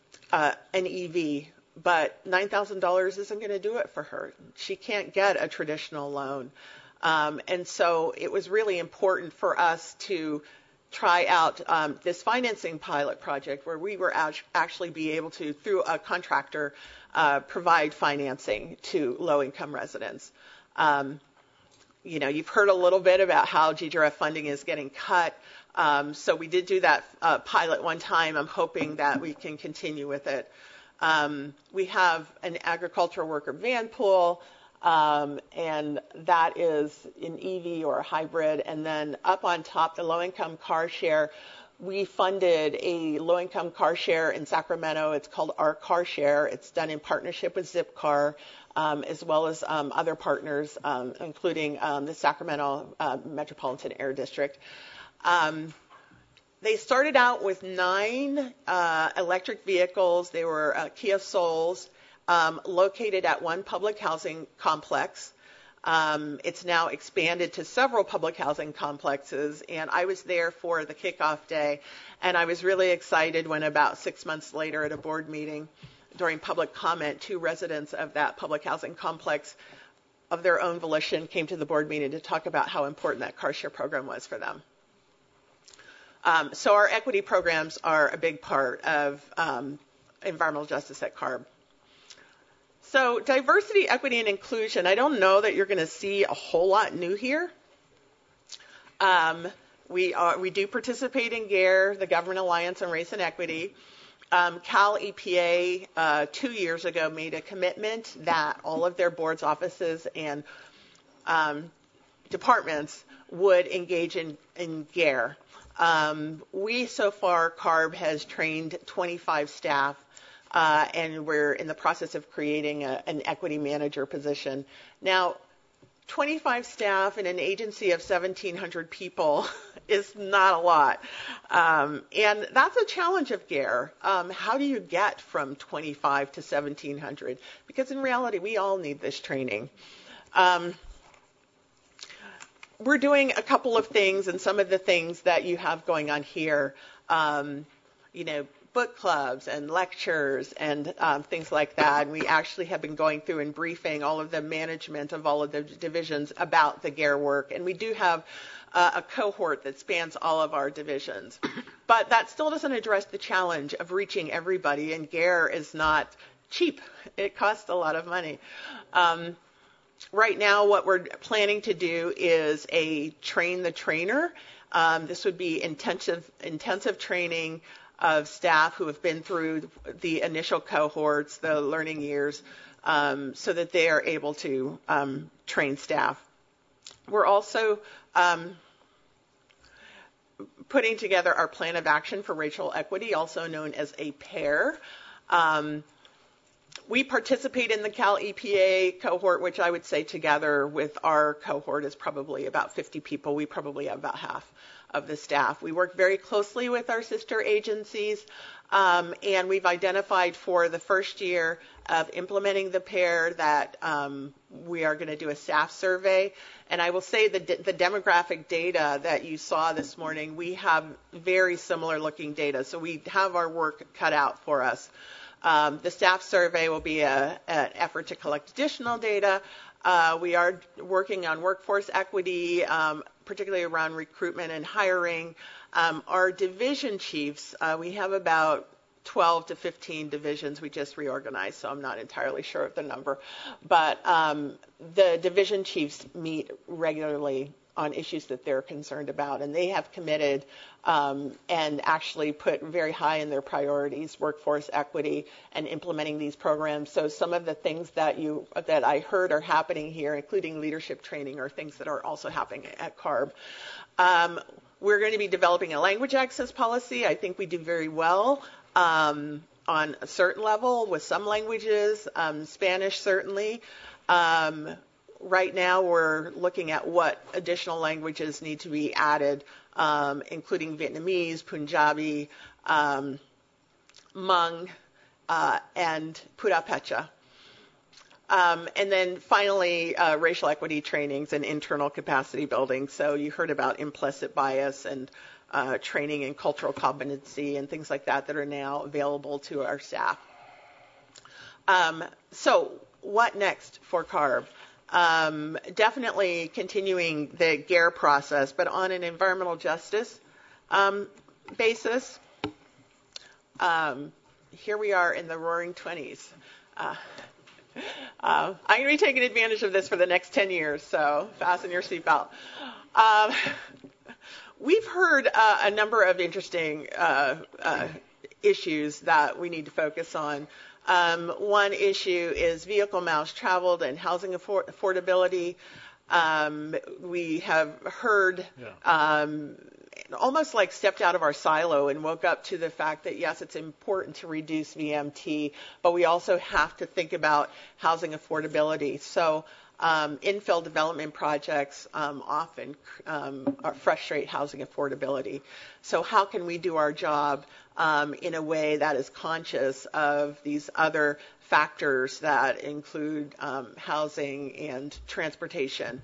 EV. But $9,000 isn't going to do it for her. She can't get a traditional loan. And so it was really important for us to try out this financing pilot project where we were actually be able to, through a contractor, provide financing to low-income residents. You've heard a little bit about how GGRF funding is getting cut. So we did do that pilot one time. I'm hoping that we can continue with it. We have an agricultural worker van pool, and that is an EV or a hybrid. And then up on top, the low-income car share. We funded a low-income car share in Sacramento. It's called Our Car Share. It's done in partnership with Zipcar, as well as other partners, including the Sacramento Metropolitan Air District. They started out with 9 electric vehicles. They were Kia Souls, located at one public housing complex. It's now expanded to several public housing complexes, and I was there for the kickoff day, and I was really excited when about 6 months later at a board meeting during public comment, 2 residents of that public housing complex of their own volition came to the board meeting to talk about how important that car share program was for them. So our equity programs are a big part of environmental justice at CARB. So diversity, equity, and inclusion, I don't know that you're going to see a whole lot new here. We do participate in GARE, the Government Alliance on Race and Equity. Cal EPA 2 years ago made a commitment that all of their boards, offices, and departments would engage in GARE. We, so far, CARB has trained 25 staff, and we're in the process of creating an equity manager position. Now, 25 staff in an agency of 1,700 people is not a lot. And that's a challenge of GARE. How do you get from 25 to 1,700? Because in reality, we all need this training. We're doing a couple of things, and some of the things that you have going on here, book clubs and lectures and things like that. And we actually have been going through and briefing all of the management of all of the divisions about the GARE work. And we do have a cohort that spans all of our divisions. But that still doesn't address the challenge of reaching everybody, and GARE is not cheap. It costs a lot of money. Right now, what we're planning to do is a train the trainer. This would be intensive training of staff who have been through the initial cohorts, the learning years, so that they are able to train staff. We're also putting together our plan of action for racial equity, also known as a PAIR. We participate in the Cal EPA cohort, which I would say together with our cohort is probably about 50 people. We probably have about half of the staff. We work very closely with our sister agencies, and we've identified for the first year of implementing the PAIR that we are going to do a staff survey. And I will say that the demographic data that you saw this morning, we have very similar looking data, so we have our work cut out for us. The staff survey will be an effort to collect additional data. We are working on workforce equity, particularly around recruitment and hiring. Our division chiefs, we have about 12 to 15 divisions. We just reorganized, so I'm not entirely sure of the number. But the division chiefs meet regularly on issues that they're concerned about, and they have committed and actually put very high in their priorities workforce equity and implementing these programs. So some of the things that I heard are happening here, including leadership training, are things that are also happening at CARB. We're going to be developing a language access policy. I think we do very well on a certain level with some languages, Spanish certainly. Right now, we're looking at what additional languages need to be added, including Vietnamese, Punjabi, Hmong, and Pudapecha. And then finally, racial equity trainings and internal capacity building. So you heard about implicit bias and training in cultural competency and things like that are now available to our staff. So what next for CARB? Definitely continuing the GARE process, but on an environmental justice basis. Here we are in the roaring 20s. I'm going to be taking advantage of this for the next 10 years, so fasten your seatbelt. We've heard a number of interesting issues that we need to focus on. One issue is vehicle miles traveled and housing affordability. We have heard almost like stepped out of our silo and woke up to the fact that, yes, it's important to reduce VMT, but we also have to think about housing affordability. So infill development projects often frustrate housing affordability. So how can we do our job in a way that is conscious of these other factors that include housing and transportation?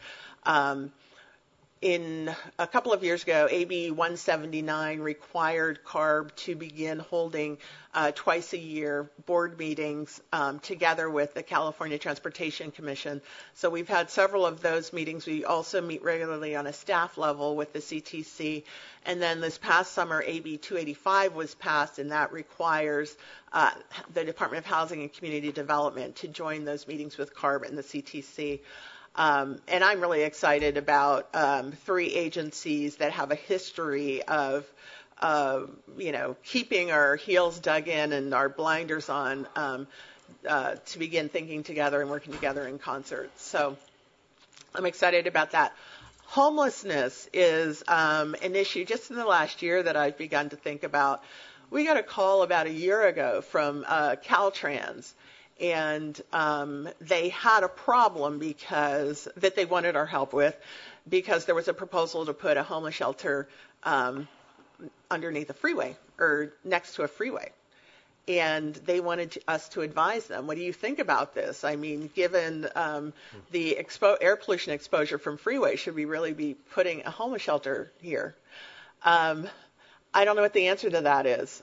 In a couple of years ago, AB 179 required CARB to begin holding twice a year board meetings together with the California Transportation Commission. So we've had several of those meetings. We also meet regularly on a staff level with the CTC. And then this past summer, AB 285 was passed, and that requires the Department of Housing and Community Development to join those meetings with CARB and the CTC. And I'm really excited about three agencies that have a history of, keeping our heels dug in and our blinders on to begin thinking together and working together in concert. So I'm excited about that. Homelessness is an issue just in the last year that I've begun to think about. We got a call about a year ago from Caltrans. And they had a problem that they wanted our help with, because there was a proposal to put a homeless shelter underneath a freeway or next to a freeway. And they wanted us to advise them, what do you think about this? I mean, given the air pollution exposure from freeway, should we really be putting a homeless shelter here? I don't know what the answer to that is.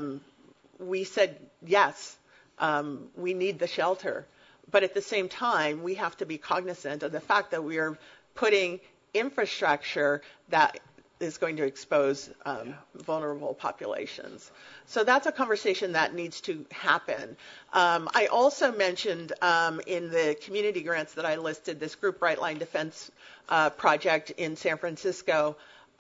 We said yes. We need the shelter. But at the same time, we have to be cognizant of the fact that we are putting infrastructure that is going to expose vulnerable populations. So that's a conversation that needs to happen. I also mentioned in the community grants that I listed this group Bright Line Defense project in San Francisco.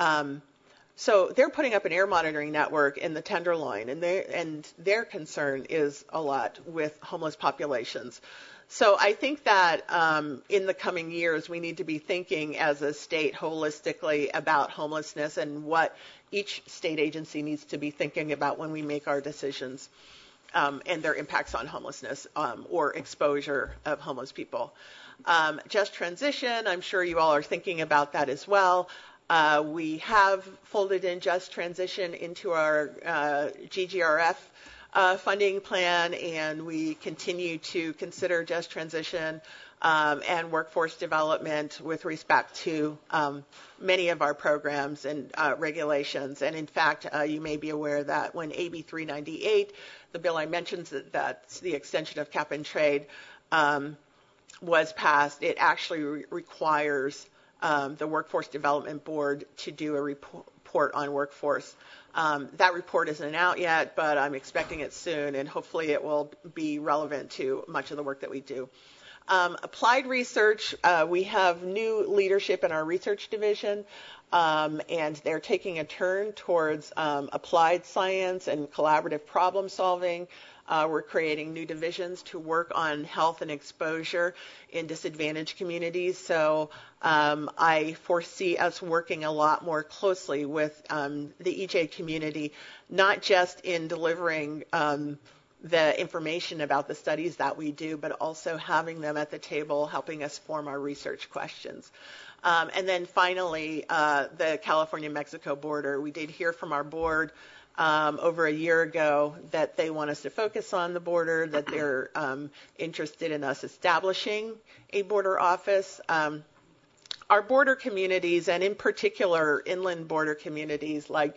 So they're putting up an air monitoring network in the Tenderloin, and their concern is a lot with homeless populations. So I think that in the coming years, we need to be thinking as a state holistically about homelessness and what each state agency needs to be thinking about when we make our decisions and their impacts on homelessness or exposure of homeless people. Just transition, I'm sure you all are thinking about that as well. We have folded in Just Transition into our GGRF funding plan, and we continue to consider Just Transition and workforce development with respect to many of our programs and regulations. And in fact, you may be aware that when AB 398, the bill I mentioned that's the extension of cap and trade, was passed, it actually requires the Workforce Development Board to do a report on workforce. That report isn't out yet, but I'm expecting it soon, and hopefully it will be relevant to much of the work that we do. Applied research, we have new leadership in our research division, and they're taking a turn towards applied science and collaborative problem solving. We're creating new divisions to work on health and exposure in disadvantaged communities. So I foresee us working a lot more closely with the EJ community, not just in delivering the information about the studies that we do, but also having them at the table helping us form our research questions. And then finally, the California-Mexico border. We did hear from our board over a year ago that they want us to focus on the border, that they're interested in us establishing a border office. Our border communities, and in particular inland border communities like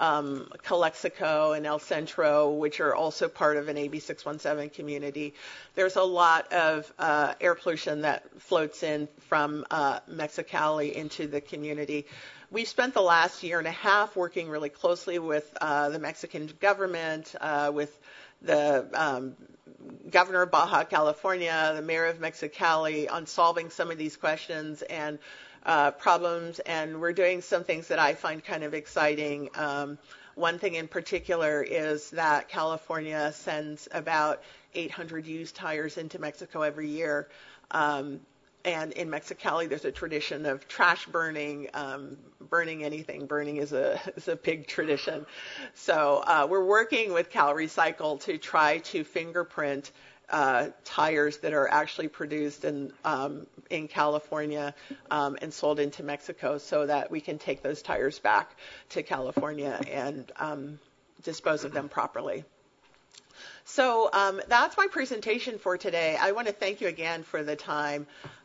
Calexico and El Centro, which are also part of an AB 617 community, there's a lot of air pollution that floats in from Mexicali into the community. We've spent the last year and a half working really closely with the Mexican government, with the governor of Baja California, the mayor of Mexicali, on solving some of these questions and problems. And we're doing some things that I find kind of exciting. One thing in particular is that California sends about 800 used tires into Mexico every year. And in Mexicali, there's a tradition of trash burning, burning anything. Burning is a big tradition. So we're working with Cal Recycle to try to fingerprint tires that are actually produced in California and sold into Mexico, so that we can take those tires back to California and dispose of them properly. So that's my presentation for today. I want to thank you again for the time.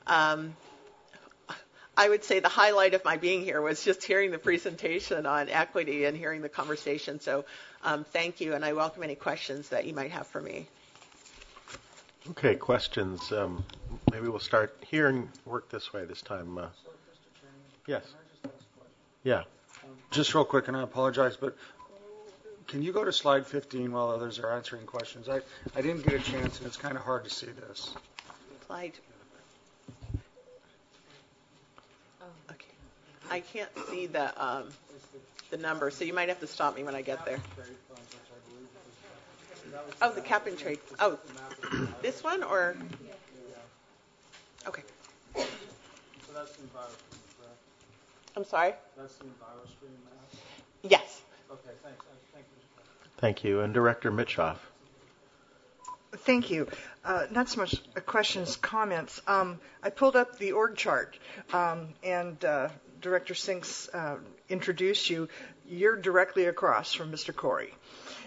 I would say the highlight of my being here was just hearing the presentation on equity and hearing the conversation. So thank you, and I welcome any questions that you might have for me. Okay, questions. Maybe we'll start here and work this way this time. Yes. Yeah. Just real quick, and I apologize, but can you go to slide 15 while others are answering questions? I didn't get a chance, and it's kind of hard to see this. Slide. Okay. I can't see the number, so you might have to stop me when I get there. Oh, the cap and trade. Oh, this one or? Okay. So that's the EnviroStream, correct? I'm sorry? That's the EnviroStream map? Yes. Okay, thanks. Thank you. Thank you. And Director Mitchoff. Thank you. Not so much questions, comments. I pulled up the org chart, and Director Sinks introduced you. You're directly across from Mr. Corey.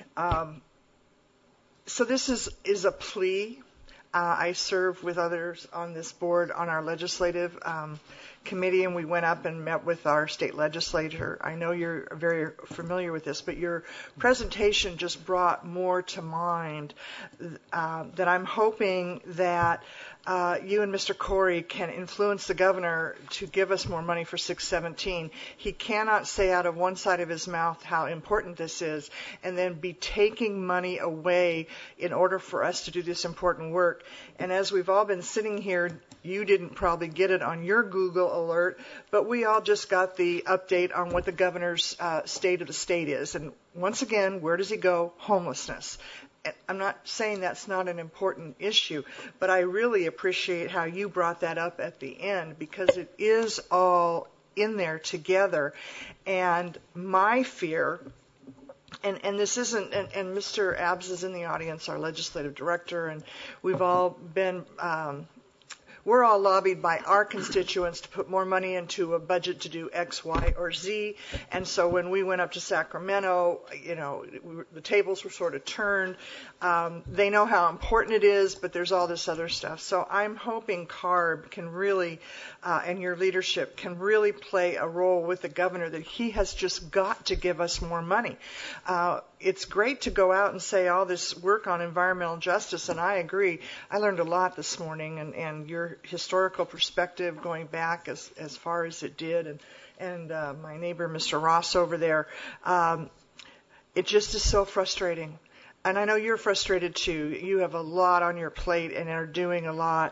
So this is a plea. I serve with others on this board on our legislative committee, and we went up and met with our state legislature. I know you're very familiar with this, but your presentation just brought more to mind that I'm hoping that you and Mr. Corey can influence the governor to give us more money for 617. He cannot say out of one side of his mouth how important this is and then be taking money away in order for us to do this important work. And as we've all been sitting here, you didn't probably get it on your Google alert, but we all just got the update on what the governor's state of the state is. And once again, where does he go? Homelessness. I'm not saying that's not an important issue, but I really appreciate how you brought that up at the end, because it is all in there together. And my fear, and this isn't, and Mr. Abbs is in the audience, our legislative director, and we've all been, we're all lobbied by our constituents to put more money into a budget to do X, Y, or Z. And so when we went up to Sacramento, the tables were sort of turned. They know how important it is, but there's all this other stuff. So I'm hoping CARB can really, and your leadership can really play a role with the governor, that he has just got to give us more money. It's great to go out and say all this work on environmental justice, and I agree. I learned a lot this morning, and your historical perspective going back as far as it did, and my neighbor, Mr. Ross, over there. It just is so frustrating. And I know you're frustrated too. You have a lot on your plate and are doing a lot.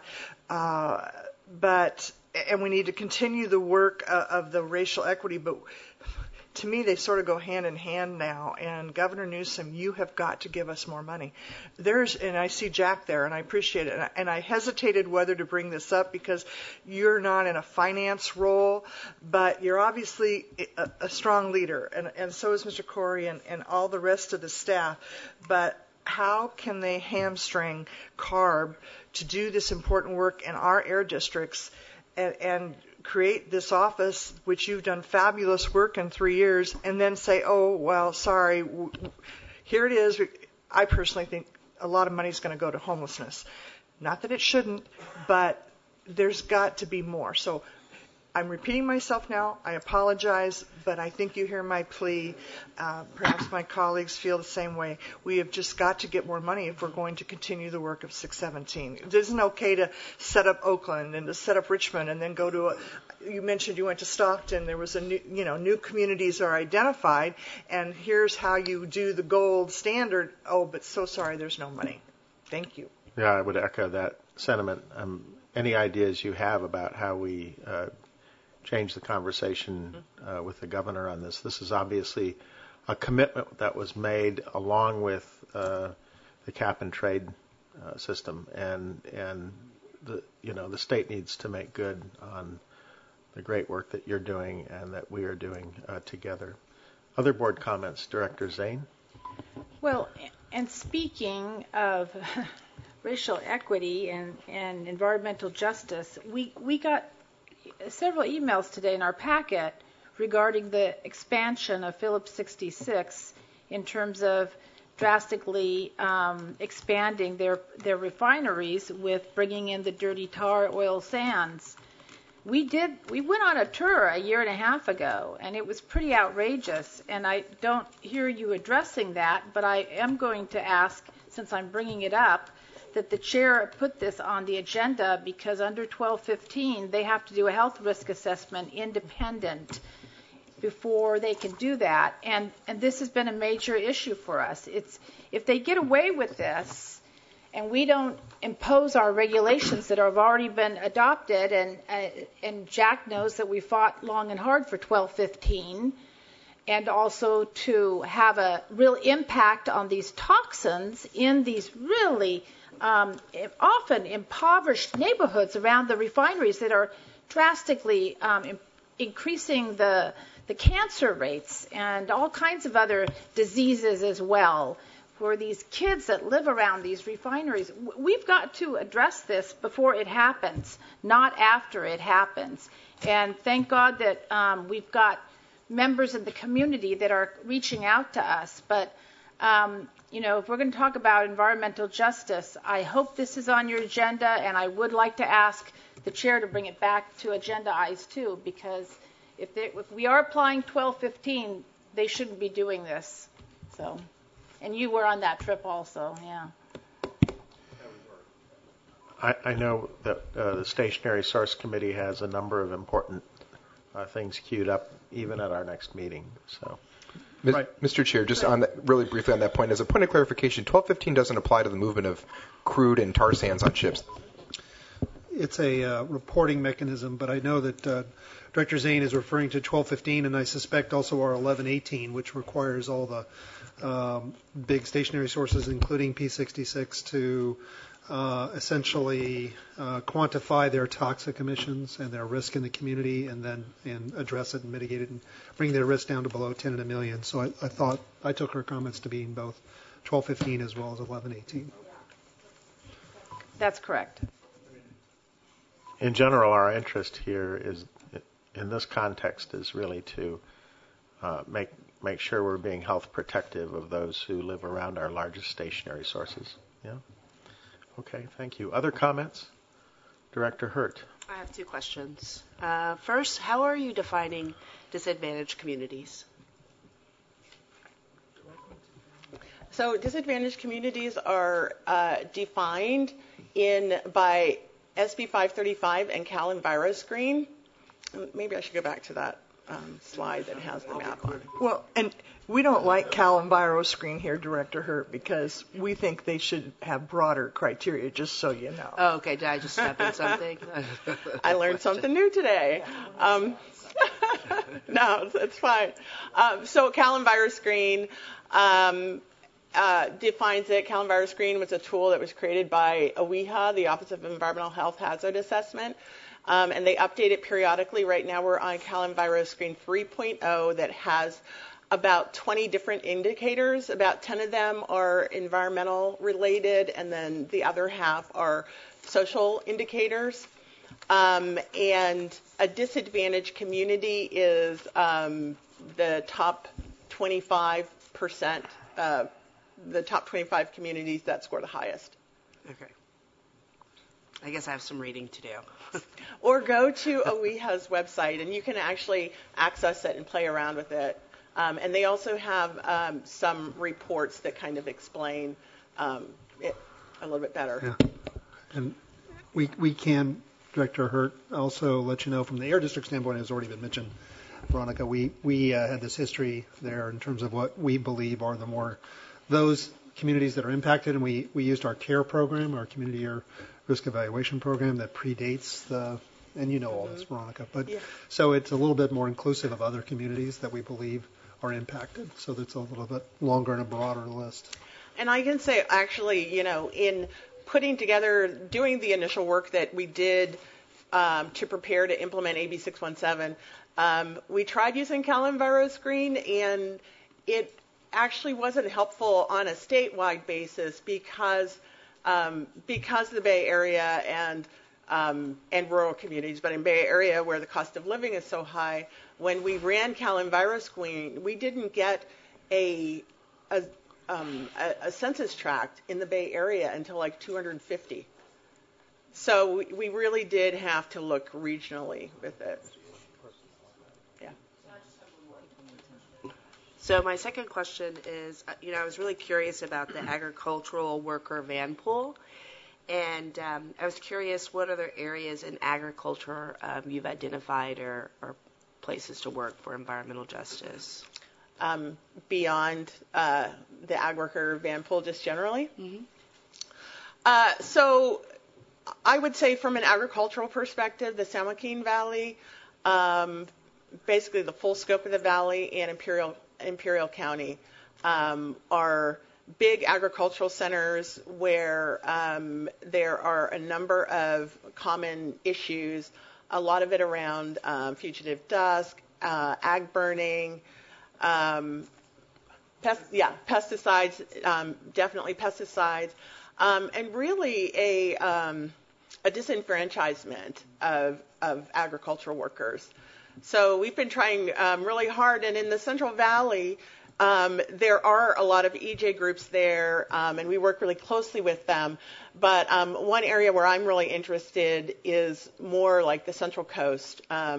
And we need to continue the work of the racial equity, but to me, they sort of go hand in hand now. And Governor Newsom, you have got to give us more money. And I see Jack there, and I appreciate it. And I hesitated whether to bring this up because you're not in a finance role, but you're obviously a strong leader, and so is Mr. Corey and all the rest of the staff. But how can they hamstring CARB to do this important work in our air districts and create this office, which you've done fabulous work in 3 years, and then say, oh, well, sorry, here it is. I personally think a lot of money is going to go to homelessness. Not that it shouldn't, but there's got to be more. So I'm repeating myself now. I apologize, but I think you hear my plea. Perhaps my colleagues feel the same way. We have just got to get more money if we're going to continue the work of 617. It isn't okay to set up Oakland and to set up Richmond and then go to you mentioned you went to Stockton. There was a new communities are identified, and here's how you do the gold standard. Oh, but so sorry, there's no money. Thank you. Yeah, I would echo that sentiment. Any ideas you have about how we change the conversation with the governor on this? This is obviously a commitment that was made along with the cap and trade system, and the state needs to make good on the great work that you're doing and that we are doing together. Other board comments, Director Zane? Well, and speaking of racial equity and environmental justice, we got several emails today in our packet regarding the expansion of Phillips 66 in terms of drastically expanding their refineries with bringing in the dirty tar oil sands. We went on a tour a year and a half ago, and it was pretty outrageous, and I don't hear you addressing that, but I am going to ask, since I'm bringing it up, that the chair put this on the agenda, because under 1215 they have to do a health risk assessment independent before they can do that, and this has been a major issue for us. If they get away with this and we don't impose our regulations that have already been adopted, and Jack knows that we fought long and hard for 1215, and also to have a real impact on these toxins in these really often impoverished neighborhoods around the refineries that are drastically increasing the cancer rates and all kinds of other diseases as well for these kids that live around these refineries. We've got to address this before it happens, not after it happens. And thank God that we've got members of the community that are reaching out to us. But, if we're going to talk about environmental justice, I hope this is on your agenda, and I would like to ask the chair to bring it back to agenda eyes too, because if we are applying 1215, they shouldn't be doing this. So. And you were on that trip also, yeah. I know that the Stationary Source Committee has a number of important things queued up, even at our next meeting. So, Mr. Chair, just on that, really briefly on that point, as a point of clarification, 1215 doesn't apply to the movement of crude and tar sands on ships. It's a reporting mechanism, but I know that Director Zane is referring to 1215, and I suspect also our 1118, which requires all the big stationary sources, including P66, to essentially quantify their toxic emissions and their risk in the community, and address it and mitigate it and bring their risk down to below 10 in a million. So I took her comments to being both 1215 as well as 1118. That's correct. In general, our interest here is, in this context, is really to make sure we're being health protective of those who live around our largest stationary sources. Yeah. Okay, thank you. Other comments? Director Hurt. I have two questions. First, how are you defining disadvantaged communities? So disadvantaged communities are defined by SB 535 and Cal EnviroScreen. Maybe I should go back to that slide that has the map on it. Well, and we don't like Cal EnviroScreen here, Director Hurt, because we think they should have broader criteria, just so you know. Oh, okay. Did I just step in something? I learned something new today. No, it's fine. So Cal EnviroScreen defines it. Cal EnviroScreen was a tool that was created by OEHA, the Office of Environmental Health Hazard Assessment. And they update it periodically. Right now we're on Cal EnviroScreen 3.0 that has about 20 different indicators. About 10 of them are environmental related, and then the other half are social indicators. And a disadvantaged community is the top 25%, the top 25 communities that score the highest. Okay. I guess I have some reading to do. Or go to OEHA's website, and you can actually access it and play around with it. And they also have some reports that kind of explain it a little bit better. Yeah. And we can, Director Hurt, also let you know from the Air District standpoint, as already been mentioned, Veronica, we had this history there in terms of what we believe are those communities that are impacted, and we used our CARE program, our Community Air Risk Evaluation program that predates and you know all this, Veronica. But yeah. So it's a little bit more inclusive of other communities that we believe are impacted. So that's a little bit longer and a broader list. And I can say, actually, in putting together, doing the initial work that we did to prepare to implement AB 617, we tried using CalEnviroScreen, and it actually wasn't helpful on a statewide basis because of the Bay Area and rural communities. But in Bay Area, where the cost of living is so high, when we ran CalEnviroScreen, we didn't get a census tract in the Bay Area until like 250. So we really did have to look regionally with it. Yeah. So my second question is, I was really curious about the agricultural worker van pool. And I was curious what other areas in agriculture you've identified or places to work for environmental justice. Beyond the ag worker van pool just generally? Mm-hmm. So I would say from an agricultural perspective, the San Joaquin Valley, basically the full scope of the valley and Imperial County are big agricultural centers where there are a number of common issues, a lot of it around fugitive dust, ag burning, pesticides, definitely pesticides, and really a disenfranchisement of agricultural workers. So we've been trying really hard, and in the Central Valley, there are a lot of EJ groups there, and we work really closely with them. But one area where I'm really interested is more like the Central Coast,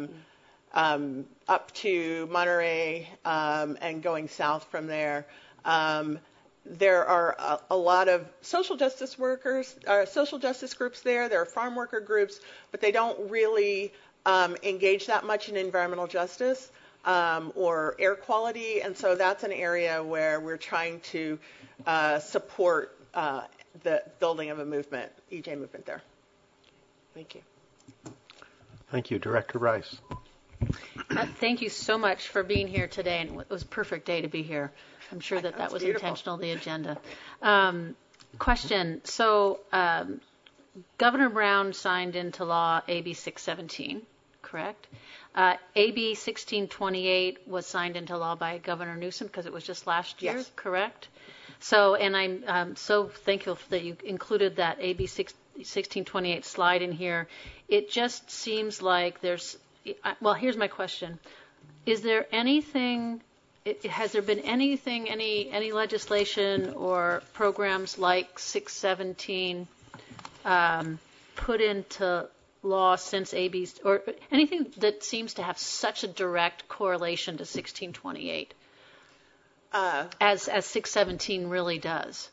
up to Monterey and going south from there. There are a lot of social justice groups there. There are farm worker groups, but they don't really engage that much in environmental justice or air quality, and so that's an area where we're trying to support the building of a movement, EJ movement there. Thank you. Thank you. Director Rice. Thank you so much for being here today, and it was a perfect day to be here. I'm sure that was beautiful. Intentional, the agenda. Question. So Governor Brown signed into law AB 617, correct? AB 1628 was signed into law by Governor Newsom because it was just last year, yes. Correct? So, and I'm so thankful that you included that AB 1628 slide in here. It just seems like there's, well, here's my question. Is there anything, has there been anything, any legislation or programs like 617 put into law since AB, or anything that seems to have such a direct correlation to 1628 as 617 really does?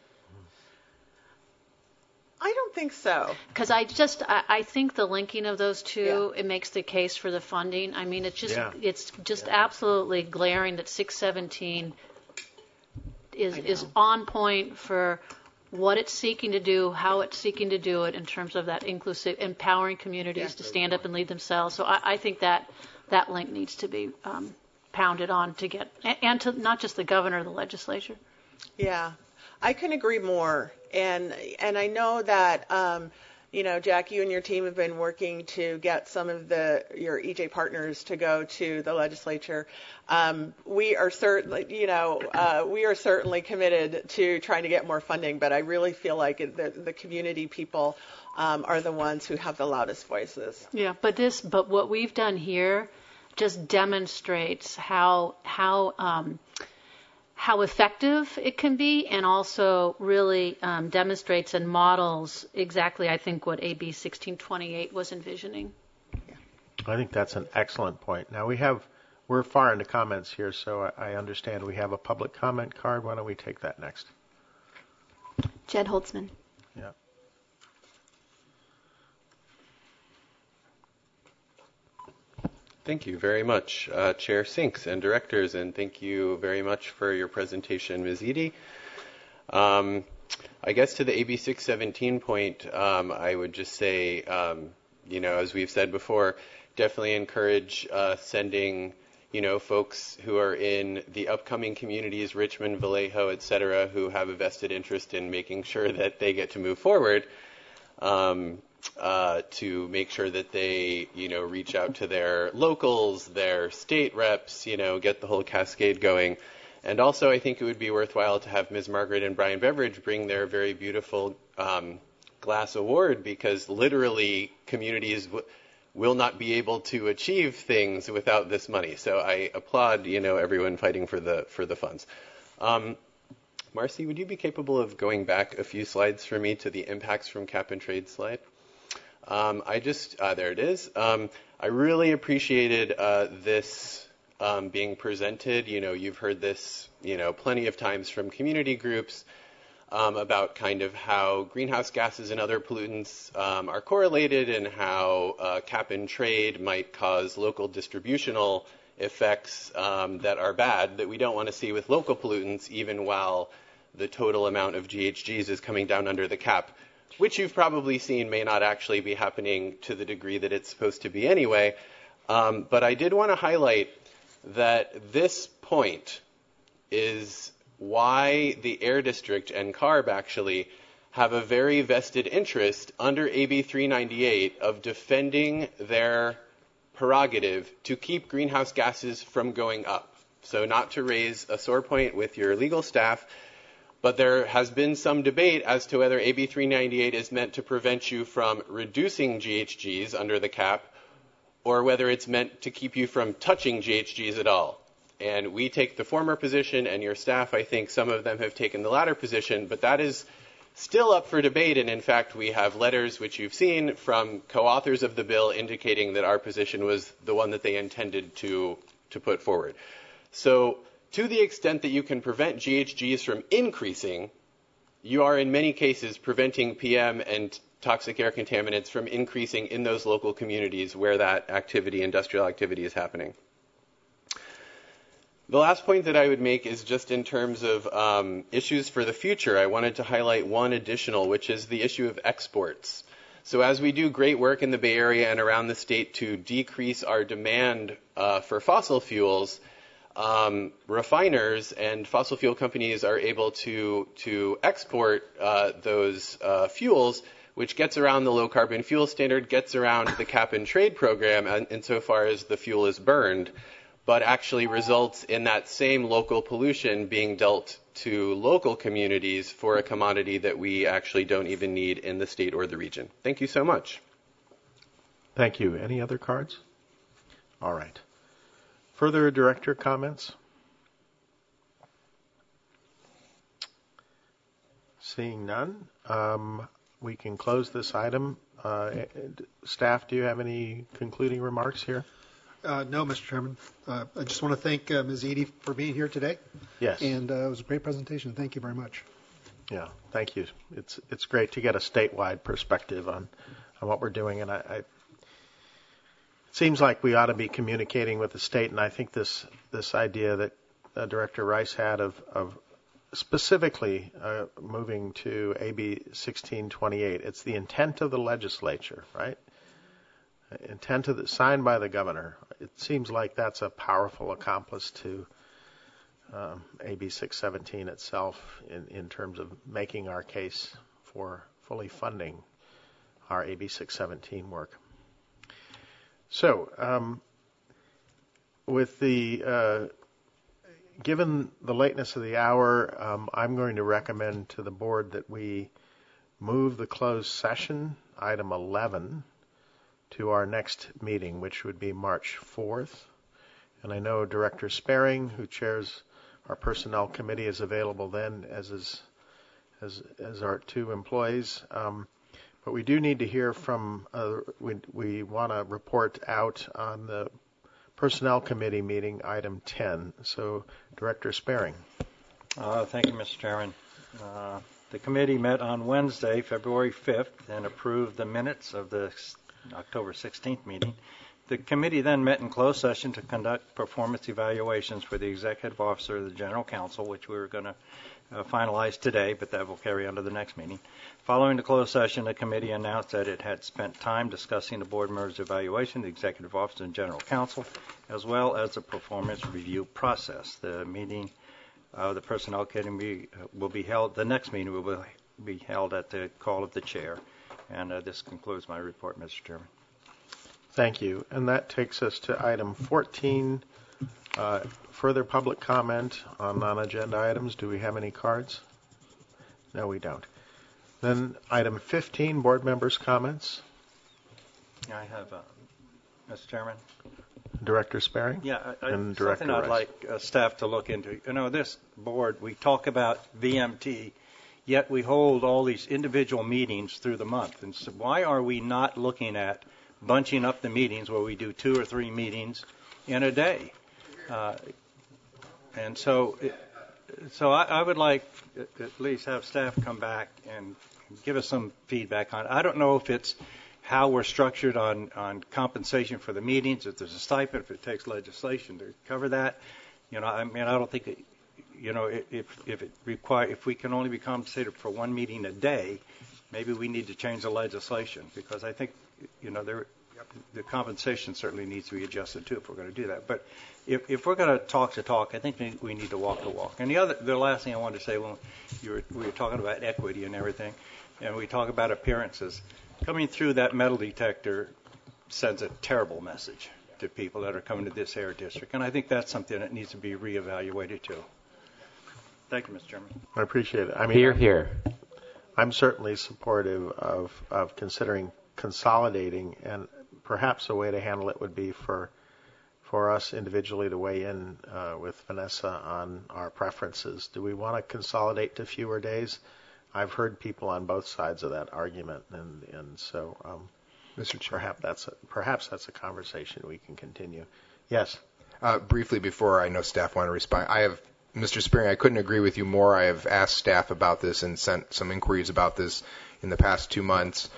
I don't think so. Because I think the linking of those two, it makes the case for the funding. I mean, it's just absolutely glaring that 617 is on point for what it's seeking to do, how it's seeking to do it in terms of that inclusive, empowering communities to stand up and lead themselves. So I think that link needs to be pounded on to get, and to not just the governor, the legislature. Yeah, I couldn't agree more. And I know that, Jack, you and your team have been working to get some of your EJ partners to go to the legislature. We are certainly committed to trying to get more funding, but I really feel like the community people are the ones who have the loudest voices. Yeah, but what we've done here just demonstrates how effective it can be, and also really demonstrates and models exactly, I think, what AB 1628 was envisioning. I think that's an excellent point. Now we're far into comments here, so I understand we have a public comment card. Why don't we take that next? Jed Holtzman. Yeah. Thank you very much, Chair Sinks and directors, and thank you very much for your presentation, Ms. Eady. I guess to the AB 617 point, I would just say, as we've said before, definitely encourage sending, folks who are in the upcoming communities, Richmond, Vallejo, et cetera, who have a vested interest in making sure that they get to move forward, to make sure that they, reach out to their locals, their state reps, get the whole cascade going. And also, I think it would be worthwhile to have Ms. Margaret and Brian Beveridge bring their very beautiful glass award, because literally communities will not be able to achieve things without this money. So I applaud, everyone fighting for the funds. Marcy, would you be capable of going back a few slides for me to the impacts from cap and trade slide? There it is. I really appreciated this being presented. You've heard this, plenty of times from community groups about kind of how greenhouse gases and other pollutants are correlated, and how cap and trade might cause local distributional effects that are bad, that we don't want to see with local pollutants, even while the total amount of GHGs is coming down under the cap, which you've probably seen may not actually be happening to the degree that it's supposed to be anyway. But I did want to highlight that this point is why the Air District and CARB actually have a very vested interest under AB 398 of defending their prerogative to keep greenhouse gases from going up. So not to raise a sore point with your legal staff, but there has been some debate as to whether AB 398 is meant to prevent you from reducing GHGs under the cap, or whether it's meant to keep you from touching GHGs at all. And we take the former position, and your staff, I think some of them have taken the latter position, but that is still up for debate. And in fact, we have letters, which you've seen, from co-authors of the bill indicating that our position was the one that they intended to put forward. So to the extent that you can prevent GHGs from increasing, you are in many cases preventing PM and toxic air contaminants from increasing in those local communities where that activity, industrial activity, is happening. The last point that I would make is just in terms of issues for the future. I wanted to highlight one additional, which is the issue of exports. So as we do great work in the Bay Area and around the state to decrease our demand for fossil fuels, refiners and fossil fuel companies are able to export those fuels, which gets around the low carbon fuel standard, gets around the cap and trade program insofar as the fuel is burned, but actually results in that same local pollution being dealt to local communities for a commodity that we actually don't even need in the state or the region. Thank you so much. Thank you. Any other cards? All right. Further director comments? Seeing none, we can close this item. Staff, do you have any concluding remarks here? No, Mr. Chairman. I just want to thank Ms. Eady for being here today. Yes. And it was a great presentation. Thank you very much. Yeah, thank you. It's great to get a statewide perspective on what we're doing, and it seems like we ought to be communicating with the state, and I think this idea that Director Rice had of specifically moving to AB 1628, it's the intent of the legislature, right? Intent signed by the governor. It seems like that's a powerful accomplice to AB 617 itself in terms of making our case for fully funding our AB 617 work. So, with given the lateness of the hour, I'm going to recommend to the board that we move the closed session, item 11, to our next meeting, which would be March 4th. And I know Director Sparing, who chairs our Personnel Committee, is available then, as our two employees. But we do need to hear from, we want to report out on the Personnel Committee meeting, item 10. So, Director Sparing. Thank you, Mr. Chairman. The committee met on Wednesday, February 5th, and approved the minutes of the October 16th meeting. The committee then met in closed session to conduct performance evaluations for the executive officer of the general counsel, which we were going to finalize today, but that will carry on to the next meeting. Following the closed session, the committee announced that it had spent time discussing the board members' evaluation, the executive officer and general counsel, as well as the performance review process. The meeting, the personnel committee will be held, the next meeting will be held at the call of the chair. And this concludes my report, Mr. Chairman. Thank you. And that takes us to item 14, further public comment on non-agenda items. Do we have any cards? No, we don't. Then item 15, board members' comments. I have, Mr. Chairman. Director Sperry? Yeah, and Director something I'd Rice. like staff to look into. You know, this board, we talk about VMT, yet we hold all these individual meetings through the month. And so why are we not looking at bunching up the meetings where we do 2 or 3 meetings in a day? And so I would like at least have staff come back and give us some feedback on it. I don't know if it's how we're structured on compensation for the meetings, if there's a stipend, if it takes legislation to cover that. You know, I mean, I don't think, if we can only be compensated for 1 meeting a day, maybe we need to change the legislation, because I think, the compensation certainly needs to be adjusted too if we're going to do that. But if we're going to talk, I think we need to walk the walk. And the last thing I wanted to say, when we were talking about equity and everything, and we talk about appearances, coming through that metal detector sends a terrible message to people that are coming to this air district. And I think that's something that needs to be reevaluated too. Thank you, Mr. Chairman. I appreciate it. I mean, Here. I'm certainly supportive of considering consolidating, and perhaps a way to handle it would be for us individually to weigh in with Vanessa on our preferences. Do we want to consolidate to fewer days? I've heard people on both sides of that argument, and so Mr. Chair, perhaps that's a conversation we can continue. Yes. Briefly, before I know staff want to respond, Mr. Spearing, I couldn't agree with you more. I have asked staff about this and sent some inquiries about this in the past 2 months.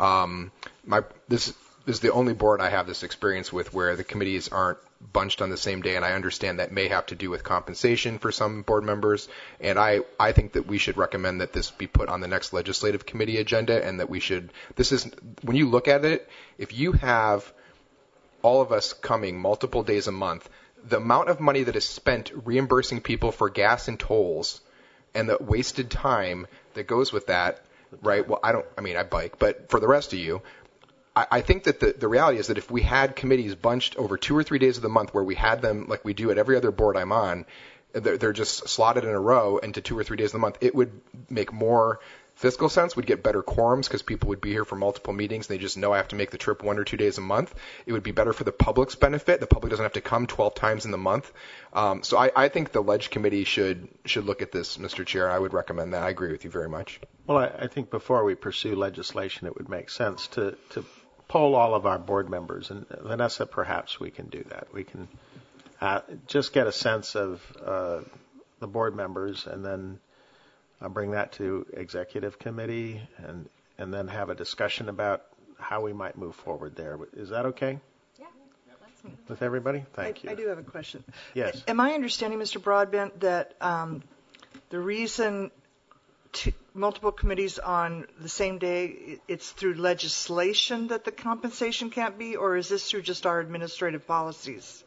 This is the only board I have this experience with where the committees aren't bunched on the same day, and I understand that may have to do with compensation for some board members. And I think that we should recommend that this be put on the next legislative committee agenda, and that when you look at it, if you have all of us coming multiple days a month, the amount of money that is spent reimbursing people for gas and tolls and the wasted time that goes with that, right? Well, I bike, but for the rest of you, I think that the reality is that if we had committees bunched over 2 or 3 days of the month where we had them like we do at every other board I'm on, they're just slotted in a row into 2 or 3 days of the month, it would make more fiscal sense. We'd get better quorums because people would be here for multiple meetings. They just know I have to make the trip 1 or 2 days a month. It would be better for the public's benefit. The public doesn't have to come 12 times in the month. So I think the Ledge Committee should look at this, Mr. Chair. I would recommend that. I agree with you very much. Well, I think before we pursue legislation, it would make sense to poll all of our board members. And Vanessa, perhaps we can do that. We can just get a sense of the board members, and then bring that to executive committee, and then have a discussion about how we might move forward there. Is that okay? Yeah. With everybody? Thank you. I do have a question. Yes. Am I understanding, Mr. Broadbent, that the reason multiple committees on the same day, it's through legislation that the compensation can't be, or is this through just our administrative policies?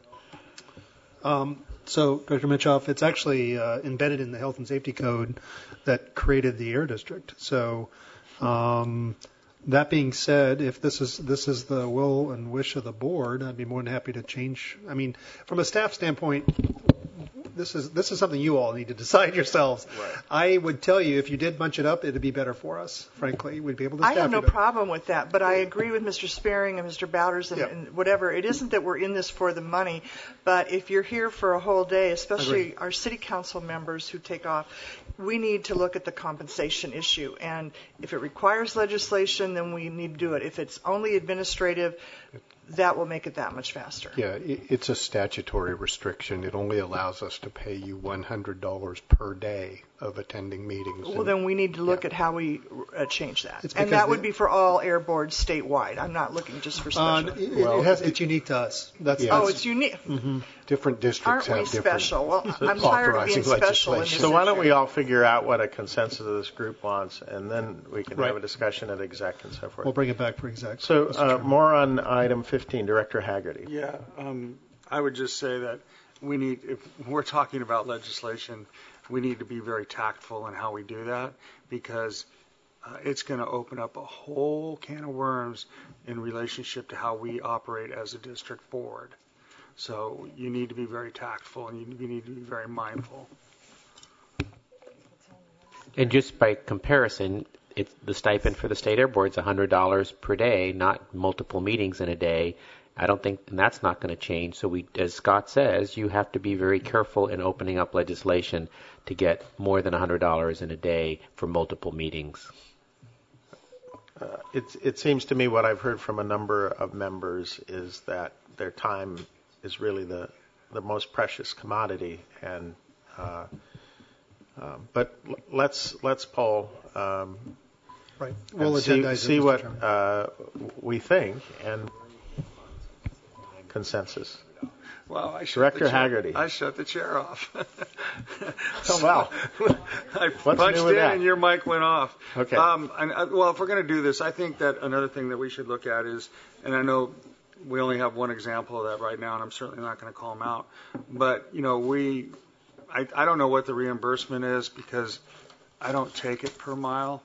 So, Dr. Mitchoff, it's actually embedded in the Health and Safety Code that created the Air District. So, that being said, if this is the will and wish of the board, I'd be more than happy to change. I mean, from a staff standpoint, this is something you all need to decide yourselves. Right. I would tell you, if you did bunch it up, it'd be better for us. Frankly, we'd be able to. I have no problem with that, but I agree with Mr. Spearing and Mr. Bowders and whatever. It isn't that we're in this for the money, but if you're here for a whole day, especially our city council members who take off, we need to look at the compensation issue. And if it requires legislation, then we need to do it. If it's only administrative, that will make it that much faster. Yeah, it's a statutory restriction. It only allows us to pay you $100 per day of attending meetings. Well, then we need to look at how we change that. And that would be for all air boards statewide. I'm not looking just for special. It's unique to us. It's unique. Mm-hmm. Different districts Aren't we have different special? Well, I'm tired of being special in this So why don't we all figure out what a consensus of this group wants, and then we can have a discussion at exec and so forth. We'll bring it back for exec. So more on item 15, Director Haggerty. Yeah, I would just say that if we're talking about legislation, we need to be very tactful in how we do that, because it's going to open up a whole can of worms in relationship to how we operate as a district board. So you need to be very tactful, and you need to be very mindful. And just by comparison, the stipend for the state air board is $100 per day, not multiple meetings in a day. I don't think, and that's not going to change. So as Scott says, you have to be very careful in opening up legislation to get more than $100 in a day for multiple meetings. It seems to me what I've heard from a number of members is that their time is really the most precious commodity, and but let's poll. Right. We'll see what we think and consensus. Well, Director Haggerty. I shut the chair off. Oh, wow. I punched in and your mic went off. Okay. Well, if we're going to do this, I think that another thing that we should look at is, and I know we only have one example of that right now, and I'm certainly not going to call them out, but, I don't know what the reimbursement is, because I don't take it per mile.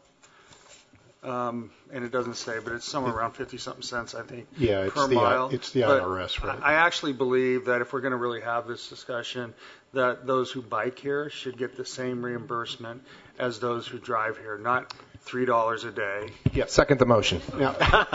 And it doesn't say, but it's somewhere around 50-something cents, I think, per mile. It's the IRS, right? I actually believe that if we're going to really have this discussion, that those who bike here should get the same reimbursement as those who drive here, not $3 a day. Yeah, second the motion. Well,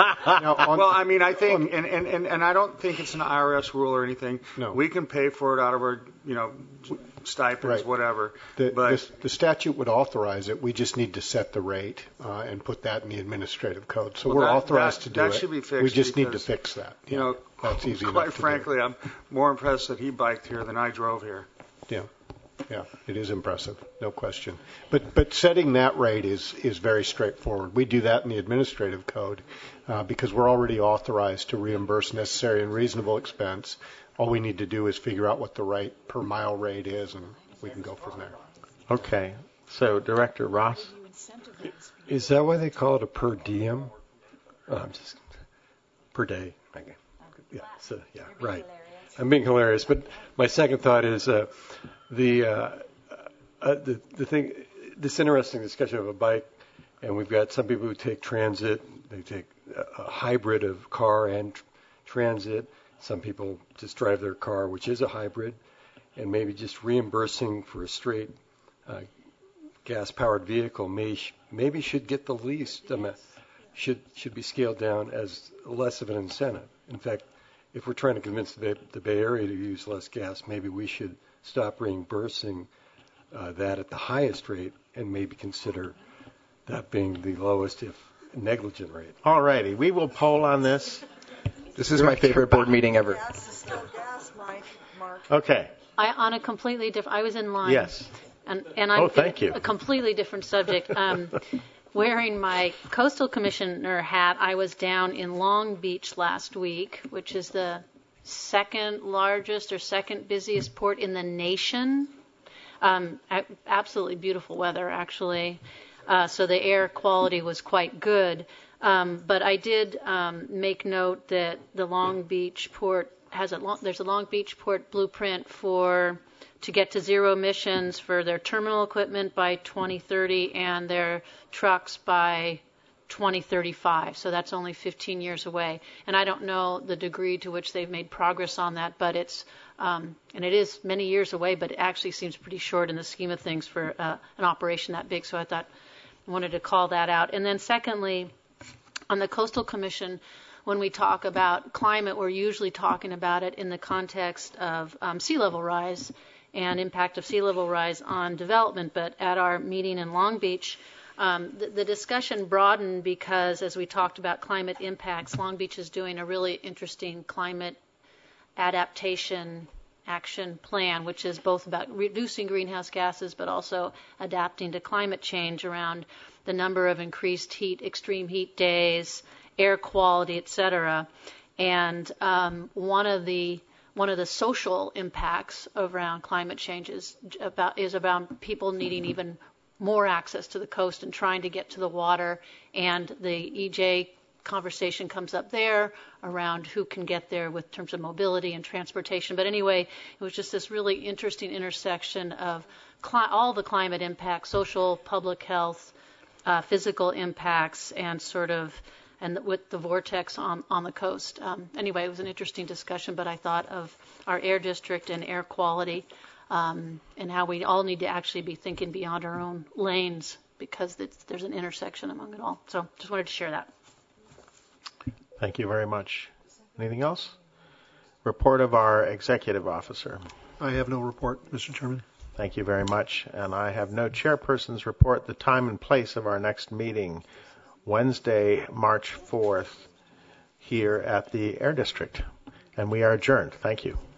I mean, I think, and I don't think it's an IRS rule or anything. No. We can pay for it out of our, stipends, Right. whatever. The statute would authorize it. We just need to set the rate and put that in the administrative code. So we're authorized to do it. That should be fixed. We just need to fix that. That's easy enough to do. Quite frankly, I'm more impressed that he biked here than I drove here. Yeah, it is impressive, no question. But setting that rate is very straightforward. We do that in the administrative code because we're already authorized to reimburse necessary and reasonable expense. All we need to do is figure out what the right per mile rate is, and we can go from there. Okay. So, Director Ross? Is that why they call it a per diem? Just per day. Okay. Yeah, right. I'm being hilarious, but my second thought is the thing. This interesting discussion of a bike, and we've got some people who take transit. They take a hybrid of car and transit. Some people just drive their car, which is a hybrid, and maybe just reimbursing for a straight gas-powered vehicle maybe should get the least amount, should be scaled down as less of an incentive. In fact, if we're trying to convince the Bay Area to use less gas, maybe we should stop reimbursing that at the highest rate and maybe consider that being the lowest, if negligent rate. All righty. We will poll on this. This is my favorite board meeting ever. Okay. On a completely different, I was in line. Yes. And I'm thank you. A completely different subject. Wearing my Coastal Commissioner hat, I was down in Long Beach last week, which is the second largest or second busiest port in the nation. Absolutely beautiful weather, actually. So the air quality was quite good. But I did make note that the Long Beach port there's a Long Beach port blueprint to get to zero emissions for their terminal equipment by 2030 and their trucks by 2035. So that's only 15 years away. And I don't know the degree to which they've made progress on that, but it's and it is many years away, but it actually seems pretty short in the scheme of things for an operation that big. So I wanted to call that out. And then secondly, on the Coastal Commission, when we talk about climate, we're usually talking about it in the context of sea level rise and impact of sea level rise on development. But at our meeting in Long Beach, the discussion broadened because as we talked about climate impacts, Long Beach is doing a really interesting climate adaptation action plan, which is both about reducing greenhouse gases but also adapting to climate change around the number of increased heat, extreme heat days, air quality, et cetera. And one of the social impacts around climate change is about people needing even more access to the coast and trying to get to the water. And the EJ conversation comes up there around who can get there with terms of mobility and transportation. But anyway, it was just this really interesting intersection of all the climate impacts, social, public health, physical impacts, and with the vortex on the coast. Anyway, it was an interesting discussion, but I thought of our air district and air quality and how we all need to actually be thinking beyond our own lanes because there's an intersection among it all. So just wanted to share that. Thank you very much. Anything else? Report of our executive officer. I have no report, Mr. Chairman. Thank you very much. And I have no chairperson's report. The time and place of our next meeting, Wednesday, March 4th, here at the Air District. And we are adjourned. Thank you.